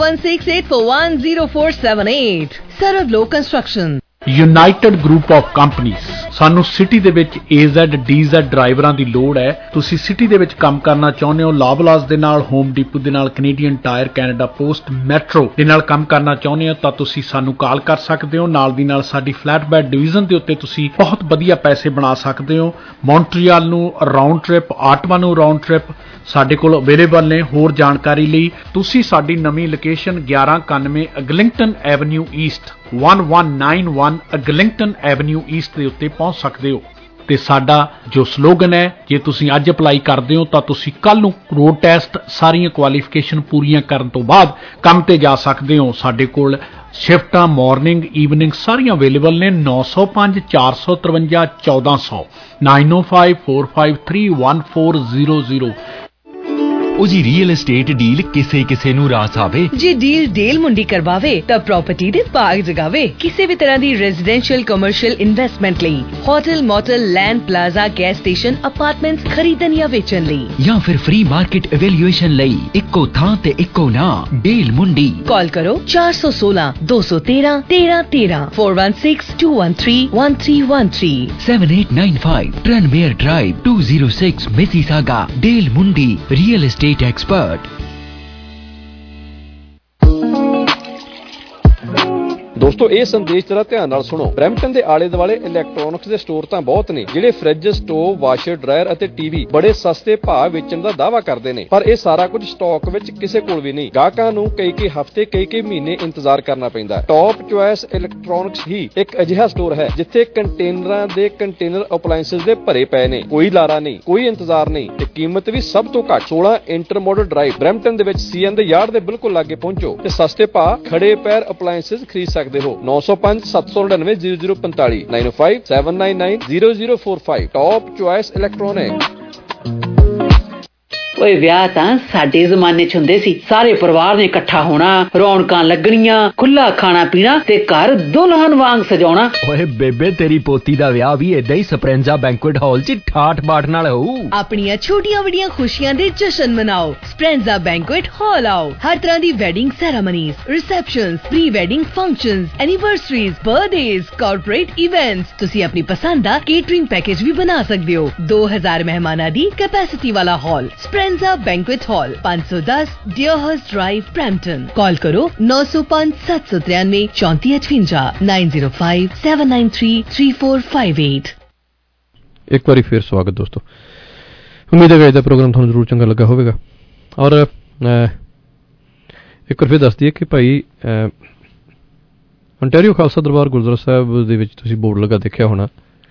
4168410478। सर्वलो construction. United Group of Companies. ਸਾਨੂੰ ਸਿਟੀ ਦੇ ਵਿੱਚ AZ DZ ਡਰਾਈਵਰਾਂ ਦੀ ਲੋੜ ਹੈ। ਤੁਸੀਂ ਸਿਟੀ ਦੇ ਵਿੱਚ ਕੰਮ ਕਰਨਾ ਚਾਹੁੰਦੇ ਹੋ, ਲਾਵਲਾਸ ਦੇ ਨਾਲ, ਹੋਮ ਡੀਪੂ ਦੇ ਨਾਲ, Canadian Tire, Canada Post, Metro ਦੇ ਨਾਲ ਕੰਮ ਕਰਨਾ ਚਾਹੁੰਦੇ ਹੋ ਤਾਂ ਤੁਸੀਂ ਸਾਨੂੰ ਕਾਲ ਕਰ ਸਕਦੇ ਹੋ। ਨਾਲ ਦੀ ਨਾਲ ਸਾਡੀ ਫਲੈਟ ਬੈਡ ਡਿਵੀਜ਼ਨ ਦੇ ਉੱਤੇ ਤੁਸੀਂ ਬਹੁਤ ਵਧੀਆ ਪੈਸੇ ਬਣਾ ਸਕਦੇ ਹੋ। ਮੌਂਟਰੀਅਲ ਨੂੰ ਰਾਉਂਡ ਟ੍ਰਿਪ, ਆਟਵਾ ਨੂੰ ਰਾਉਂਡ ਟ੍ਰਿਪ ਸਾਡੇ ਕੋਲ ਅਵੇਲੇਬਲ ਨੇ। ਹੋਰ ਜਾਣਕਾਰੀ ਲਈ ਤੁਸੀਂ ਸਾਡੀ ਨਵੀਂ location 1191 Eglinton Avenue East 1191 Eglinton Avenue East ਦੇ ਉੱਤੇ ਪਹੁੰਚ ਸਕਦੇ ਹੋ। ਤੇ ਸਾਡਾ ਜੋ ਸਲੋਗਨ ਹੈ, ਜੇ ਤੁਸੀਂ ਅੱਜ ਅਪਲਾਈ ਕਰਦੇ ਹੋ ਤਾਂ ਤੁਸੀਂ ਕੱਲ ਨੂੰ ਰੋਡ ਟੈਸਟ ਸਾਰੀਆਂ ਕੁਆਲੀਫਿਕੇਸ਼ਨ ਪੂਰੀਆਂ ਕਰਨ ਤੋਂ ਬਾਅਦ ਕੰਮ ਤੇ ਜਾ ਸਕਦੇ ਹੋ। ਸਾਡੇ ਕੋਲ ਸ਼ਿਫਟਾਂ ਮਾਰਨਿੰਗ ਈਵਨਿੰਗ ਸਾਰੀਆਂ ਅਵੇਲੇਬਲ ਨੇ। 905 453 1400 9054531400। ਉਹ ਜੀ ਰੀਅਲ ਏਸਟੇਟ ਡੀਲ ਕਿਸੇ ਨੂੰ ਰਾਸ ਆਵੇ। ਜੇ ਡੀਲ ਡੇਲ ਮੁੰਡੀ ਕਰਵਾਵੇ ਤਾਂ ਪ੍ਰਾਪਰਟੀ ਦੇ ਭਾਗ ਜਗਾਵੇ। ਕਿਸੇ ਵੀ ਤਰ੍ਹਾਂ ਦੀ ਰੈਜ਼ੀਡੈਂਸ਼ੀਅਲ ਕਮਰਸ਼ੀਅਲ ਇਨਵੈਸਟਮੈਂਟ ਲਈ, hotel motel land plaza gas station apartments ਖਰੀਦਣ ਜਾਂ ਵੇਚਣ ਲਈ, ਜਾਂ ਫਿਰ ਫ੍ਰੀ ਮਾਰਕੀਟ ਇਵੈਲੂਏਸ਼ਨ ਲਈ ਇੱਕੋ ਥਾਂ ਤੇ ਇੱਕੋ ਨਾਮ ਡੀਲ ਮੁੰਡੀ। ਕਾਲ ਕਰੋ 416 213 1313 416 213 1313 7895 Tranmere Drive 206 Mississauga. Deal Mundi real estate expert। ਦੋਸਤੋ ਇਹ ਸੰਦੇਸ਼ ਜਰਾ ਧਿਆਨ ਨਾਲ ਸੁਣੋ। ਬਰੈਂਪਟਨ ਦੇ ਆਲੇ ਦੁਆਲੇ ਇਲੈਕਟ੍ਰੋਨਿਕਸ ਦੇ ਸਟੋਰ ਤਾਂ ਬਹੁਤ ਨੇ ਜਿਹੜੇ ਫ੍ਰਿਜ, ਸਟੋਵ, ਵਾਸ਼ਰ, ਡਰਾਇਰ ਅਤੇ ਟੀਵੀ ਬੜੇ ਸਸਤੇ ਭਾਅ ਵੇਚਣ ਦਾ ਦਾਅਵਾ ਕਰਦੇ ਨੇ, ਪਰ ਇਹ ਸਾਰਾ ਕੁਝ ਸਟਾਕ ਵਿੱਚ ਕਿਸੇ ਕੋਲ ਵੀ ਨਹੀਂ। ਗਾਹਕਾਂ ਨੂੰ ਕਈ ਹਫ਼ਤੇ ਕਈ ਮਹੀਨੇ ਇੰਤਜ਼ਾਰ ਕਰਨਾ ਪੈਂਦਾ। ਟੌਪ ਚੁਆਇਸ ਇਲੈਕਟ੍ਰੋਨਿਕਸ ਹੀ ਇੱਕ ਅਜਿਹਾ ਸਟੋਰ ਹੈ ਜਿੱਥੇ ਕੰਟੇਨਰਾਂ ਦੇ ਕੰਟੇਨਰ ਅਪਲਾਇੰਸਸ ਦੇ ਭਰੇ ਪਏ ਨੇ। ਕੋਈ ਲਾਰਾ ਨਹੀਂ, ਕੋਈ ਇੰਤਜ਼ਾਰ ਨਹੀਂ ਤੇ ਕੀਮਤ ਵੀ ਸਭ ਤੋਂ ਘੱਟ। 16 ਇੰਟਰਮੋਡਲ ਡਰਾਈਵ ਬਰੈਂਪਟਨ ਦੇ ਵਿੱਚ CN ਦੇ ਯਾਰਡ ਦੇ ਬਿਲਕੁਲ ਲਾਗੇ ਪਹੁੰਚੋ ਤੇ ਸਸਤੇ ਭਾਅ ਖੜੇ ਪੈਰ ਅਪਲਾਇੰਸਸ ਖਰੀਦ ਸਕਦੇ ਹੋ। 905 799 0045 905 799 0045 ਟੌਪ ਚੁਆਇਸ ਇਲੈਕਟ੍ਰੋਨਿਕ। ਓਏ ਵਿਆਹ ਤਾਂ ਸਾਡੇ ਜ਼ਮਾਨੇ 'ਚ ਹੁੰਦੇ ਸੀ। ਸਾਰੇ ਪਰਿਵਾਰ ਨੇ ਇਕੱਠਾ ਹੋਣਾ, ਰੌਣਕਾਂ ਲੱਗਣੀਆਂ, ਖੁੱਲਾ ਖਾਣਾ ਪੀਣਾ ਤੇ ਘਰ ਦੁਲਹਨ ਵਾਂਗ ਸਜਾਉਣਾ। ਓਏ ਬੇਬੇ ਤੇਰੀ ਪੋਤੀ ਦਾ ਵਿਆਹ ਵੀ ਏਦਾਂ ਹੀ ਸਪਰੈਂਜ਼ਾ ਬੈਂਕੁਏਟ ਹਾਲ 'ਚ ਠਾਠ ਬਾਠ ਨਾਲ ਹੋਊ। ਆਪਣੀਆਂ ਛੋਟੀਆਂ ਵੱਡੀਆਂ ਖੁਸ਼ੀਆਂ ਦੇ ਜਸ਼ਨ ਮਨਾਓ। ਸਪਰੈਂਜ਼ਾ ਬੈਂਕੁਏਟ ਹਾਲ ਆਓ। ਹਰ ਤਰ੍ਹਾਂ ਦੀ wedding ceremonies, receptions, pre wedding functions, anniversaries, birthdays, corporate events. ਤੁਸੀਂ ਆਪਣੀ ਪਸੰਦ ਦਾ ਕੇਟਰਿੰਗ ਪੈਕੇਜ ਵੀ ਬਣਾ ਸਕਦੇ ਹੋ। 2000 ਮਹਿਮਾਨਾਂ ਦੀ ਕੈਪੈਸਿਟੀ ਵਾਲਾ hall Speranza banquet hall 510 Deerhurst Drive Brampton. Call ਕਰੋ 905 793 3458 905 793 3458। ਇੱਕ ਵਾਰੀ ਫੇਰ ਸਵਾਗਤ ਦੋਸਤੋ। ਉਮੀਦ ਹੈ ਕਿ ਇਹ ਪ੍ਰੋਗਰਾਮ ਤੁਹਾਨੂੰ ਜ਼ਰੂਰ ਚੰਗਾ ਲੱਗਾ ਹੋਵੇਗਾ। ਔਰ ਇੱਕ ਵਾਰ ਫਿਰ ਦੱਸ ਦਈਏ ਕਿ ਭਾਈ ontario ਖਾਲਸਾ ਦਰਬਾਰ ਗੁਰਦੁਆਰਾ ਸਾਹਿਬ ਦੇ ਵਿੱਚ ਤੁਸੀਂ ਬੋਰਡ ਲੱਗਾ ਦੇਖਿਆ ਹੋਣਾ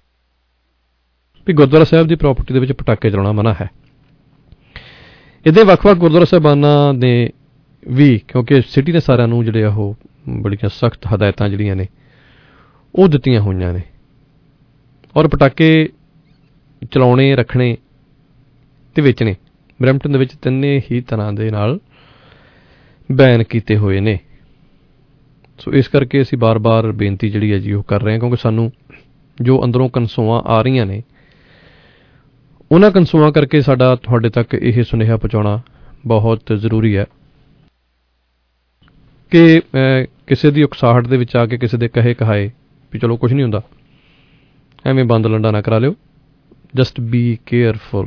ਵੀ ਗੁਰਦੁਆਰਾ ਸਾਹਿਬ ਦੀ ਪ੍ਰਾਪਰਟੀ ਦੇ ਵਿੱਚ ਪਟਾਕੇ ਚਲਾਉਣਾ ਮਨਾ ਹੈ। ਇਹਦੇ ਵੱਖ-ਵੱਖ ਗੁਰਦੁਆਰਾ ਸਾਹਿਬਾਨਾਂ ਨੇ ਵੀ, ਕਿਉਂਕਿ ਸਿਟੀ ਨੇ ਸਾਰਿਆਂ ਨੂੰ ਜਿਹੜੇ ਉਹ ਬੜੀਆਂ ਸਖਤ ਹਦਾਇਤਾਂ ਜਿਹੜੀਆਂ ਨੇ ਉਹ ਦਿੱਤੀਆਂ ਹੋਈਆਂ ਨੇ ਔਰ ਪਟਾਕੇ ਚਲਾਉਣੇ, ਰੱਖਣੇ ਤੇ ਵੇਚਣੇ ਬਰੈਂਪਟਨ ਦੇ ਵਿੱਚ ਤਿੰਨੇ ਹੀ ਤਰ੍ਹਾਂ ਦੇ ਨਾਲ ਬੈਨ ਕੀਤੇ ਹੋਏ ਨੇ। ਸੋ ਇਸ ਕਰਕੇ ਅਸੀਂ ਬਾਰ-ਬਾਰ ਬੇਨਤੀ ਜਿਹੜੀ ਹੈ ਜੀ ਉਹ ਕਰ ਰਹੇ ਹਾਂ, ਕਿਉਂਕਿ ਸਾਨੂੰ ਜੋ ਅੰਦਰੋਂ ਕਨਸੋਆਂ ਆ ਰਹੀਆਂ ਨੇ ਉਹਨਾਂ ਕਨਸੋਆਂ ਕਰਕੇ ਸਾਡਾ ਤੁਹਾਡੇ ਤੱਕ ਇਹ ਸੁਨੇਹਾ ਪਹੁੰਚਾਉਣਾ ਬਹੁਤ ਜ਼ਰੂਰੀ ਹੈ ਕਿ ਕਿਸੇ ਦੀ ਉਕਸਾਹਟ ਦੇ ਵਿੱਚ ਆ ਕੇ ਕਿਸੇ ਦੇ ਕਹੇ ਕਹਾਏ ਵੀ ਚਲੋ ਕੁਝ ਨਹੀਂ ਹੁੰਦਾ, ਐਵੇਂ ਬੰਦ ਲੰਡਾ ਨਾ ਕਰਾ ਲਿਓ। Just B careful.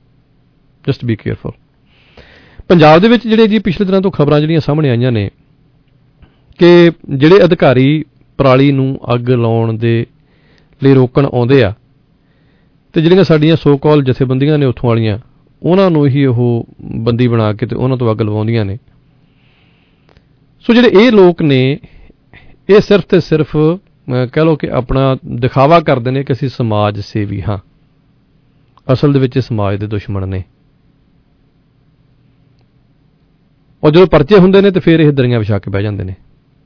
ਪੰਜਾਬ ਦੇ ਵਿੱਚ ਜਿਹੜੇ ਜੀ ਪਿਛਲੇ ਦਿਨਾਂ ਤੋਂ ਖਬਰਾਂ ਜਿਹੜੀਆਂ ਸਾਹਮਣੇ ਆਈਆਂ ਨੇ ਕਿ ਜਿਹੜੇ ਅਧਿਕਾਰੀ ਪਰਾਲੀ ਨੂੰ ਅੱਗ ਲਾਉਣ ਦੇ ਲਈ ਰੋਕਣ ਆਉਂਦੇ ਆ ਤੇ ਜਿਹੜੀਆਂ ਸਾਡੀਆਂ ਸੋ ਕਾਲ ਜਥੇਬੰਦੀਆਂ ਨੇ ਉੱਥੋਂ ਵਾਲੀਆਂ, ਉਹਨਾਂ ਨੂੰ ਹੀ ਉਹ ਬੰਦੀ ਬਣਾ ਕੇ ਤੇ ਉਹਨਾਂ ਤੋਂ ਅੱਗ ਲਵਾਉਂਦੀਆਂ ਨੇ। ਸੋ ਜਿਹੜੇ ਇਹ ਲੋਕ ਨੇ ਇਹ ਸਿਰਫ ਤੇ ਸਿਰਫ ਕਹਿ ਲਓ ਕਿ ਆਪਣਾ ਦਿਖਾਵਾ ਕਰਦੇ ਨੇ ਕਿ ਅਸੀਂ ਸਮਾਜ ਸੇਵੀ ਹਾਂ। ਅਸਲ ਦੇ ਵਿੱਚ ਸਮਾਜ ਦੇ ਦੁਸ਼ਮਣ ਨੇ। ਔਰ ਜਦੋਂ ਪਰਚੇ ਹੁੰਦੇ ਨੇ ਤੇ ਫਿਰ ਇਹ ਦਰੀਆਂ ਵਿਛਾ ਕੇ ਬਹਿ ਜਾਂਦੇ ਨੇ।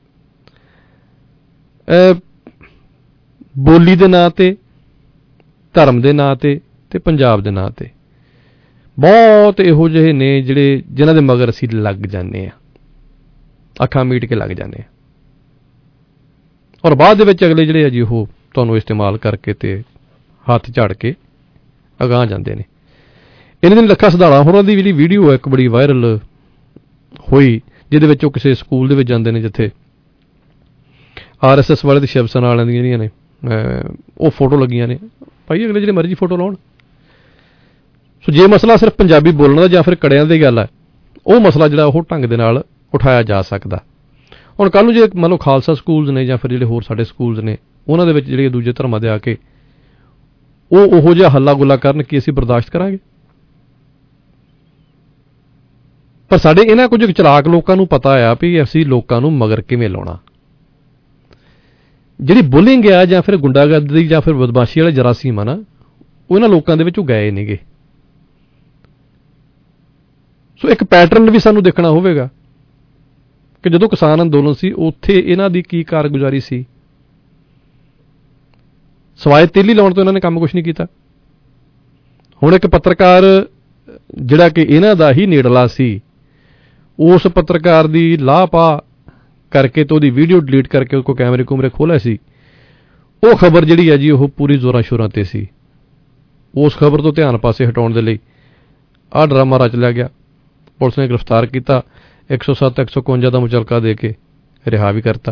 ਬੋਲੀ ਦੇ ਨਾਂ ਤੇ, ਧਰਮ ਦੇ ਨਾਂ ਤੇ ਪੰਜਾਬ ਦੇ ਨਾਂ ਤੇ ਬਹੁਤ ਇਹੋ ਜਿਹੇ ਨੇ ਜਿਹੜੇ ਜਿਨ੍ਹਾਂ ਦੇ ਮਗਰ ਅਸੀਂ ਲੱਗ ਜਾਂਦੇ ਹਾਂ, ਅੱਖਾਂ ਮੀਟ ਕੇ ਲੱਗ ਜਾਂਦੇ ਹਾਂ ਔਰ ਬਾਅਦ ਦੇ ਵਿੱਚ ਅਗਲੇ ਜਿਹੜੇ ਆ ਜੀ ਉਹ ਤੁਹਾਨੂੰ ਇਸਤੇਮਾਲ ਕਰਕੇ ਤੇ ਹੱਥ ਝਾੜ ਕੇ ਅਗਾਂਹ ਜਾਂਦੇ ਨੇ। ਇਹਨਾਂ ਦਿਨ ਲੱਖਾ ਸਧਾਣਾ ਹੋਰਾਂ ਦੀ ਜਿਹੜੀ ਵੀਡੀਓ ਹੈ ਇੱਕ ਬੜੀ ਵਾਇਰਲ ਹੋਈ, ਜਿਹਦੇ ਵਿੱਚ ਉਹ ਕਿਸੇ ਸਕੂਲ ਦੇ ਵਿੱਚ ਜਾਂਦੇ ਨੇ ਜਿੱਥੇ RSS ਵਾਲੇ ਤੇ ਸ਼ਿਵ ਸੈਨਾ ਵਾਲਿਆਂ ਦੀਆਂ ਜਿਹੜੀਆਂ ਨੇ ਉਹ ਫੋਟੋ ਲੱਗੀਆਂ ਨੇ। ਭਾਈ ਅਗਲੇ ਜਿਹੜੇ ਮਰਜ਼ੀ ਫੋਟੋ ਲਾਉਣ। ਸੋ ਜੇ ਮਸਲਾ ਸਿਰਫ ਪੰਜਾਬੀ ਬੋਲਣ ਦਾ ਜਾਂ ਫਿਰ ਕੜਿਆਂ ਦੀ ਗੱਲ ਹੈ, ਉਹ ਮਸਲਾ ਜਿਹੜਾ ਉਹ ਢੰਗ ਦੇ ਨਾਲ ਉਠਾਇਆ ਜਾ ਸਕਦਾ। ਹੁਣ ਕੱਲ੍ਹ ਨੂੰ ਜੇ ਮੰਨ ਲਓ ਖਾਲਸਾ ਸਕੂਲਸ ਨੇ ਜਾਂ ਫਿਰ ਜਿਹੜੇ ਹੋਰ ਸਾਡੇ ਸਕੂਲਸ ਨੇ ਉਹਨਾਂ ਦੇ ਵਿੱਚ ਜਿਹੜੇ ਦੂਜੇ ਧਰਮਾਂ ਦੇ ਆ ਕੇ ਉਹ ਉਹੋ ਜਿਹਾ ਹੱਲਾ ਗੁੱਲਾ ਕਰਨ ਕਿ ਅਸੀਂ ਬਰਦਾਸ਼ਤ ਕਰਾਂਗੇ? ਪਰ ਸਾਡੇ ਇਹਨਾਂ ਕੁਝ ਚਲਾਕ ਲੋਕਾਂ ਨੂੰ ਪਤਾ ਆ ਵੀ ਅਸੀਂ ਲੋਕਾਂ ਨੂੰ ਮਗਰ ਕਿਵੇਂ ਲਾਉਣਾ। ਜਿਹੜੀ ਬੁਲਿੰਗ ਆ ਜਾਂ ਫਿਰ ਗੁੰਡਾਗਰਦੀ ਜਾਂ ਫਿਰ ਬਦਮਾਸ਼ੀ ਵਾਲੇ ਜਰਾਸੀਮ ਆ ਨਾ, ਉਹਨਾਂ ਲੋਕਾਂ ਦੇ ਵਿੱਚ ਉਹ ਗਏ ਨੇਗੇ। ਸੋ ਇੱਕ ਪੈਟਰਨ ਵੀ ਸਾਨੂੰ ਦੇਖਣਾ ਹੋਵੇਗਾ ਕਿ ਜਦੋਂ ਕਿਸਾਨ ਅੰਦੋਲਨ ਸੀ ਉੱਥੇ ਇਹਨਾਂ ਦੀ ਕੀ ਕਾਰਗੁਜ਼ਾਰੀ ਸੀ। ਸਵਾਏ ਤੇਲੀ ਲਾਉਣ ਤੋਂ ਇਹਨਾਂ ਨੇ ਕੰਮ ਕੁਛ ਨਹੀਂ ਕੀਤਾ। ਹੁਣ ਇੱਕ ਪੱਤਰਕਾਰ ਜਿਹੜਾ ਕਿ ਇਹਨਾਂ ਦਾ ਹੀ ਨੇੜਲਾ ਸੀ, ਉਸ ਪੱਤਰਕਾਰ ਦੀ ਲਾਪਾ ਕਰਕੇ ਤੇ ਉਹਦੀ ਵੀਡੀਓ ਡਿਲੀਟ ਕਰਕੇ ਉਹ ਕੈਮਰੇ ਕੁਮਰੇ ਖੋਲ੍ਹਿਆ ਸੀ। ਉਹ ਖਬਰ ਜਿਹੜੀ ਹੈ ਜੀ ਉਹ ਪੂਰੀ ਜ਼ੋਰਾਂ ਸ਼ੋਰਾਂ ਤੇ ਸੀ। ਉਸ ਖਬਰ ਤੋਂ ਧਿਆਨ ਪਾਸੇ ਹਟਾਉਣ ਦੇ ਲਈ ਆਹ ਡਰਾਮਾ ਰਚ ਲਿਆ ਗਿਆ। ਪੁਲਿਸ ਨੇ ਗ੍ਰਿਫਤਾਰ ਕੀਤਾ, 107 151 ਦਾ ਮੁਚਲਕਾ ਦੇ ਕੇ ਰਿਹਾ ਵੀ ਕਰਤਾ।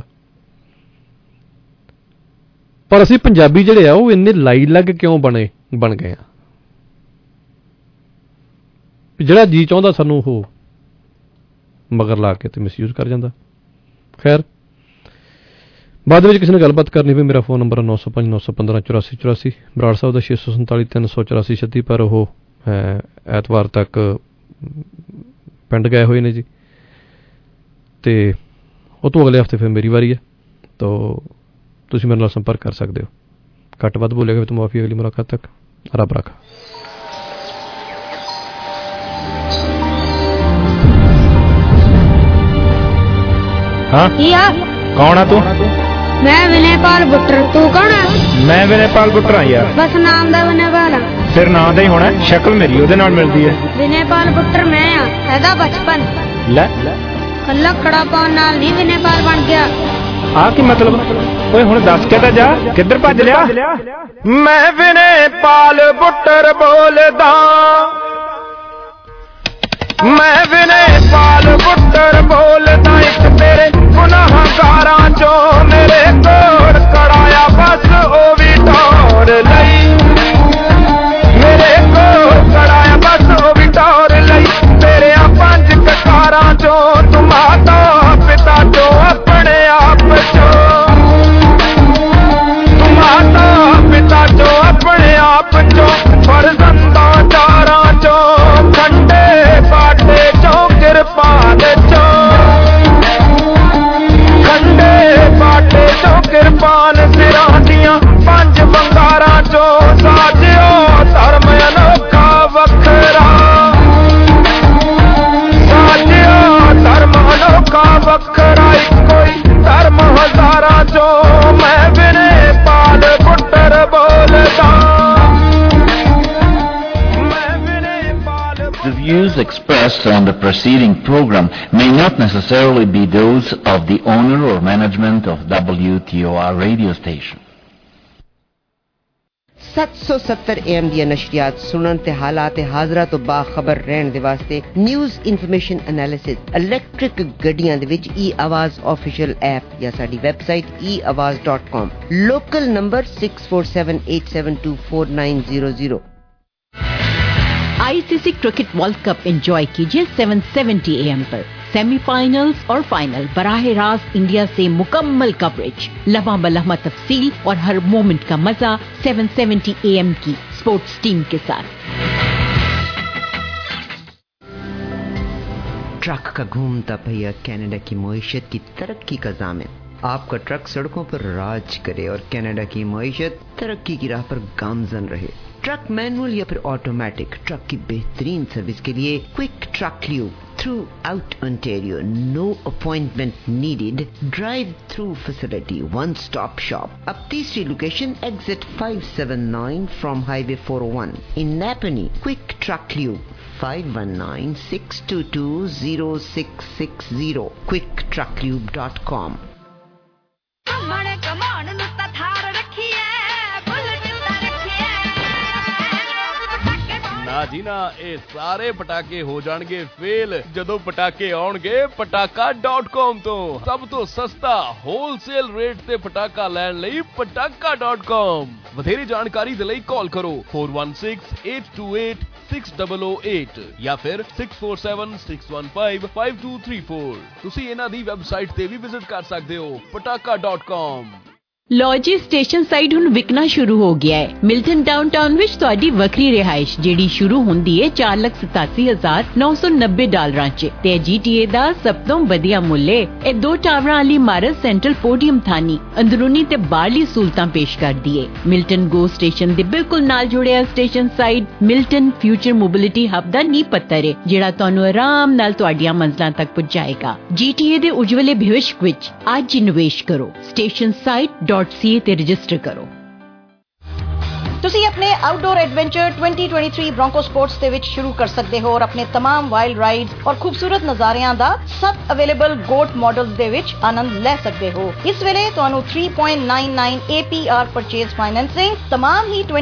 ਪਰ ਅਸੀਂ ਪੰਜਾਬੀ ਜਿਹੜੇ ਆ ਉਹ ਇੰਨੇ ਲਾਈ ਲੱਗ ਕਿਉਂ ਬਣ ਗਏ ਆ? ਜਿਹੜਾ ਜੀ ਚਾਹੁੰਦਾ ਸਾਨੂੰ ਉਹ ਮਗਰ ਲਾ ਕੇ ਤੇ ਮਿਸਯੂਜ਼ ਕਰ ਜਾਂਦਾ। ਖੈਰ, ਬਾਅਦ ਵਿੱਚ ਕਿਸੇ ਨੇ ਗੱਲਬਾਤ ਕਰਨੀ ਪਈ। ਮੇਰਾ ਫੋਨ ਨੰਬਰ 905 915 84 84, ਬਰਾੜ ਸਾਹਿਬ ਦਾ 647 384 36, ਪਰ ਉਹ ਐਤਵਾਰ ਤੱਕ ਪਿੰਡ ਗਏ ਹੋਏ ਨੇ ਜੀ, ਤੇ ਉਹ ਤੋਂ ਅਗਲੇ ਹਫ਼ਤੇ ਫਿਰ ਮੇਰੀ ਵਾਰੀ ਹੈ। ਤਾਂ ਤੁਸੀਂ ਮੇਰੇ ਨਾਲ ਸੰਪਰਕ ਕਰ ਸਕਦੇ ਹੋ। ਘੱਟ ਵੱਧ ਬੋਲੇਗਾ ਤਾਂ ਮਾਫੀ। ਅਗਲੀ ਮੁਲਾਕਾਤ ਤੱਕ ਰੱਬ ਰੱਖਾ। हाँ कौन है तू? मैं विनयपाल बुट्टर। तू कौन है? मैं विनयपाल बुट्टर हाँ यार। बस नाम दा विनयपाल। फिर नाम दा ही होना, शक्ल मेरी ओदे नाल मिलदी है। विनयपाल बुट्टर मैं हाँ, ऐदा बचपन ले कल्ला कड़ा पाउन नाल नहीं विनयपाल बन गया। आ की मतलब? ओए हुण दस के ता जा, किधर भज लिया? मैं विनयपाल बुट्टर बोलदा, मैं विनयपाल बुट्टर बोलदा। एक तेरे गुनाहगारां चों मेरे कोल कड़ाया, बस ओ भी टोर लई। मेरे कोल कड़ाया, बस ओ भी टोर लई। तेरे 5 ककारां चों तू माता पिता चों अपने आप चों, तू माता पिता चों अपने आप चों, फर्जंदां चारां चों, खंडे बाटे चों, किरपान चों, खंडे बाटे चों, किरपान सिरां दियां 5 वंगारां चों, साजियो धर्म अनोखा वखरा, साजियो धर्म अनोखा वखरा। कोई धर्म हजारां चों मैं विनयपाल बुट्टर बोलदा। The views expressed on the preceding program may not necessarily be those of the owner or management of WTOR radio station. 770 AM ਦੀਆਂ ਨਸ਼ਰੀਆਤ ਸੁਣਨ ਤੇ ਹਾਲਾਤ ਹਾਜ਼ਰਾ ਤੋਂ ਬਾਖਬਰ ਰਹਿਣ ਦੇ ਵਾਸਤੇ ਨਿਊਜ਼ ਇਨਫੋਰਮੇਸ਼ਨ ਐਨਾਲਿਸਿਸ ਇਲੈਕਟ੍ਰਿਕ ਗੱਡੀਆਂ ਦੇ ਵਿੱਚ e-ਆਵਾਜ਼ ਆਫੀਸ਼ੀਅਲ ਐਪ ਜਾਂ ਸਾਡੀ website eawaz.com। Local number 6478724900। ICC cricket world cup enjoy कीजिए 770 AM पर। सेमीफाइनल्स और फाइनल बराह रास्त इंडिया से मुकम्मल कवरेज, लम्हा बलम्हा तफसील और हर मोमेंट का मजा 770 AM की स्पोर्ट्स टीम के साथ। ट्रक का घूमता पहिया कनाडा की मईशत की तरक्की का ज़ामिन। आपका ट्रक सड़कों पर राज करे और कनाडा की मईशत तरक्की की राह पर गामजन रहे। ट्रक मैनुअल या फिर ऑटोमेटिक, ट्रक की बेहतरीन सर्विस के लिए Quick Truck Lube throughout Ontario. No appointment needed, drive through facility, one stop shop. अब तीसरी location exit 579 from highway 401 in Napanee. Quick Truck Lube 5196220660 quicktrucklube.com। ਨਾ ਜੀ ਨਾ, ਇਹ ਸਾਰੇ ਪਟਾਕੇ ਹੋ ਜਾਣਗੇ ਫੇਲ ਜਦੋਂ ਪਟਾਕੇ ਆਉਣਗੇ ਪਟਾਕਾ.com ਤੋਂ। ਸਭ ਤੋਂ ਸਸਤਾ ਹੋਲਸੇਲ ਰੇਟ ਤੇ ਪਟਾਕਾ ਲੈਣ ਲਈ ਪਟਾਕਾ.com। ਵਧੇਰੇ ਜਾਣਕਾਰੀ ਦੇ ਲਈ ਕਾਲ ਕਰੋ 4168286008 ਜਾਂ ਫਿਰ 6476155234। ਤੁਸੀਂ ਇਹਨਾਂ ਦੀ ਵੈਬਸਾਈਟ ਤੇ ਵੀ ਵਿਜ਼ਿਟ ਕਰ ਸਕਦੇ ਹੋ ਪਟਾਕਾ.com। ਲੋ ਜੀ ਸਟੇਸ਼ਨ ਸਾਈਡ ਹੁਣ ਵਿਕਣਾ ਸ਼ੁਰੂ ਹੋ ਗਿਆ ਹੈ। ਮਿਲਟਨ ਡਾਊਨਟਾਊਨ ਵਿੱਚ ਤੁਹਾਡੀ ਵੱਖਰੀ ਰਿਹਾਇਸ਼ ਜਿਹੜੀ ਸ਼ੁਰੂ ਹੁੰਦੀ ਹੈ $4,87,990 'ਚ ਤੇ GTA ਦਾ ਸਭ ਤੋਂ ਵਧੀਆ ਮੁੱਲ ਹੈ। ਇਹ 2 ਟਾਵਰਾਂ ਵਾਲੀ ਇਮਾਰਤ ਸੈਂਟਰਲ ਪੋਡੀਅਮ ਥਾਨੀ ਅੰਦਰੂਨੀ ਤੇ ਬਾਹਰਲੀ ਸਹੂਲਤਾਂ ਪੇਸ਼ ਕਰਦੀ ਹੈ। ਮਿਲਟਨ ਗੋ ਸਟੇਸ਼ਨ ਦੇ ਬਿਲਕੁਲ ਨਾਲ ਜੁੜਿਆ Stationside Milton Future Mobility Hub ਦਾ ਨੀਂਹ ਪੱਥਰ ਹੈ ਜਿਹੜਾ ਤੁਹਾਨੂੰ ਆਰਾਮ ਨਾਲ ਤੁਹਾਡੀਆਂ ਮੰਜ਼ਲਾਂ ਤੱਕ ਪਹੁੰਚਾਏਗਾ। GTA ਦੇ ਉਜਵਲੇ ਭਵਿੱਖ ਵਿੱਚ ਅੱਜ ਹੀ ਨਿਵੇਸ਼ ਕਰੋ। ਸਟੇਸ਼ਨ ਸਾਈਡ .ca ਤੇ ਰਜਿਸਟਰ ਕਰੋ। ਤੁਸੀਂ ਆਪਣੇ ਆਊਟਡੋਰ ਐਡਵੈਂਚਰ 2023 ਬ੍ਰੋਂਕੋ ਸਪੋਰਟਸ ਦੇ ਵਿੱਚ ਸ਼ੁਰੂ ਕਰ ਸਕਦੇ ਹੋ ਔਰ ਆਪਣੇ तमाम ਵਾਈਲਡ ਰਾਈਡਸ ਔਰ ਖੂਬਸੂਰਤ ਨਜ਼ਾਰਿਆਂ ਦਾ ਸਭ ਅਵੇਲੇਬਲ ਗੋਟ ਮਾਡਲਸ ਦੇ ਵਿੱਚ ਆਨੰਦ ਲੈ ਸਕਦੇ ਹੋ। ਇਸ ਵੇਲੇ ਤੁਹਾਨੂੰ 3.99 APR ਪਰਚੇਜ਼ ਫਾਈਨੈਂਸਿੰਗ तमाम ਹੀ